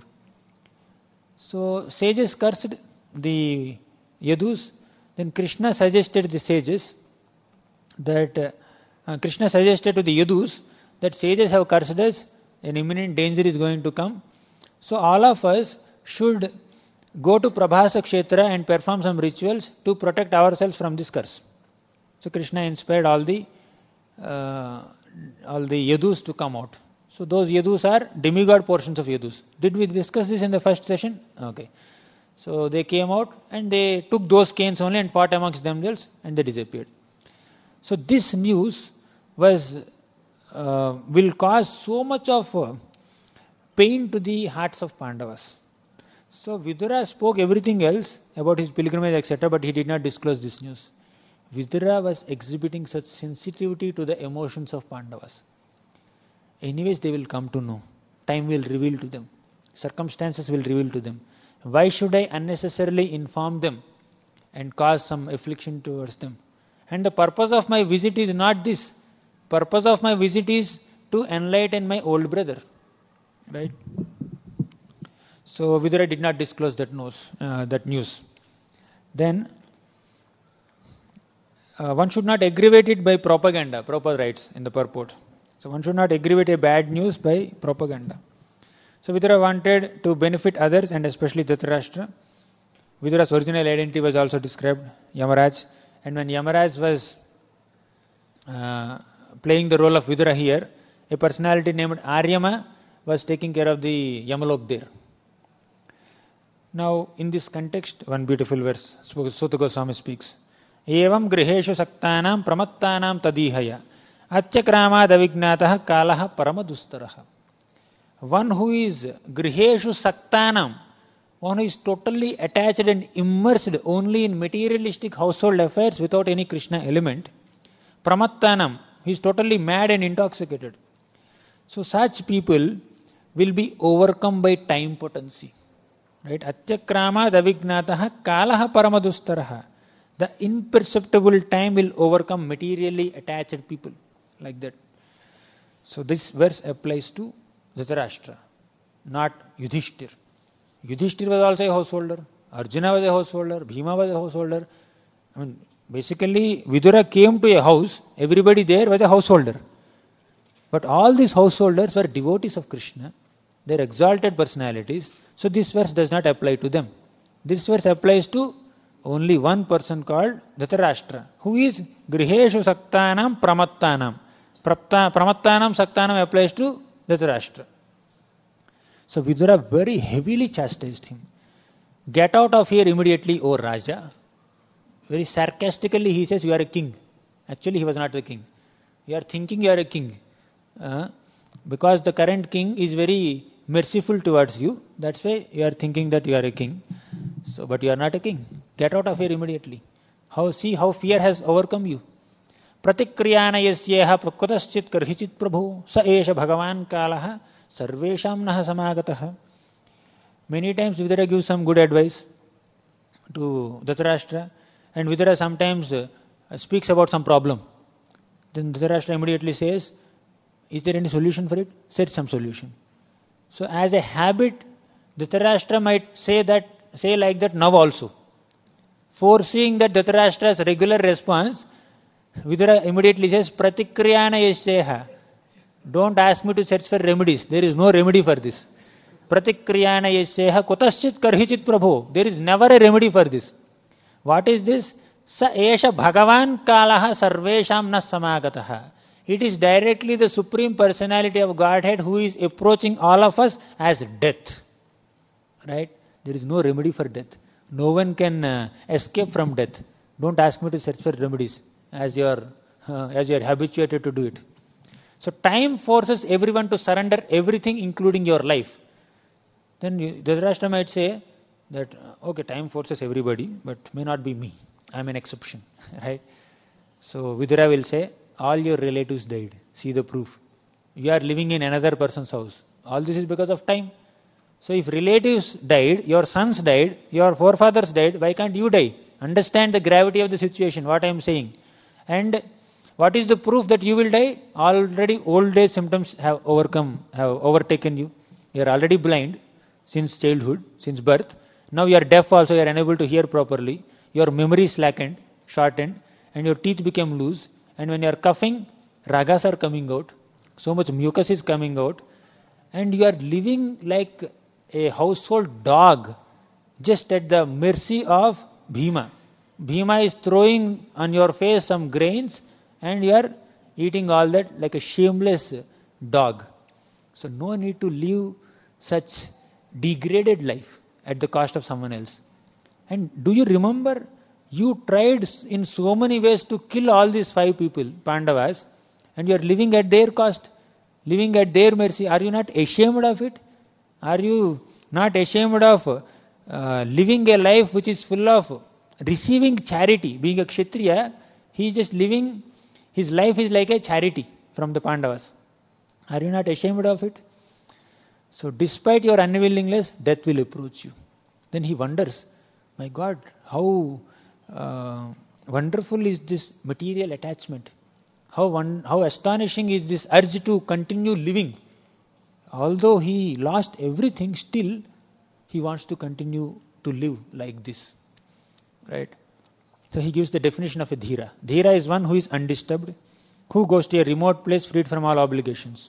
So sages cursed the Yadus. Then Krishna suggested the sages that uh, uh, Krishna suggested to the Yadus that sages have cursed us, an imminent danger is going to come. So all of us should go to Prabhasa Kshetra and perform some rituals to protect ourselves from this curse. So Krishna inspired all the uh, all the Yadus to come out. So those Yadus are demigod portions of Yadus. Did we discuss this in the first session? Okay. So they came out and they took those canes only and fought amongst themselves and they disappeared. So this news was uh, will cause so much of uh, pain to the hearts of Pandavas. So Vidura spoke everything else about his pilgrimage, et cetera, but he did not disclose this news. Vidura was exhibiting such sensitivity to the emotions of Pandavas. Anyways, they will come to know. Time will reveal to them. Circumstances will reveal to them. Why should I unnecessarily inform them and cause some affliction towards them? And the purpose of my visit is not this. Purpose of my visit is to enlighten my old brother. Right? So Vidura did not disclose that news. Uh, that news. Then uh, one should not aggravate it by propaganda. Prabhupada writes in the purport. So one should not aggravate a bad news by propaganda. So Vidura wanted to benefit others and especially Dhritarashtra. Vidura's original identity was also described, Yamaraj. And when Yamaraj was uh, playing the role of Vidura here, a personality named Aryama was taking care of the Yamalok there. Now in this context, one beautiful verse, Suta Goswami speaks. Evam griheshu saktanam pramattanam tadihaya atyakrama davignatah kalaha paramadustaraha. One who is griheshu saktanam, one who is totally attached and immersed only in materialistic household affairs without any Krishna element, pramattanam, he is totally mad and intoxicated. So such people will be overcome by time potency. Right? Atyakrama davignatah kalaha paramadustaraha. The imperceptible time will overcome materially attached people. Like that. So this verse applies to Dhritarashtra, not Yudhishthir. Yudhishthir was also a householder. Arjuna was a householder. Bhima was a householder. I mean, basically, Vidura came to a house. Everybody there was a householder. But all these householders were devotees of Krishna. They are exalted personalities. So this verse does not apply to them. This verse applies to only one person called Dhritarashtra, who is Griheshu Saktanam Pramattanam. Pramattanam Saktanam applies to Dhritarashtra. So Vidura very heavily chastised him. Get out of here immediately, O Raja. Very sarcastically he says, you are a king. Actually he was not the king. You are thinking you are a king. Uh, because the current king is very merciful towards you. That's why you are thinking that you are a king. So, but you are not a king. Get out of here immediately. How, see how fear has overcome you. Pratikriyana yasyeha kutaschit karhichit prabhu sa esha bhagavan kalaha sarvesham naha samagataha. Many times Vidura gives some good advice to Dhritarashtra, and Vidura sometimes uh, speaks about some problem. Then Dhritarashtra immediately says, is there any solution for it? Set some solution. So as a habit, Dhritarashtra might say that, say like that now also. Foreseeing that Dhritarashtra's regular response, Vidura immediately says, Pratikriyana yasyeha. Don't ask me to search for remedies. There is no remedy for this. Pratikriyana yasyeha kutaschit karhichit prabhu. There is never a remedy for this. What is this? Sa esha bhagavan kalaha sarvesham na samagataha. It is directly the Supreme Personality of Godhead who is approaching all of us as death. Right? There is no remedy for death. No one can uh, escape from death. Don't ask me to search for remedies as you are uh, as you are habituated to do it. So time forces everyone to surrender everything, including your life. Then Dhritarashtra might say that, okay, time forces everybody, but may not be me. I am an exception. Right? So Vidura will say, all your relatives died. See the proof. You are living in another person's house. All this is because of time. So if relatives died, your sons died, your forefathers died, why can't you die? Understand the gravity of the situation, what I am saying. And what is the proof that you will die? Already old age symptoms have overcome, have overtaken you. You are already blind since childhood, since birth. Now you are deaf also, you are unable to hear properly. Your memory slackened, shortened, and your teeth became loose. And when you are coughing, ragas are coming out. So much mucus is coming out. And you are living like a household dog, just at the mercy of Bhima. Bhima is throwing on your face some grains, and you are eating all that like a shameless dog. So no need to live such degraded life at the cost of someone else. And do you remember, you tried in so many ways to kill all these five people, Pandavas, and you are living at their cost, living at their mercy. Are you not ashamed of it? Are you not ashamed of uh, living a life which is full of receiving charity? Being a Kshatriya, he is just living, his life is like a charity from the Pandavas. Are you not ashamed of it? So despite your unwillingness, death will approach you. Then he wonders, my God, how uh, wonderful is this material attachment. How, one, how astonishing is this urge to continue living. Although he lost everything, still he wants to continue to live like this. Right? So he gives the definition of a dhira. Dhira is one who is undisturbed, who goes to a remote place freed from all obligations.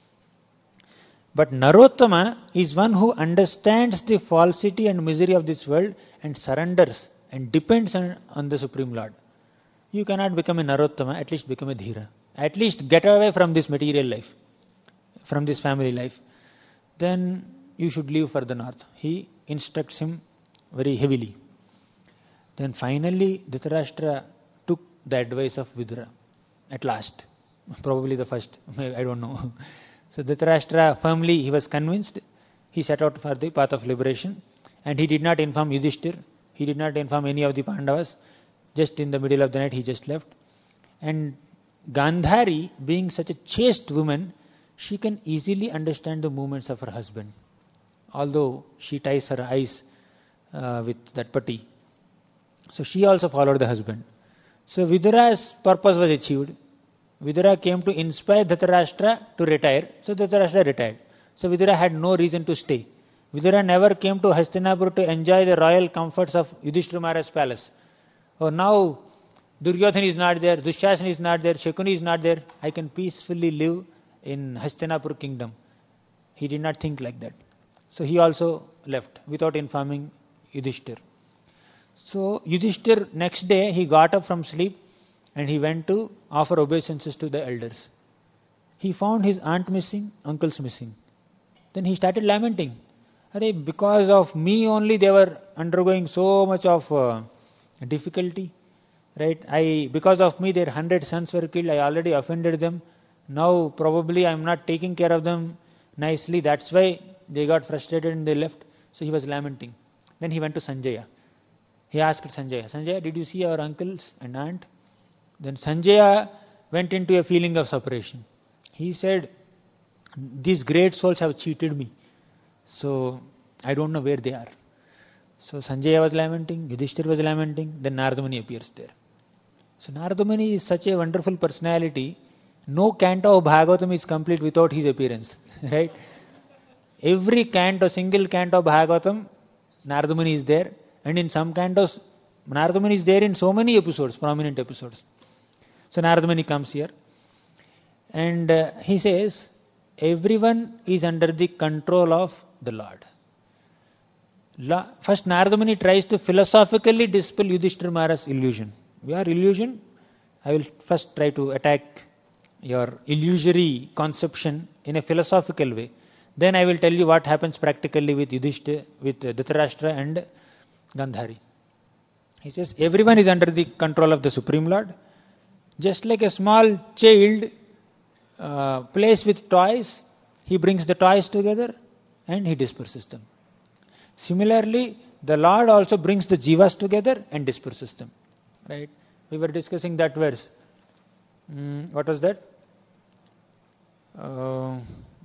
But Narottama is one who understands the falsity and misery of this world and surrenders and depends on, on the Supreme Lord. You cannot become a Narottama, at least become a Dhira. At least get away from this material life, from this family life. Then you should leave for the north. He instructs him very heavily. Then finally Dhritarashtra took the advice of Vidura at last. Probably the first, I don't know. So Dhritarashtra firmly, he was convinced. He set out for the path of liberation. And he did not inform Yudhishthir. He did not inform any of the Pandavas. Just in the middle of the night, he just left. And Gandhari, being such a chaste woman, she can easily understand the movements of her husband. Although she ties her eyes uh, with that patti. So she also followed the husband. So Vidura's purpose was achieved. Vidura came to inspire Dhritarashtra to retire. So Dhritarashtra retired. So Vidura had no reason to stay. Vidura never came to Hastinapur to enjoy the royal comforts of Yudhishthira Maharaj's palace. Oh, now Duryodhana is not there, Dushasana is not there, Shakuni is not there. I can peacefully live in Hastinapur kingdom. He did not think like that. So he also left without informing Yudhishthira. So Yudhishthira, next day, he got up from sleep and he went to offer obeisances to the elders. He found his aunt missing, uncles missing. Then he started lamenting. Because of me only they were undergoing so much of uh, difficulty. Right? I because of me their hundred sons were killed. I already offended them. Now probably I am not taking care of them nicely. That's why they got frustrated and they left. So he was lamenting. Then he went to Sanjaya. He asked Sanjaya, Sanjaya, did you see our uncles and aunt? Then Sanjaya went into a feeling of separation. He said, these great souls have cheated me. So I don't know where they are. So Sanjaya was lamenting, Yudhishthira was lamenting, then Narada Muni appears there. So Narada Muni is such a wonderful personality. No canto of Bhagavatam is complete without his appearance. Right? Every canto, single canto of Bhagavatam, Narada Muni is there. And in some cantos, Narada Muni is there in so many episodes, prominent episodes. So Narada Muni comes here. And uh, he says, everyone is under the control of the Lord. La- First Narada Muni tries to philosophically dispel Yudhishthira Maharaj's illusion. We are illusion. I will first try to attack your illusory conception in a philosophical way. Then I will tell you what happens practically with Yudhishthira, with Dhritarashtra and Gandhari. He says, everyone is under the control of the Supreme Lord. Just like a small child uh, plays with toys, he brings the toys together and he disperses them. Similarly, the Lord also brings the jivas together and disperses them. Right? We were discussing that verse. Mm, what was that? Plavanam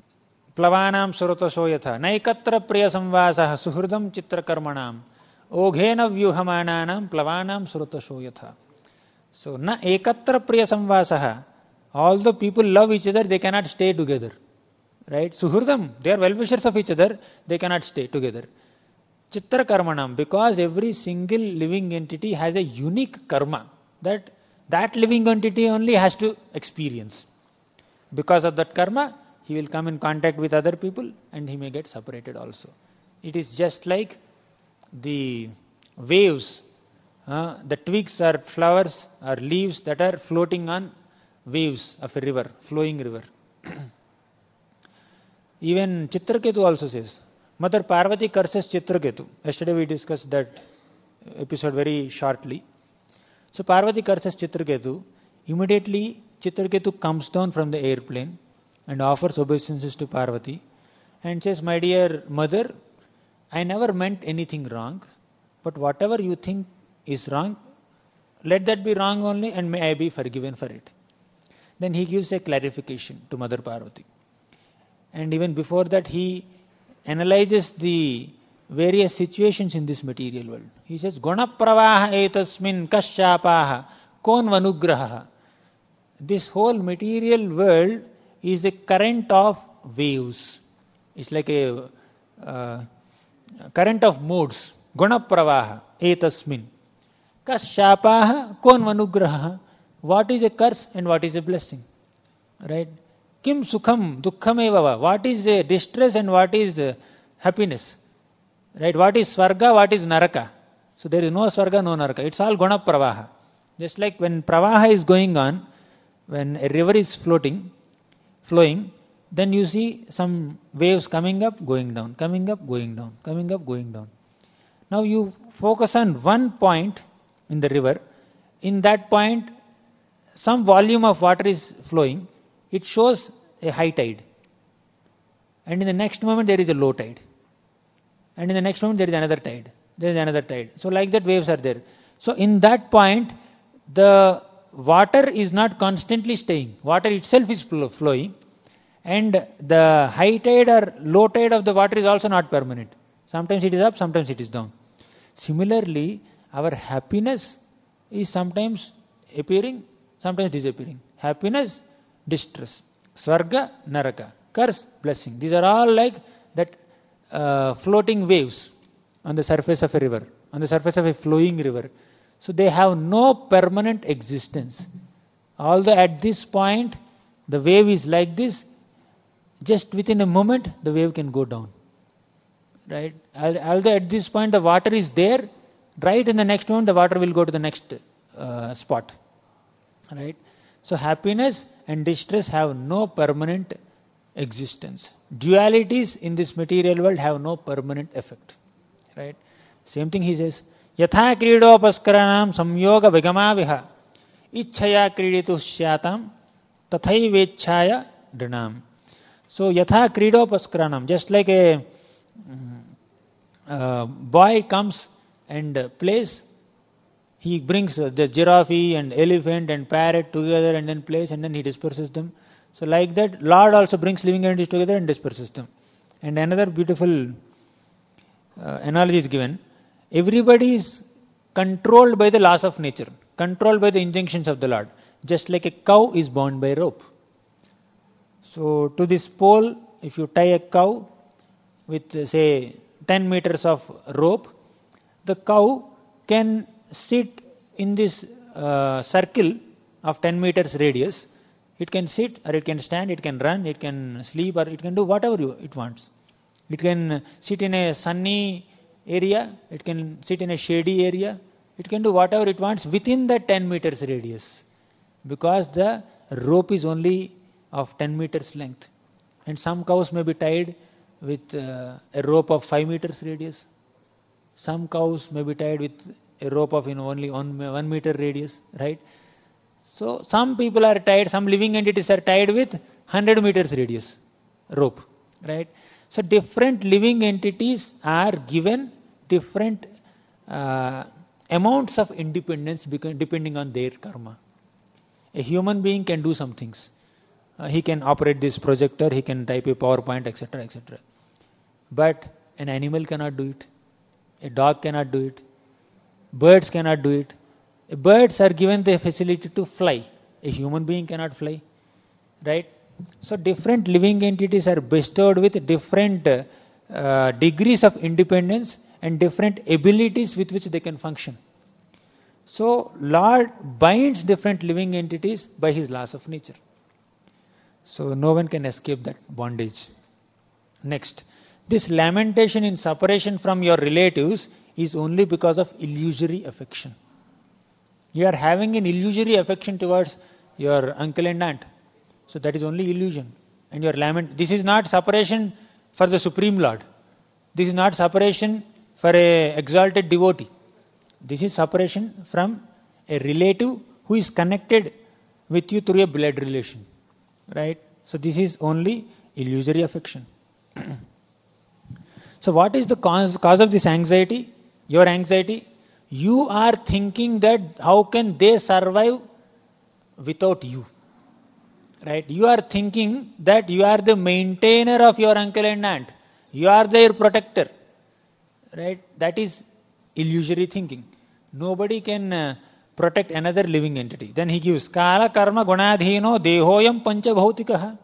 surotasho yatha naikatra priya samvasah suhridam chitra karmanam oghena vyuhamananam plavanam surotasho yatha. So, na ekatra priya samvasah. All the people love each other, they cannot stay together. Right? Suhridam, they are well-wishers of each other, they cannot stay together. Chitra karmanam, because every single living entity has a unique karma that that living entity only has to experience. Because of that karma, he will come in contact with other people and he may get separated also. It is just like the waves, uh, the twigs or flowers or leaves that are floating on waves of a river, flowing river. Even Chitraketu also says, Mother Parvati curses Chitraketu. Yesterday we discussed that episode very shortly. So Parvati curses Chitraketu. Immediately Chitraketu comes down from the airplane and offers obeisances to Parvati and says, "My dear mother, I never meant anything wrong, but whatever you think is wrong, let that be wrong only and may I be forgiven for it." Then he gives a clarification to Mother Parvati. And even before that, he analyzes the various situations in this material world. He says, "Guna pravaha etasmin kasyapaha kon vanugraha." This whole material world is a current of waves. It's like a uh, current of modes. Guna pravaha etasmin kasyapaha kon vanugraha. What is a curse and what is a blessing? Right? Kim sukham dukkham eva. What is a distress and what is a happiness? Right? What is swarga, what is naraka? So there is no swarga, no naraka. It's all guna pravaha. Just like when pravaha is going on, when a river is floating, flowing, then you see some waves coming up, going down, coming up, going down, coming up, going down. Now you focus on one point in the river. In that point, some volume of water is flowing. It shows a high tide. And in the next moment, there is a low tide. And in the next moment, there is another tide. There is another tide. So like that, waves are there. So in that point, the water is not constantly staying. Water itself is flowing. And the high tide or low tide of the water is also not permanent. Sometimes it is up, sometimes it is down. Similarly, our happiness is sometimes appearing, sometimes disappearing. Happiness, distress. Swarga, naraka. Curse, blessing. These are all like that uh, floating waves on the surface of a river, on the surface of a flowing river. So they have no permanent existence. Although at this point, the wave is like this, just within a moment, the wave can go down. Right? Although at this point, the water is there, right in the next moment, the water will go to the next uh, spot. Right? So happiness and distress have no permanent existence. Dualities in this material world have no permanent effect. Right? Same thing he says. Yatha kridopaskaranam samyoga vigama viha ichchaya kriditu syatam tathaiveච්ඡaya dhanam. So yatha kridopaskaranam, just like a uh, boy comes and plays, he brings the giraffe and elephant and parrot together and then plays and then he disperses them. So like that, Lord also brings living entities together and disperses them. And another beautiful uh, analogy is given. Everybody is controlled by the laws of nature, controlled by the injunctions of the Lord, just like a cow is bound by rope. So to this pole, if you tie a cow with say ten meters of rope, the cow can sit in this uh, circle of ten meters radius. It can sit or it can stand, it can run, it can sleep or it can do whatever you, it wants. It can sit in a sunny area, it can sit in a shady area, it can do whatever it wants within the ten meters radius, because the rope is only of ten meters length. And some cows may be tied with uh, a rope of five meters radius. Some cows may be tied with a rope of you know, only one, one meter radius, right? So some people are tied, some living entities are tied with one hundred meters radius rope, right? So different living entities are given different uh, amounts of independence depending on their karma. A human being can do some things. Uh, he can operate this projector, he can type a PowerPoint, et cetera, et cetera. But an animal cannot do it. A dog cannot do it. Birds cannot do it. Birds are given the facility to fly. A human being cannot fly. Right? So different living entities are bestowed with different uh, degrees of independence and different abilities with which they can function. So Lord binds different living entities by his laws of nature. So no one can escape that bondage. Next, this lamentation in separation from your relatives is only because of illusory affection. You are having an illusory affection towards your uncle and aunt. So that is only illusion. And your lament, this is not separation for the Supreme Lord. This is not separation for a exalted devotee. This is separation from a relative who is connected with you through a blood relation. Right? So this is only illusory affection. So what is the cause, cause of this anxiety? Your anxiety? You are thinking that how can they survive without you? Right? You are thinking that you are the maintainer of your uncle and aunt. You are their protector. Right? That is illusory thinking. Nobody can uh, protect another living entity. Then he gives Kala Karma Gunadhino Dehoyam Pancha Bhautikaha.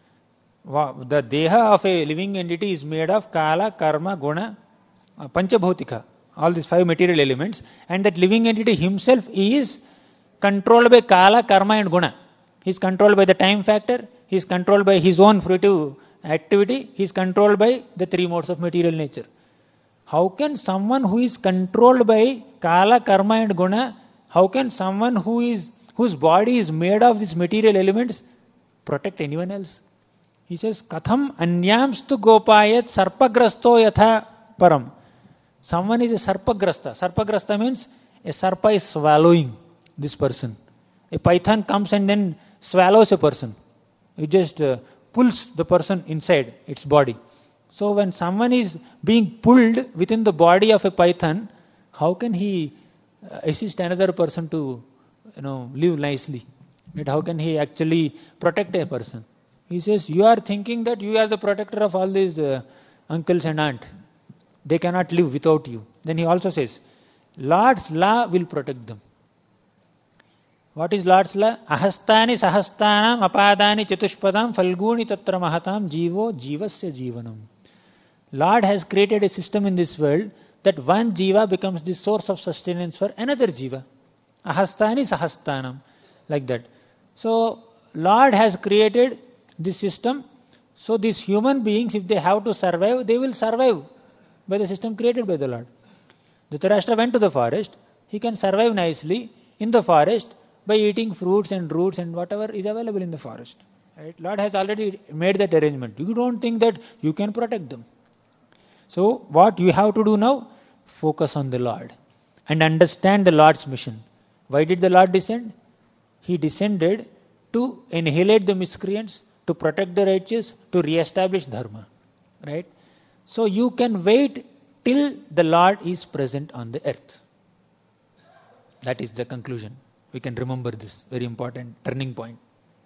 The Deha of a living entity is made of Kala, Karma, Guna, uh, Pancha Bhautika. All these five material elements. And that living entity himself is controlled by Kala, Karma and Guna. He is controlled by the time factor. He is controlled by his own fruitive activity. He is controlled by the three modes of material nature. How can someone who is controlled by Kala, Karma and Guna, how can someone who is whose body is made of these material elements protect anyone else? He says, Katham anyamstu gopayat sarpagrasto yatha param. Someone is a sarpagrasta. Sarpagrasta means a sarpa is swallowing this person. A python comes and then swallows a person. It just uh, pulls the person inside its body. So when someone is being pulled within the body of a python, how can he uh, assist another person to, you know, live nicely? Right? How can he actually protect a person? He says, you are thinking that you are the protector of all these uh, uncles and aunts. They cannot live without you. Then he also says, Lord's law will protect them. What is Lord's law? Ahastani sahastanam apadani chatushpadam falguni tatra mahatam jivo jivasya jivanam. Lord has created a system in this world that one jiva becomes the source of sustenance for another jiva. Ahastani sahastanam. Like that. So, Lord has created this system. So, these human beings, if they have to survive, they will survive by the system created by the Lord. Dhritarashtra went to the forest. He can survive nicely in the forest by eating fruits and roots and whatever is available in the forest. Right? Lord has already made that arrangement. You don't think that you can protect them. So, what you have to do now? Focus on the Lord and understand the Lord's mission. Why did the Lord descend? He descended to annihilate the miscreants, to protect the righteous, to re-establish dharma. Right? So, you can wait till the Lord is present on the earth. That is the conclusion. We can remember this very important turning point.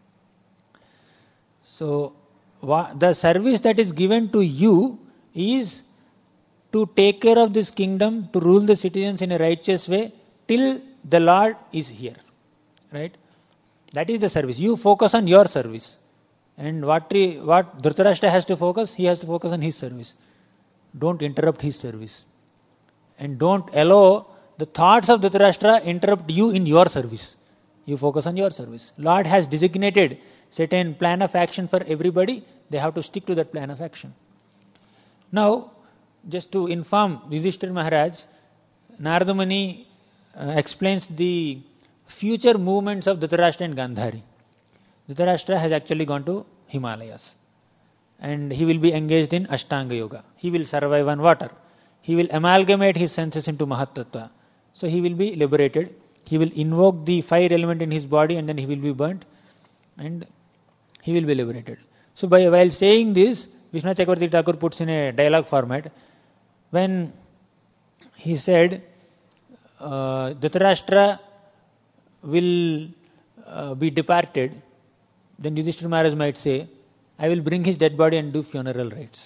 So, the service that is given to you is to take care of this kingdom, to rule the citizens in a righteous way till the Lord is here. Right? That is the service. You focus on your service. And what, what Dhritarashtra has to focus? He has to focus on his service. Don't interrupt his service. And don't allow the thoughts of Dhritarashtra interrupt you in your service. You focus on your service. Lord has designated certain plan of action for everybody. They have to stick to that plan of action. Now, just to inform Yudhishthira Maharaj, Narada Muni uh, explains the future movements of Dhritarashtra and Gandhari. Dhritarashtra has actually gone to Himalayas. And he will be engaged in Ashtanga Yoga. He will survive on water. He will amalgamate his senses into Mahatattva. So he will be liberated. He will invoke the fire element in his body and then he will be burnt. And he will be liberated. So by while saying this, Vishwanath Chakravarti Thakur puts in a dialogue format. When he said, uh, Dhritarashtra will uh, be departed, then Yudhishthira Maharaj might say, I will bring his dead body and do funeral rites.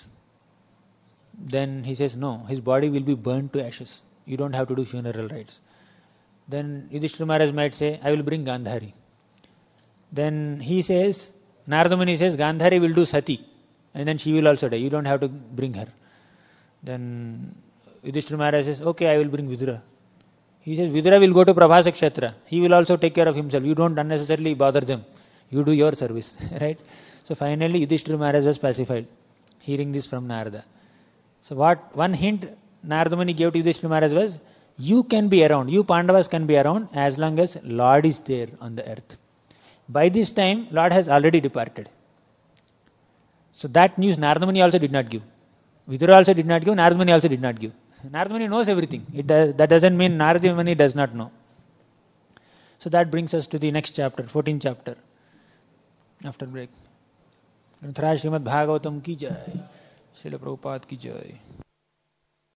Then he says, no, his body will be burned to ashes. You don't have to do funeral rites. Then Yudhishthira Maharaj might say, I will bring Gandhari. Then he says, Narada Muni says, Gandhari will do Sati. And then she will also die. You don't have to bring her. Then Yudhishthira Maharaj says, okay, I will bring Vidura. He says, Vidura will go to Prabhasa Kshetra. He will also take care of himself. You don't unnecessarily bother them. You do your service. Right? So finally Yudhishthira Maharaj was pacified, hearing this from Narada. So what one hint Narada Muni gave to Yudhishthira Maharaj was, you can be around, you Pandavas can be around as long as Lord is there on the earth. By this time, Lord has already departed. So that news Narada Muni also did not give. Vidura also did not give, Narada Muni also did not give. Narada Muni knows everything. It does, that doesn't mean Narada Muni does not know. So that brings us to the next chapter, fourteenth chapter. After break. Srimad Bhagavatam ki jai. Srila Prabhupada ki jai.